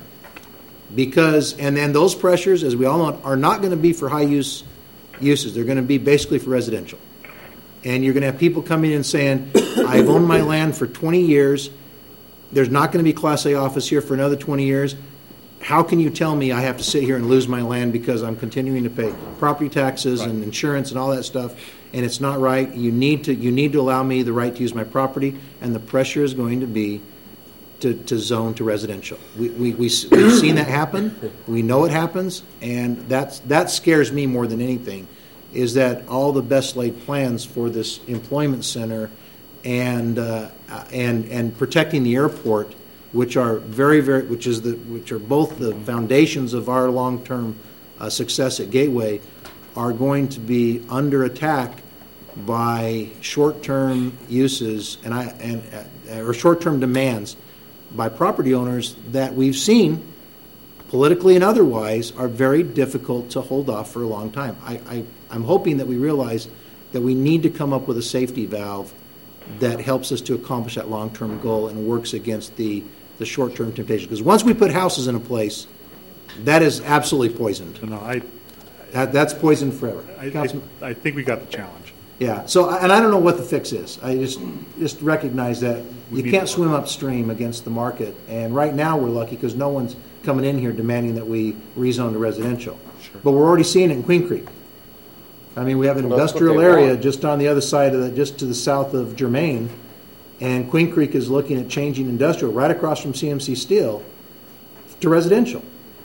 And then those pressures, as we all know, are not going to be for high uses. They're going to be basically for residential. And you're going to have people coming in and saying, I've owned my land for 20 years. There's not going to be Class A office here for another 20 years. How can you tell me I have to sit here and lose my land because I'm continuing to pay property taxes and insurance and all that stuff, and it's not right? You need to allow me the right to use my property, and the pressure is going to be to zone to residential. We've seen that happen. We know it happens, and that scares me more than anything, is that all the best laid plans for this employment center and protecting the airport, which are which are both the foundations of our long-term success at Gateway, are going to be under attack by short-term uses or short-term demands by property owners that we've seen, politically and otherwise, are very difficult to hold off for a long time. I'm hoping that we realize that we need to come up with a safety valve that helps us to accomplish that long-term goal and works against the short-term temptation. Because once we put houses in a place, that is absolutely poisoned.
No,
that's poisoned forever.
I think we got the challenge.
Yeah. So, and I don't know what the fix is. I just recognize that you can't swim upstream against the market. And right now we're lucky because no one's coming in here demanding that we rezone to residential. Sure. But we're already seeing it in Queen Creek. I mean, we have an industrial area just on the other side of just to the south of Germain, and Queen Creek is looking at changing industrial right across from CMC Steel to residential.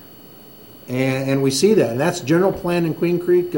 And we see that. And that's general plan in Queen Creek,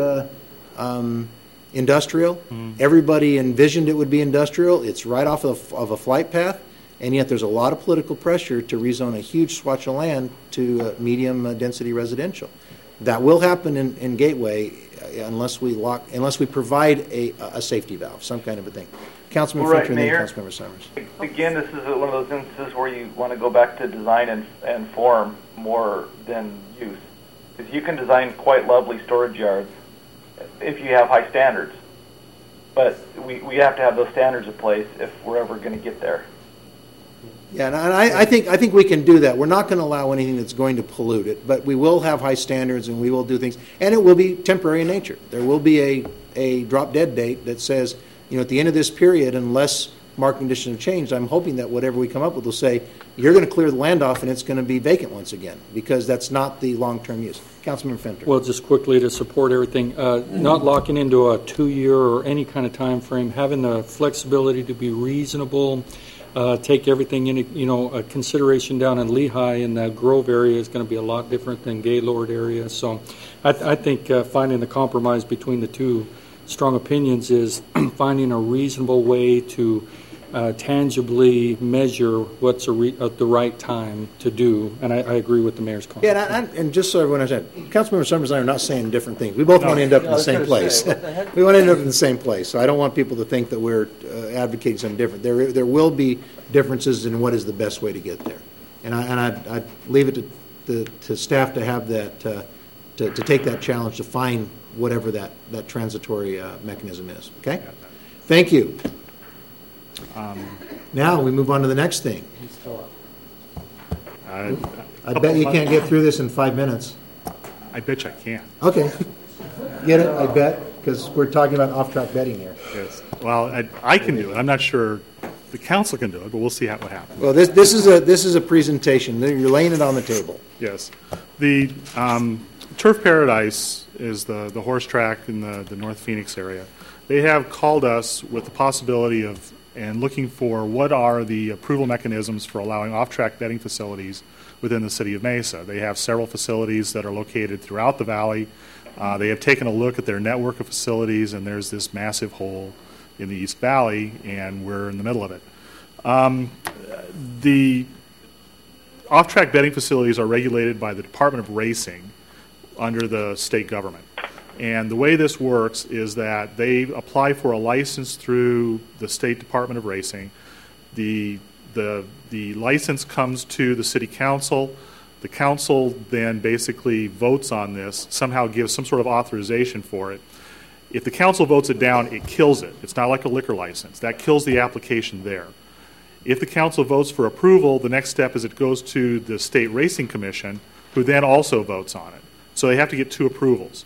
industrial. Mm-hmm. Everybody envisioned it would be industrial. It's right off of a flight path, and yet there's a lot of political pressure to rezone a huge swatch of land to medium density residential. That will happen in Gateway unless we provide a safety valve, some kind of a thing. Councilman Fincher and then Councilmember Summers.
Again, this is one of those instances where you want to go back to design and form more than use. Because you can design quite lovely storage yards if you have high standards. But we have to have those standards in place if we're ever going to get there.
Yeah, and I think we can do that. We're not going to allow anything that's going to pollute it, but we will have high standards and we will do things, and it will be temporary in nature. There will be a drop-dead date that says, at the end of this period, unless market conditions have changed, I'm hoping that whatever we come up with will say, you're going to clear the land off and it's going to be vacant once again, because that's not the long-term use. Councilman Fenter.
Well, just quickly to support everything, not locking into a 2-year or any kind of time frame, having the flexibility to be reasonable, take everything into, consideration down in Lehigh in that Grove area is going to be a lot different than Gaylord area. So I think finding the compromise between the two strong opinions is finding a reasonable way to tangibly measure what's the right time to do. And I agree with the mayor's comment.
Yeah, and just so everyone understands, Councilmember Summers and I are not saying different things. We both want to end up in the same place. We want to end up in the same place. So I don't want people to think that we're advocating something different. There will be differences in what is the best way to get there. And I'd leave it to staff to have that, to take that challenge to find whatever that transitory mechanism is. Okay? Thank you. Now we move on to the next thing. I bet you can't get through this in 5 minutes.
I bet you I can.
Okay. Get it? I bet? Because we're talking about off-track betting here.
Yes. Well, I can do it. I'm not sure the council can do it, but we'll see what happens.
Well, this is a presentation. You're laying it on the table.
Yes. The Turf Paradise is the horse track in the North Phoenix area. They have called us with the possibility of and looking for what are the approval mechanisms for allowing off-track betting facilities within the city of Mesa. They have several facilities that are located throughout the valley. They have taken a look at their network of facilities, and there's this massive hole in the East Valley, and we're in the middle of it. The off-track betting facilities are regulated by the Department of Racing under the state government. And the way this works is that they apply for a license through the State Department of Racing. The license comes to the city council. The council then basically votes on this, somehow gives some sort of authorization for it. If the council votes it down, it kills it. It's not like a liquor license. That kills the application there. If the council votes for approval, the next step is it goes to the State Racing Commission, who then also votes on it. So they have to get 2 approvals.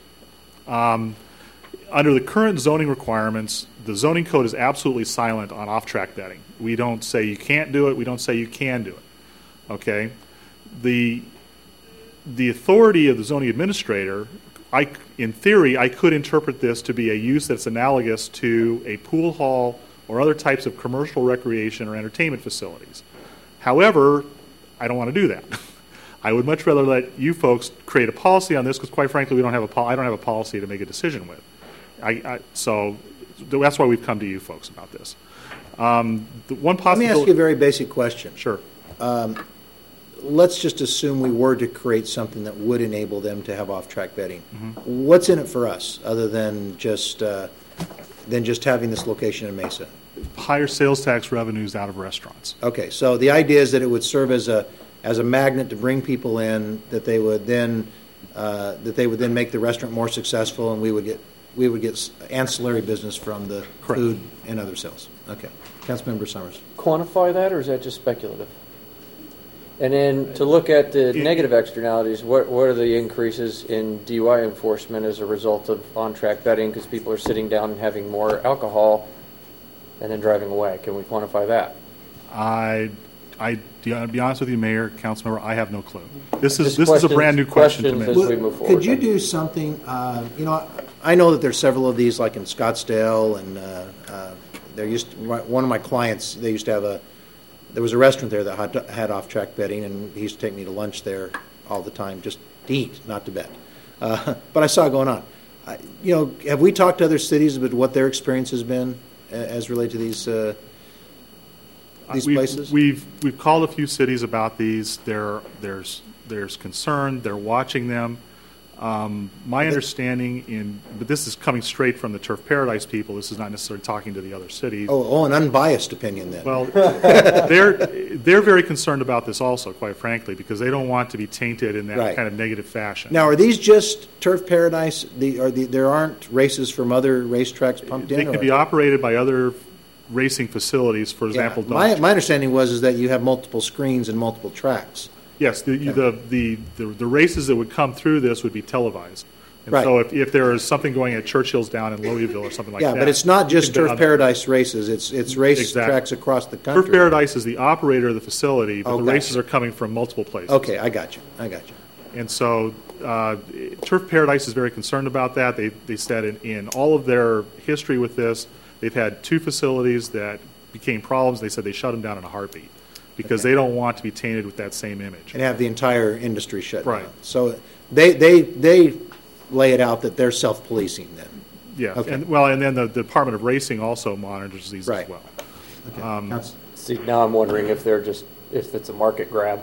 Under the current zoning requirements, the zoning code is absolutely silent on off-track betting. We don't say you can't do it. We don't say you can do it. Okay? The authority of the zoning administrator, in theory, I could interpret this to be a use that's analogous to a pool hall or other types of commercial recreation or entertainment facilities. However, I don't want to do that. I would much rather let you folks create a policy on this because, quite frankly, I don't have a policy to make a decision with. So that's why we've come to you folks about this.
Let me ask you a very basic question.
Sure.
Let's just assume we were to create something that would enable them to have off-track betting.
Mm-hmm.
What's in it for us other than just having this location in Mesa?
Higher sales tax revenues out of restaurants.
Okay, so the idea is that it would serve as a magnet to bring people in, that they would then make the restaurant more successful, and we would get ancillary business from the
Correct.
Food and other sales. Okay, Councilmember Summers.
Quantify that, or is that just speculative? And then to look at the negative externalities, what are the increases in DUI enforcement as a result of on-track betting because people are sitting down and having more alcohol and then driving away? Can we quantify that?
To be honest with you, Mayor, Councilmember, I have no clue. This is a brand new question to me.
As we move forward.
Could you do something? I know that there's several of these, like in Scottsdale, and one of my clients. They used to have there was a restaurant there that had off-track betting, and he used to take me to lunch there all the time, just to eat, not to bet. But I saw it going on. Have we talked to other cities about what their experience has been as related to these places?
We've called a few cities about these. There's concern. They're watching them. My understanding but this is coming straight from the Turf Paradise people. This is not necessarily talking to the other cities.
Oh, an unbiased opinion then.
Well, they're very concerned about this also, quite frankly, because they don't want to be tainted in that kind of negative fashion.
Now, are these just Turf Paradise? There aren't races from other racetracks pumped in?
They could be operated by other racing facilities, for example.
My understanding was that you have multiple screens and multiple tracks.
Yes, the races that would come through this would be televised. And so if there is something going at Churchill's down in Louisville or something like that.
Yeah, but it's not just Turf Paradise races. It's race tracks across the country.
Turf Paradise is the operator of the facility, but the races are coming from multiple places.
Okay, I got you.
And so Turf Paradise is very concerned about that. They said in all of their history with this, they've had 2 facilities that became problems. They said they shut them down in a heartbeat because they don't want to be tainted with that same image.
And have the entire industry shut down. So they lay it out that they're self-policing then.
Yeah.
Okay.
And then the Department of Racing also monitors these as well.
Okay.
See, now I'm wondering if it's a market grab.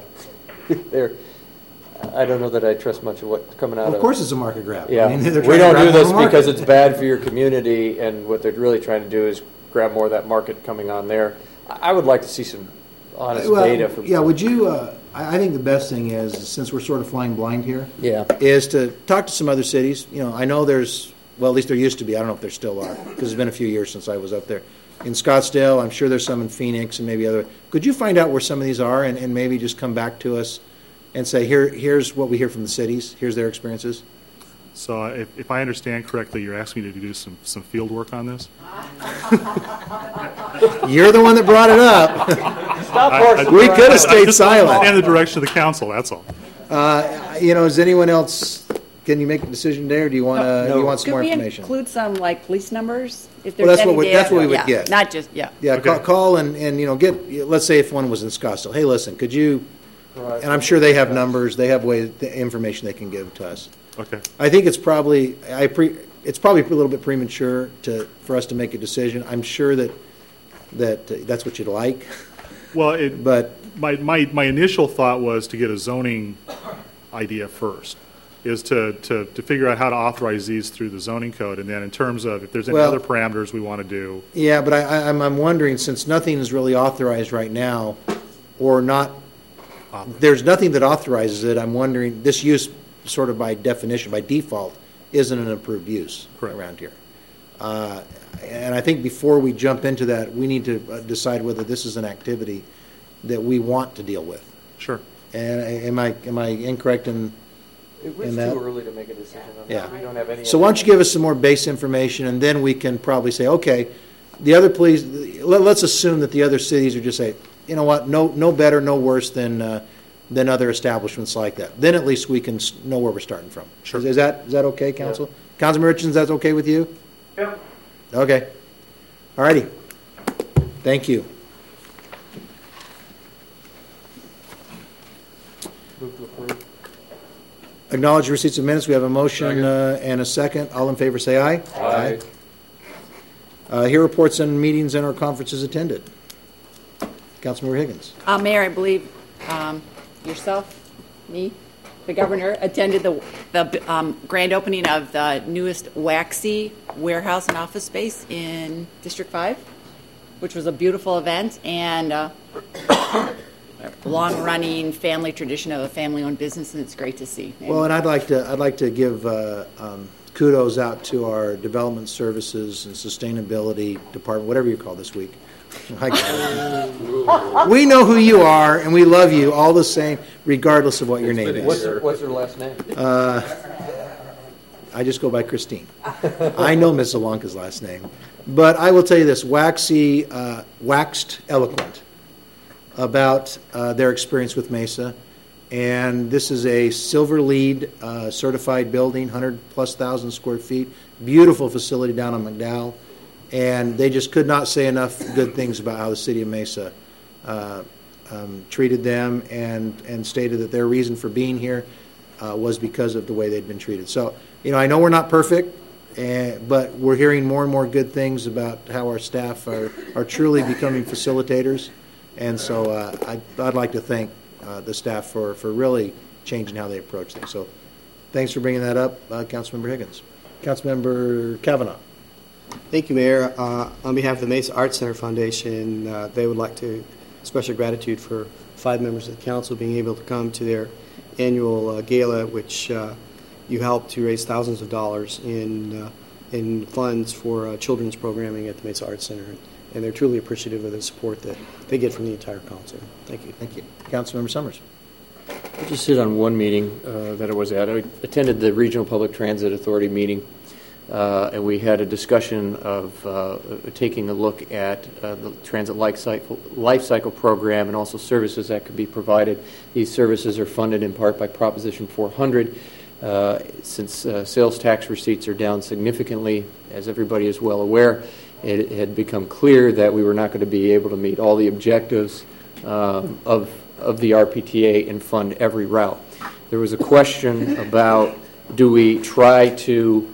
I don't know that I trust much of what's coming out of.
Of course, it's a market grab.
Yeah, we don't do this because it's bad for your community, and what they're really trying to do is grab more of that market coming on there. I would like to see some honest data.
Would you? I think the best thing is, since we're sort of flying blind here, is to talk to some other cities. I know there's, at least there used to be. I don't know if there still are, because it's been a few years since I was up there. In Scottsdale, I'm sure there's some in Phoenix and maybe other. Could you find out where some of these are and maybe just come back to us and say, here's what we hear from the cities. Here's their experiences.
So if I understand correctly, you're asking me to do some field work on this?
You're the one that brought it up. Stop we could have stayed silent.
In the direction of the council, that's all.
Does anyone else can you make a decision there? Or do you want do you want some more information?
Could we include some like police numbers if
Well,
there's
that's
any
what
data?
that's what we would get.
Not just
Yeah,
Okay.
call and get. Let's say if one was in Scottsdale, hey, listen, could you?
Right.
And I'm sure they have numbers. They have the information they can give to us.
Okay.
I think it's probably it's probably a little bit premature for us to make a decision. I'm sure that that's what you'd like.
Well,
but
my initial thought was to get a zoning idea first, is to figure out how to authorize these through the zoning code, and then in terms of if there's any other parameters we want to do.
Yeah, but I'm wondering, since nothing is really authorized right now, or not, there's nothing that authorizes it. I'm wondering, this use sort of by definition, by default, isn't an approved use around here. And I think before we jump into that, we need to decide whether this is an activity that we want to deal with.
Sure.
And am I incorrect in
It was
that?
too early to make a decision on
Yeah.
that. We don't have any.
So why don't you give us some more base information, and then we can probably say, okay, the other police. Let's assume that the other cities are just say, you know what, no better, no worse than other establishments like that. Then at least we can know where we're starting from.
Sure.
Is that okay, Council? Yeah. Councilman Richards, that's okay with you?
Yep.
Okay. All righty. Thank you.
Move to approve.
Acknowledge receipts of minutes. We have a motion and a second. All in favor say aye.
Aye.
Here reports on meetings and or conferences attended. Councilmember Higgins.
Mayor, I believe yourself, me, the governor, attended the grand opening of the newest Waxy warehouse and office space in District 5, which was a beautiful event and a long-running family tradition of a family-owned business, and it's great to see.
Well, and I'd like to give kudos out to our development services and sustainability department, whatever you call this week. We know who you are, and we love you all the same, regardless of what your name is.
What's her last name?
I just go by Christine. I know Miss Alonka's last name. But I will tell you this, waxed eloquent about their experience with Mesa. And this is a Silver LEED certified building, 100,000+ square feet, beautiful facility down on McDowell. And they just could not say enough good things about how the city of Mesa treated them and stated that their reason for being here was because of the way they'd been treated. So, I know we're not perfect, but we're hearing more and more good things about how our staff are truly becoming facilitators. And so I'd like to thank the staff for really changing how they approach things. So thanks for bringing that up, Councilmember Higgins. Councilmember Kavanaugh.
Thank you, Mayor. On behalf of the Mesa Arts Center Foundation, they would like to express their gratitude for 5 members of the council being able to come to their annual gala, which you helped to raise thousands of dollars in funds for children's programming at the Mesa Arts Center. And they're truly appreciative of the support that they get from the entire council. Thank you.
Thank you. Councilmember Summers.
I just sit on one meeting that I was at. I attended the Regional Public Transit Authority meeting, and we had a discussion of taking a look at the transit life cycle program and also services that could be provided. These services are funded in part by Proposition 400. Since sales tax receipts are down significantly, as everybody is well aware, it had become clear that we were not going to be able to meet all the objectives of the RPTA and fund every route. There was a question about, do we try to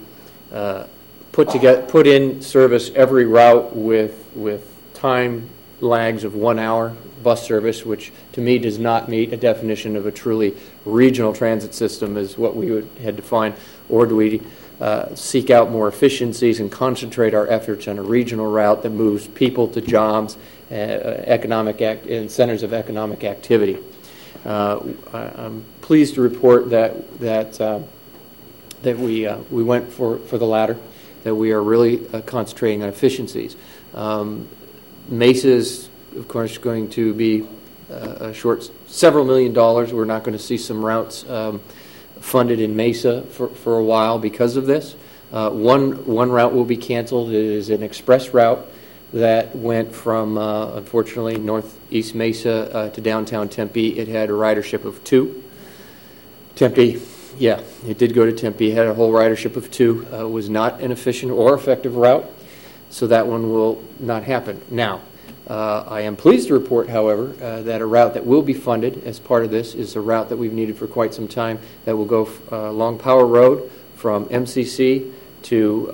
put in service every route with time lags of 1 hour bus service, which to me does not meet a definition of a truly regional transit system as what we had defined, or do we seek out more efficiencies and concentrate our efforts on a regional route that moves people to jobs, and centers of economic activity. I'm pleased to report that we went for the latter, that we are really concentrating on efficiencies. Mesa is, of course, going to be short several $1 million. We're not going to see some routes funded in Mesa for a while because of this. One route will be canceled. It is an express route that went from, unfortunately, northeast Mesa to downtown Tempe. It had a ridership of 2. Tempe Yeah, it did go to Tempe. It had a whole ridership of 2. It was not an efficient or effective route, so that one will not happen. Now, I am pleased to report, however, that a route that will be funded as part of this is a route that we've needed for quite some time that will go along Power Road from MCC to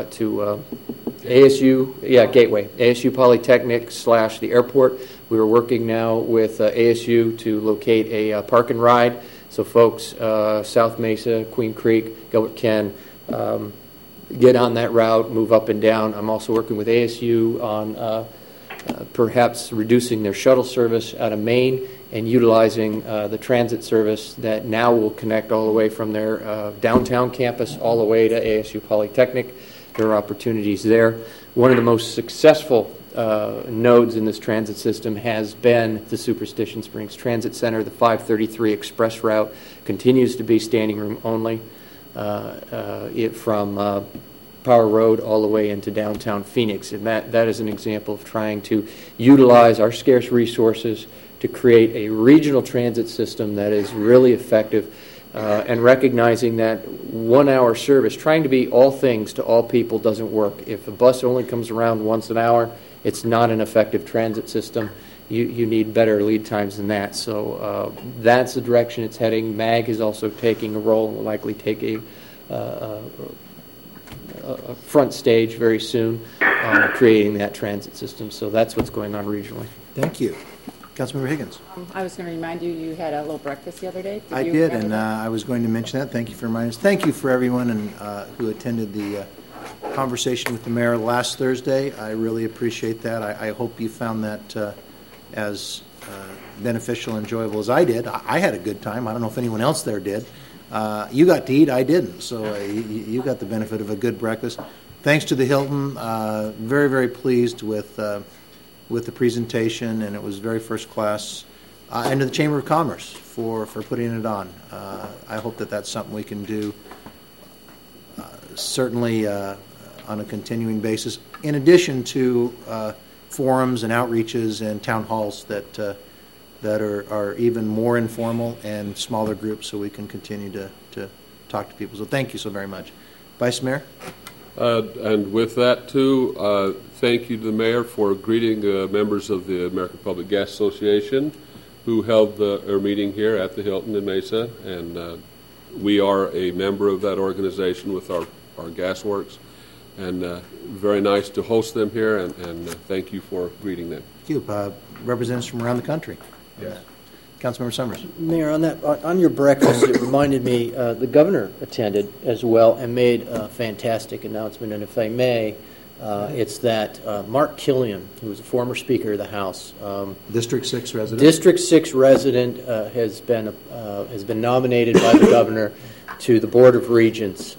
ASU, Gateway, ASU Polytechnic / the airport. We are working now with ASU to locate a park and ride. So folks, South Mesa, Queen Creek, Gilbert can get on that route, move up and down. I'm also working with ASU on perhaps reducing their shuttle service out of Maine and utilizing the transit service that now will connect all the way from their downtown campus all the way to ASU Polytechnic. There are opportunities there. One of the most successful nodes in this transit system has been the Superstition Springs Transit Center. The 533 express route continues to be standing room only from Power Road all the way into downtown Phoenix. And that is an example of trying to utilize our scarce resources to create a regional transit system that is really effective and recognizing that 1 hour service, trying to be all things to all people, doesn't work. If a bus only comes around once an hour, it's not an effective transit system. You need better lead times than that. So that's the direction it's heading. MAG is also taking a role and will likely take a front stage very soon on creating that transit system. So that's what's going on regionally.
Thank you. Councilmember Higgins.
I was going to remind you had a little breakfast the other day.
I did, and I was going to mention that. Thank you for reminding us. Thank you for everyone who attended the conversation with the mayor last Thursday. I really appreciate that. I hope you found that as beneficial and enjoyable as I did. I had a good time. I don't know if anyone else there did. You got to eat. I didn't. So you got the benefit of a good breakfast. Thanks to the Hilton. Very, very pleased with the presentation, and it was very first class. And to the Chamber of Commerce for putting it on. I hope that that's something we can do certainly on a continuing basis, in addition to forums and outreaches and town halls that are even more informal and smaller groups, so we can continue to talk to people. So thank you so very much. Vice Mayor?
And with that, too, thank you to the mayor for greeting members of the American Public Gas Association who held their meeting here at the Hilton in Mesa. And we are a member of that organization with our gas works. And very nice to host them here, and thank you for greeting them.
Thank you. Representatives from around the country.
Yes.
Councilmember Summers.
Mayor, on your breakfast, it reminded me the governor attended as well and made a fantastic announcement. And if I may, it's that Mark Killian, who was a former Speaker of the House,
District 6 resident.
District 6 resident has been nominated by the governor to the Board of Regents.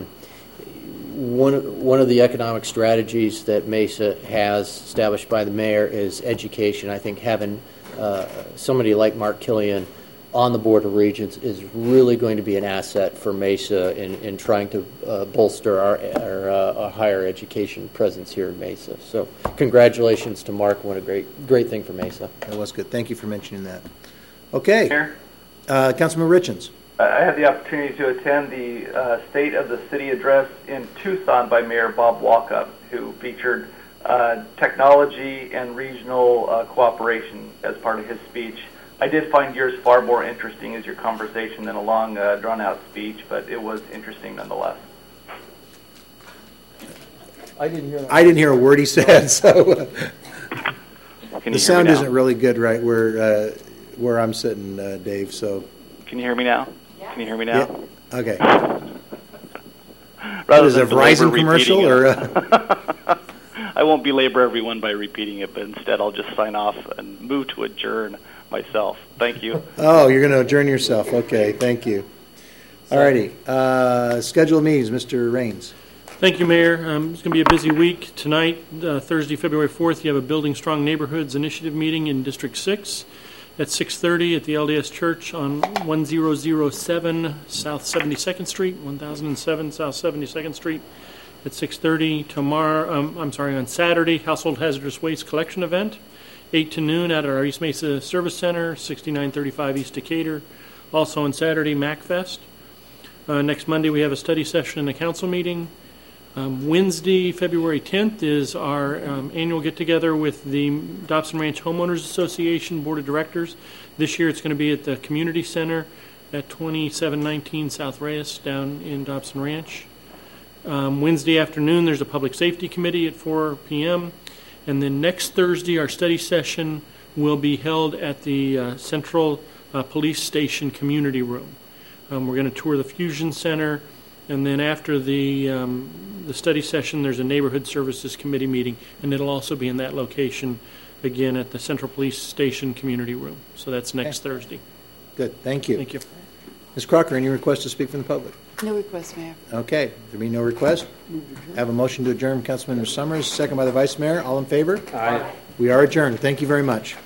One of the economic strategies that Mesa has established by the mayor is education. I think having somebody like Mark Killian on the Board of Regents is really going to be an asset for Mesa in trying to bolster our higher education presence here in Mesa. So congratulations to Mark. What a great thing for Mesa.
That was good. Thank you for mentioning that. Okay. Councilman Richens.
I had the opportunity to attend the State of the City address in Tucson by Mayor Bob Walkup, who featured technology and regional cooperation as part of his speech. I did find yours far more interesting as your conversation than a long, drawn-out speech, but it was interesting nonetheless.
I didn't hear a word he said, so the sound isn't really good right where I'm sitting, Dave. So
can you hear me now? Can you hear me now?
Yeah. Okay. Rather is it a Verizon commercial or?
I won't belabor everyone by repeating it, but instead I'll just sign off and move to adjourn myself. Thank you.
Oh, you're going to adjourn yourself. Okay, thank you. All righty. Scheduled meetings, Mr. Raines.
Thank you, Mayor. It's going to be a busy week. Tonight, Thursday, February 4th, you have a Building Strong Neighborhoods Initiative meeting in District 6 at 6:30 at the LDS Church on 1007 South 72nd Street, 1007 South 72nd Street at 6:30. On Saturday, Household Hazardous Waste Collection Event, 8 to noon at our East Mesa Service Center, 6935 East Decatur. Also on Saturday, MacFest. Next Monday, we have a study session and a council meeting. Wednesday, February 10th, is our annual get-together with the Dobson Ranch Homeowners Association Board of Directors. This year, it's going to be at the Community Center at 2719 South Reyes down in Dobson Ranch. Wednesday afternoon, there's a Public Safety Committee at 4 p.m. And then next Thursday, our study session will be held at the Central Police Station Community Room. We're going to tour the Fusion Center, and then after the study session, there's a Neighborhood Services Committee meeting, and it'll also be in that location, again, at the Central Police Station Community Room. So that's next Thursday.
Good. Thank you.
Thank you.
Ms. Crocker, any requests to speak from the public?
No request, Mayor.
Okay. There being no request, have a motion to adjourn. Councilman Summers, second by the Vice Mayor. All in favor?
Aye.
We are adjourned. Thank you very much.